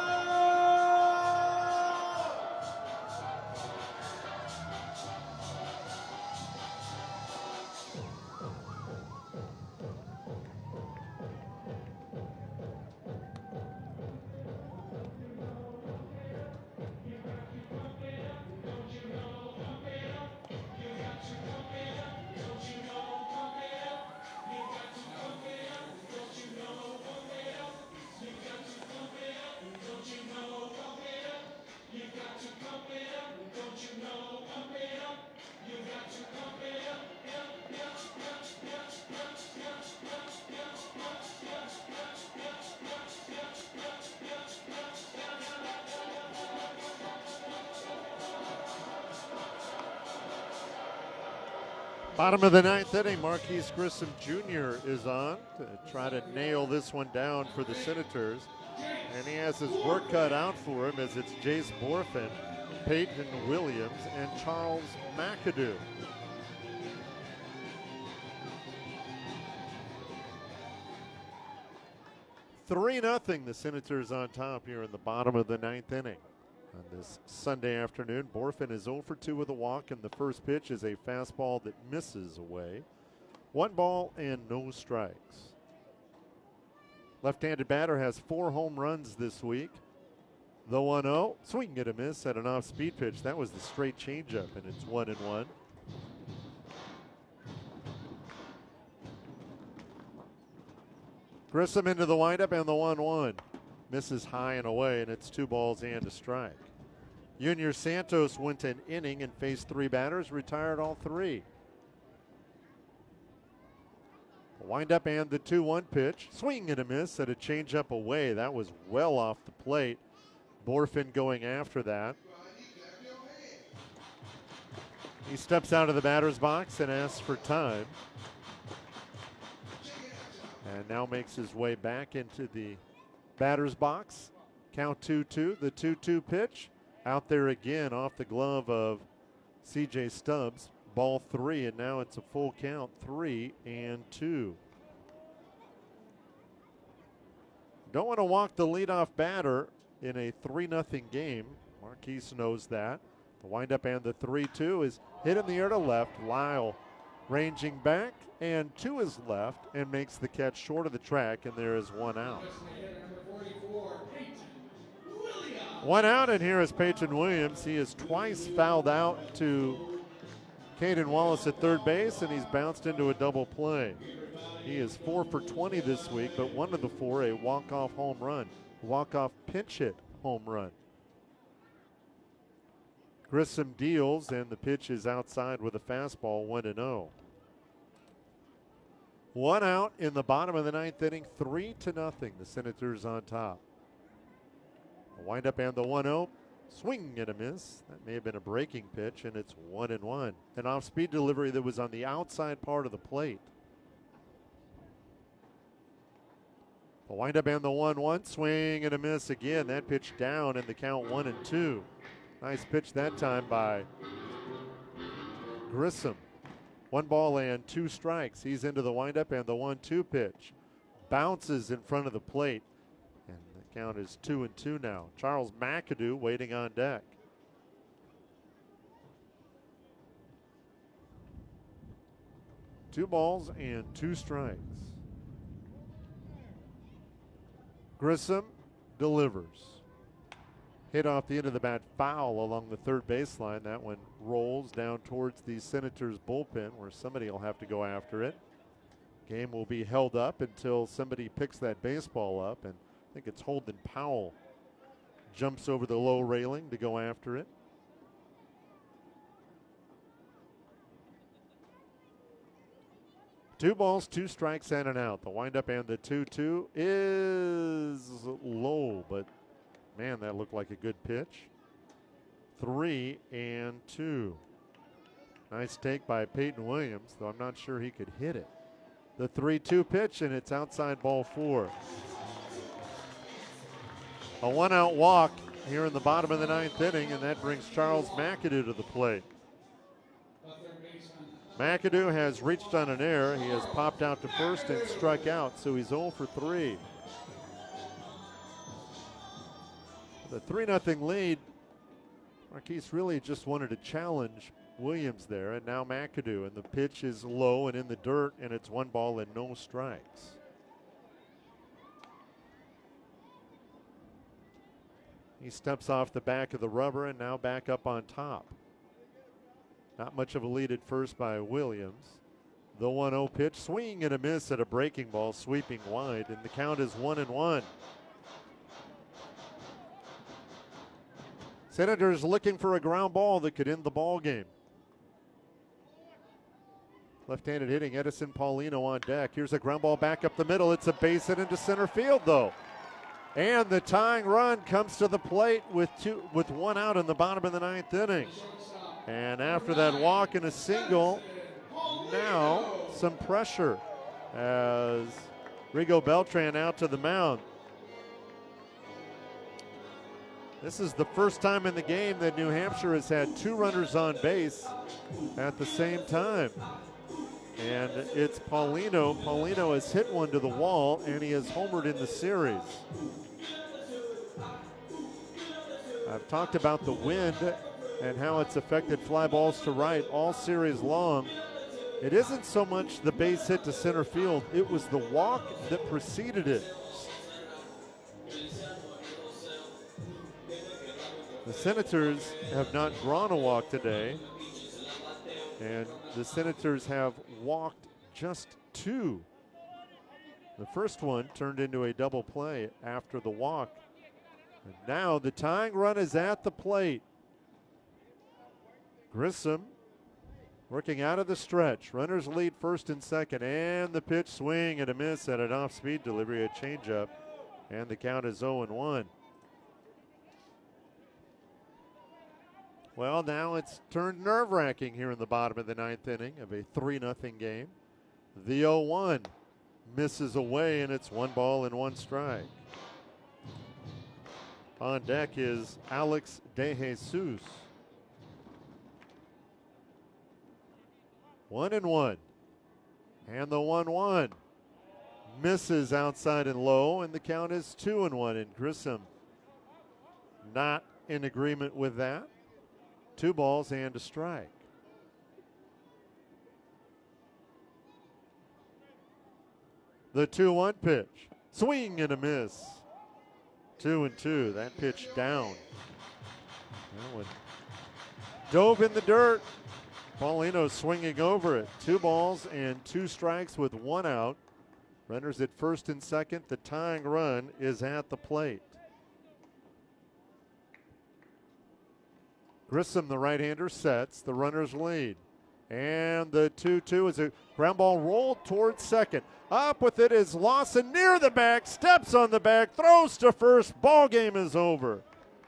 Speaker 1: Bottom of the ninth inning, Marquise Grissom Jr. is on to try to nail this one down for the Senators. And he has his work cut out for him as it's Jace Borfin, Peyton Williams, and Charles McAdoo. Three nothing, the Senators on top here in the bottom of the ninth inning. On this Sunday afternoon, Borfin is 0 for 2 with a walk, and the first pitch is a fastball that misses away. 1 ball and no strikes. Left-handed batter has 4 home runs this week. The 1-0, swing and a miss at an off-speed pitch. That was the straight changeup, and it's 1-1. Grissom into the windup and the 1-1. Misses high and away, and it's 2 balls and a strike. Junior Santos went an inning and faced 3 batters, retired all 3. A windup and the 2-1 pitch. Swing and a miss at a changeup away. That was well off the plate. Borfin going after that. He steps out of the batter's box and asks for time. And now makes his way back into the batter's box. Count 2-2. The 2-2 pitch out there again off the glove of C.J. Stubbs. Ball 3, and now it's a full count, 3-2. Don't want to walk the leadoff batter in a 3-0 game. Marquise knows that. The windup and the 3-2 is hit in the air to left. Lyle ranging back and to his left and makes the catch short of the track, and there is 1 out. 1 out, and here is Peyton Williams. He is twice fouled out to Caden Wallace at third base, and he's bounced into a double play. He is 4 for 20 this week, but one of the 4 a walk-off home run, walk-off pinch hit home run. Grissom deals, and the pitch is outside with a fastball, 1-0. 1 out in the bottom of the 9th inning, 3-0. The Senators on top. A windup and the 1-0. Swing and a miss. That may have been a breaking pitch, and it's 1-1. An off-speed delivery that was on the outside part of the plate. A windup and the 1-1. Swing and a miss again. That pitch down, and the count 1-2. Nice pitch that time by Grissom. 1 ball and 2 strikes. He's into the windup and the 1-2 pitch. Bounces in front of the plate. And the count is 2-2 now. Charles McAdoo waiting on deck. Two balls and 2 strikes. Grissom delivers. Hit off the end of the bat, foul along the third baseline. That one rolls down towards the Senators bullpen, where somebody will have to go after it. Game will be held up until somebody picks that baseball up, and I think it's Holden Powell. Jumps over the low railing to go after it. Two balls, 2 strikes, and an out. The windup and the 2-2 is low, but man, that looked like a good pitch. 3-2. Nice take by Peyton Williams, though I'm not sure he could hit it. The 3-2 pitch, and it's outside ball 4. A 1-out walk here in the bottom of the 9th inning, and that brings Charles McAdoo to the plate. McAdoo has reached on an error. He has popped out to first and struck out, so he's 0 for 3. The 3-0 lead, Marquise really just wanted to challenge Williams there, and now McAdoo, and the pitch is low and in the dirt, and it's 1 ball and no strikes. He steps off the back of the rubber and now back up on top. Not much of a lead at first by Williams. The 1-0 pitch, swing and a miss at a breaking ball, sweeping wide, and the count is 1-1. Senators looking for a ground ball that could end the ball game. Left-handed hitting, Edison Paulino on deck. Here's a ground ball back up the middle. It's a base hit into center field, though. And the tying run comes to the plate with 1 out in the bottom of the 9th inning. And after that walk and a single, now some pressure as Rigo Beltran out to the mound. This is the first time in the game that New Hampshire has had 2 runners on base at the same time. And it's Paulino. Paulino has hit one to the wall, and he has homered in the series. I've talked about the wind and how it's affected fly balls to right all series long. It isn't so much the base hit to center field, it was the walk that preceded it. The Senators have not drawn a walk today, and the Senators have walked just 2. The first one turned into a double play after the walk. And now the tying run is at the plate. Grissom working out of the stretch. Runners lead first and second, and the pitch, swing and a miss at an off-speed delivery, a changeup, and the count is 0-1. Well, now it's turned nerve-wracking here in the bottom of the 9th inning of a 3-0 game. The 0-1 misses away, and it's 1 ball and 1 strike. On deck is Alex DeJesus. 1-1. And the 1-1 misses outside and low, and the count is 2-1. And Grissom not in agreement with that. 2 balls and a strike. The 2-1 pitch. Swing and a miss. 2-2. That pitch down. That one dove in the dirt. Paulino swinging over it. 2 balls and 2 strikes with 1 out. Runners at first and second. The tying run is at the plate. Grissom, the right-hander, sets. The runners lead. And the 2-2 is a ground ball rolled towards second. Up with it is Lawson near the back, steps on the back, throws to first. Ball game is over.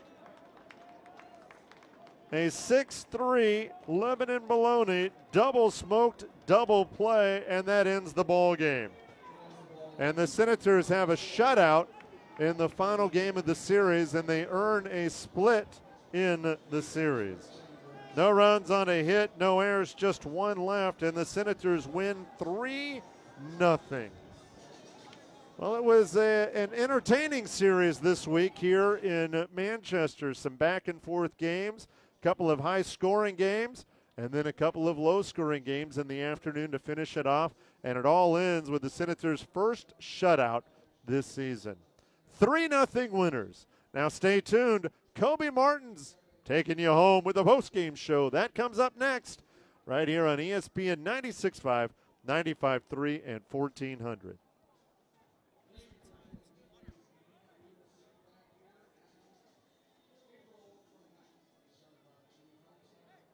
Speaker 1: A 6-3 Lebanon Bologna double smoked, double play, and that ends the ball game. And the Senators have a shutout in the final game of the series, and they earn a split in the series. No runs on a hit, no errors, just 1 left, and the Senators win 3-0. Well, it was an entertaining series this week here in Manchester. Some back-and-forth games, a couple of high-scoring games, and then a couple of low-scoring games in the afternoon to finish it off, and it all ends with the Senators' first shutout this season. 3-0 winners. Now stay tuned. Kobe Martin's taking you home with a post-game show. That comes up next right here on ESPN 96.5, 95.3, and 1400.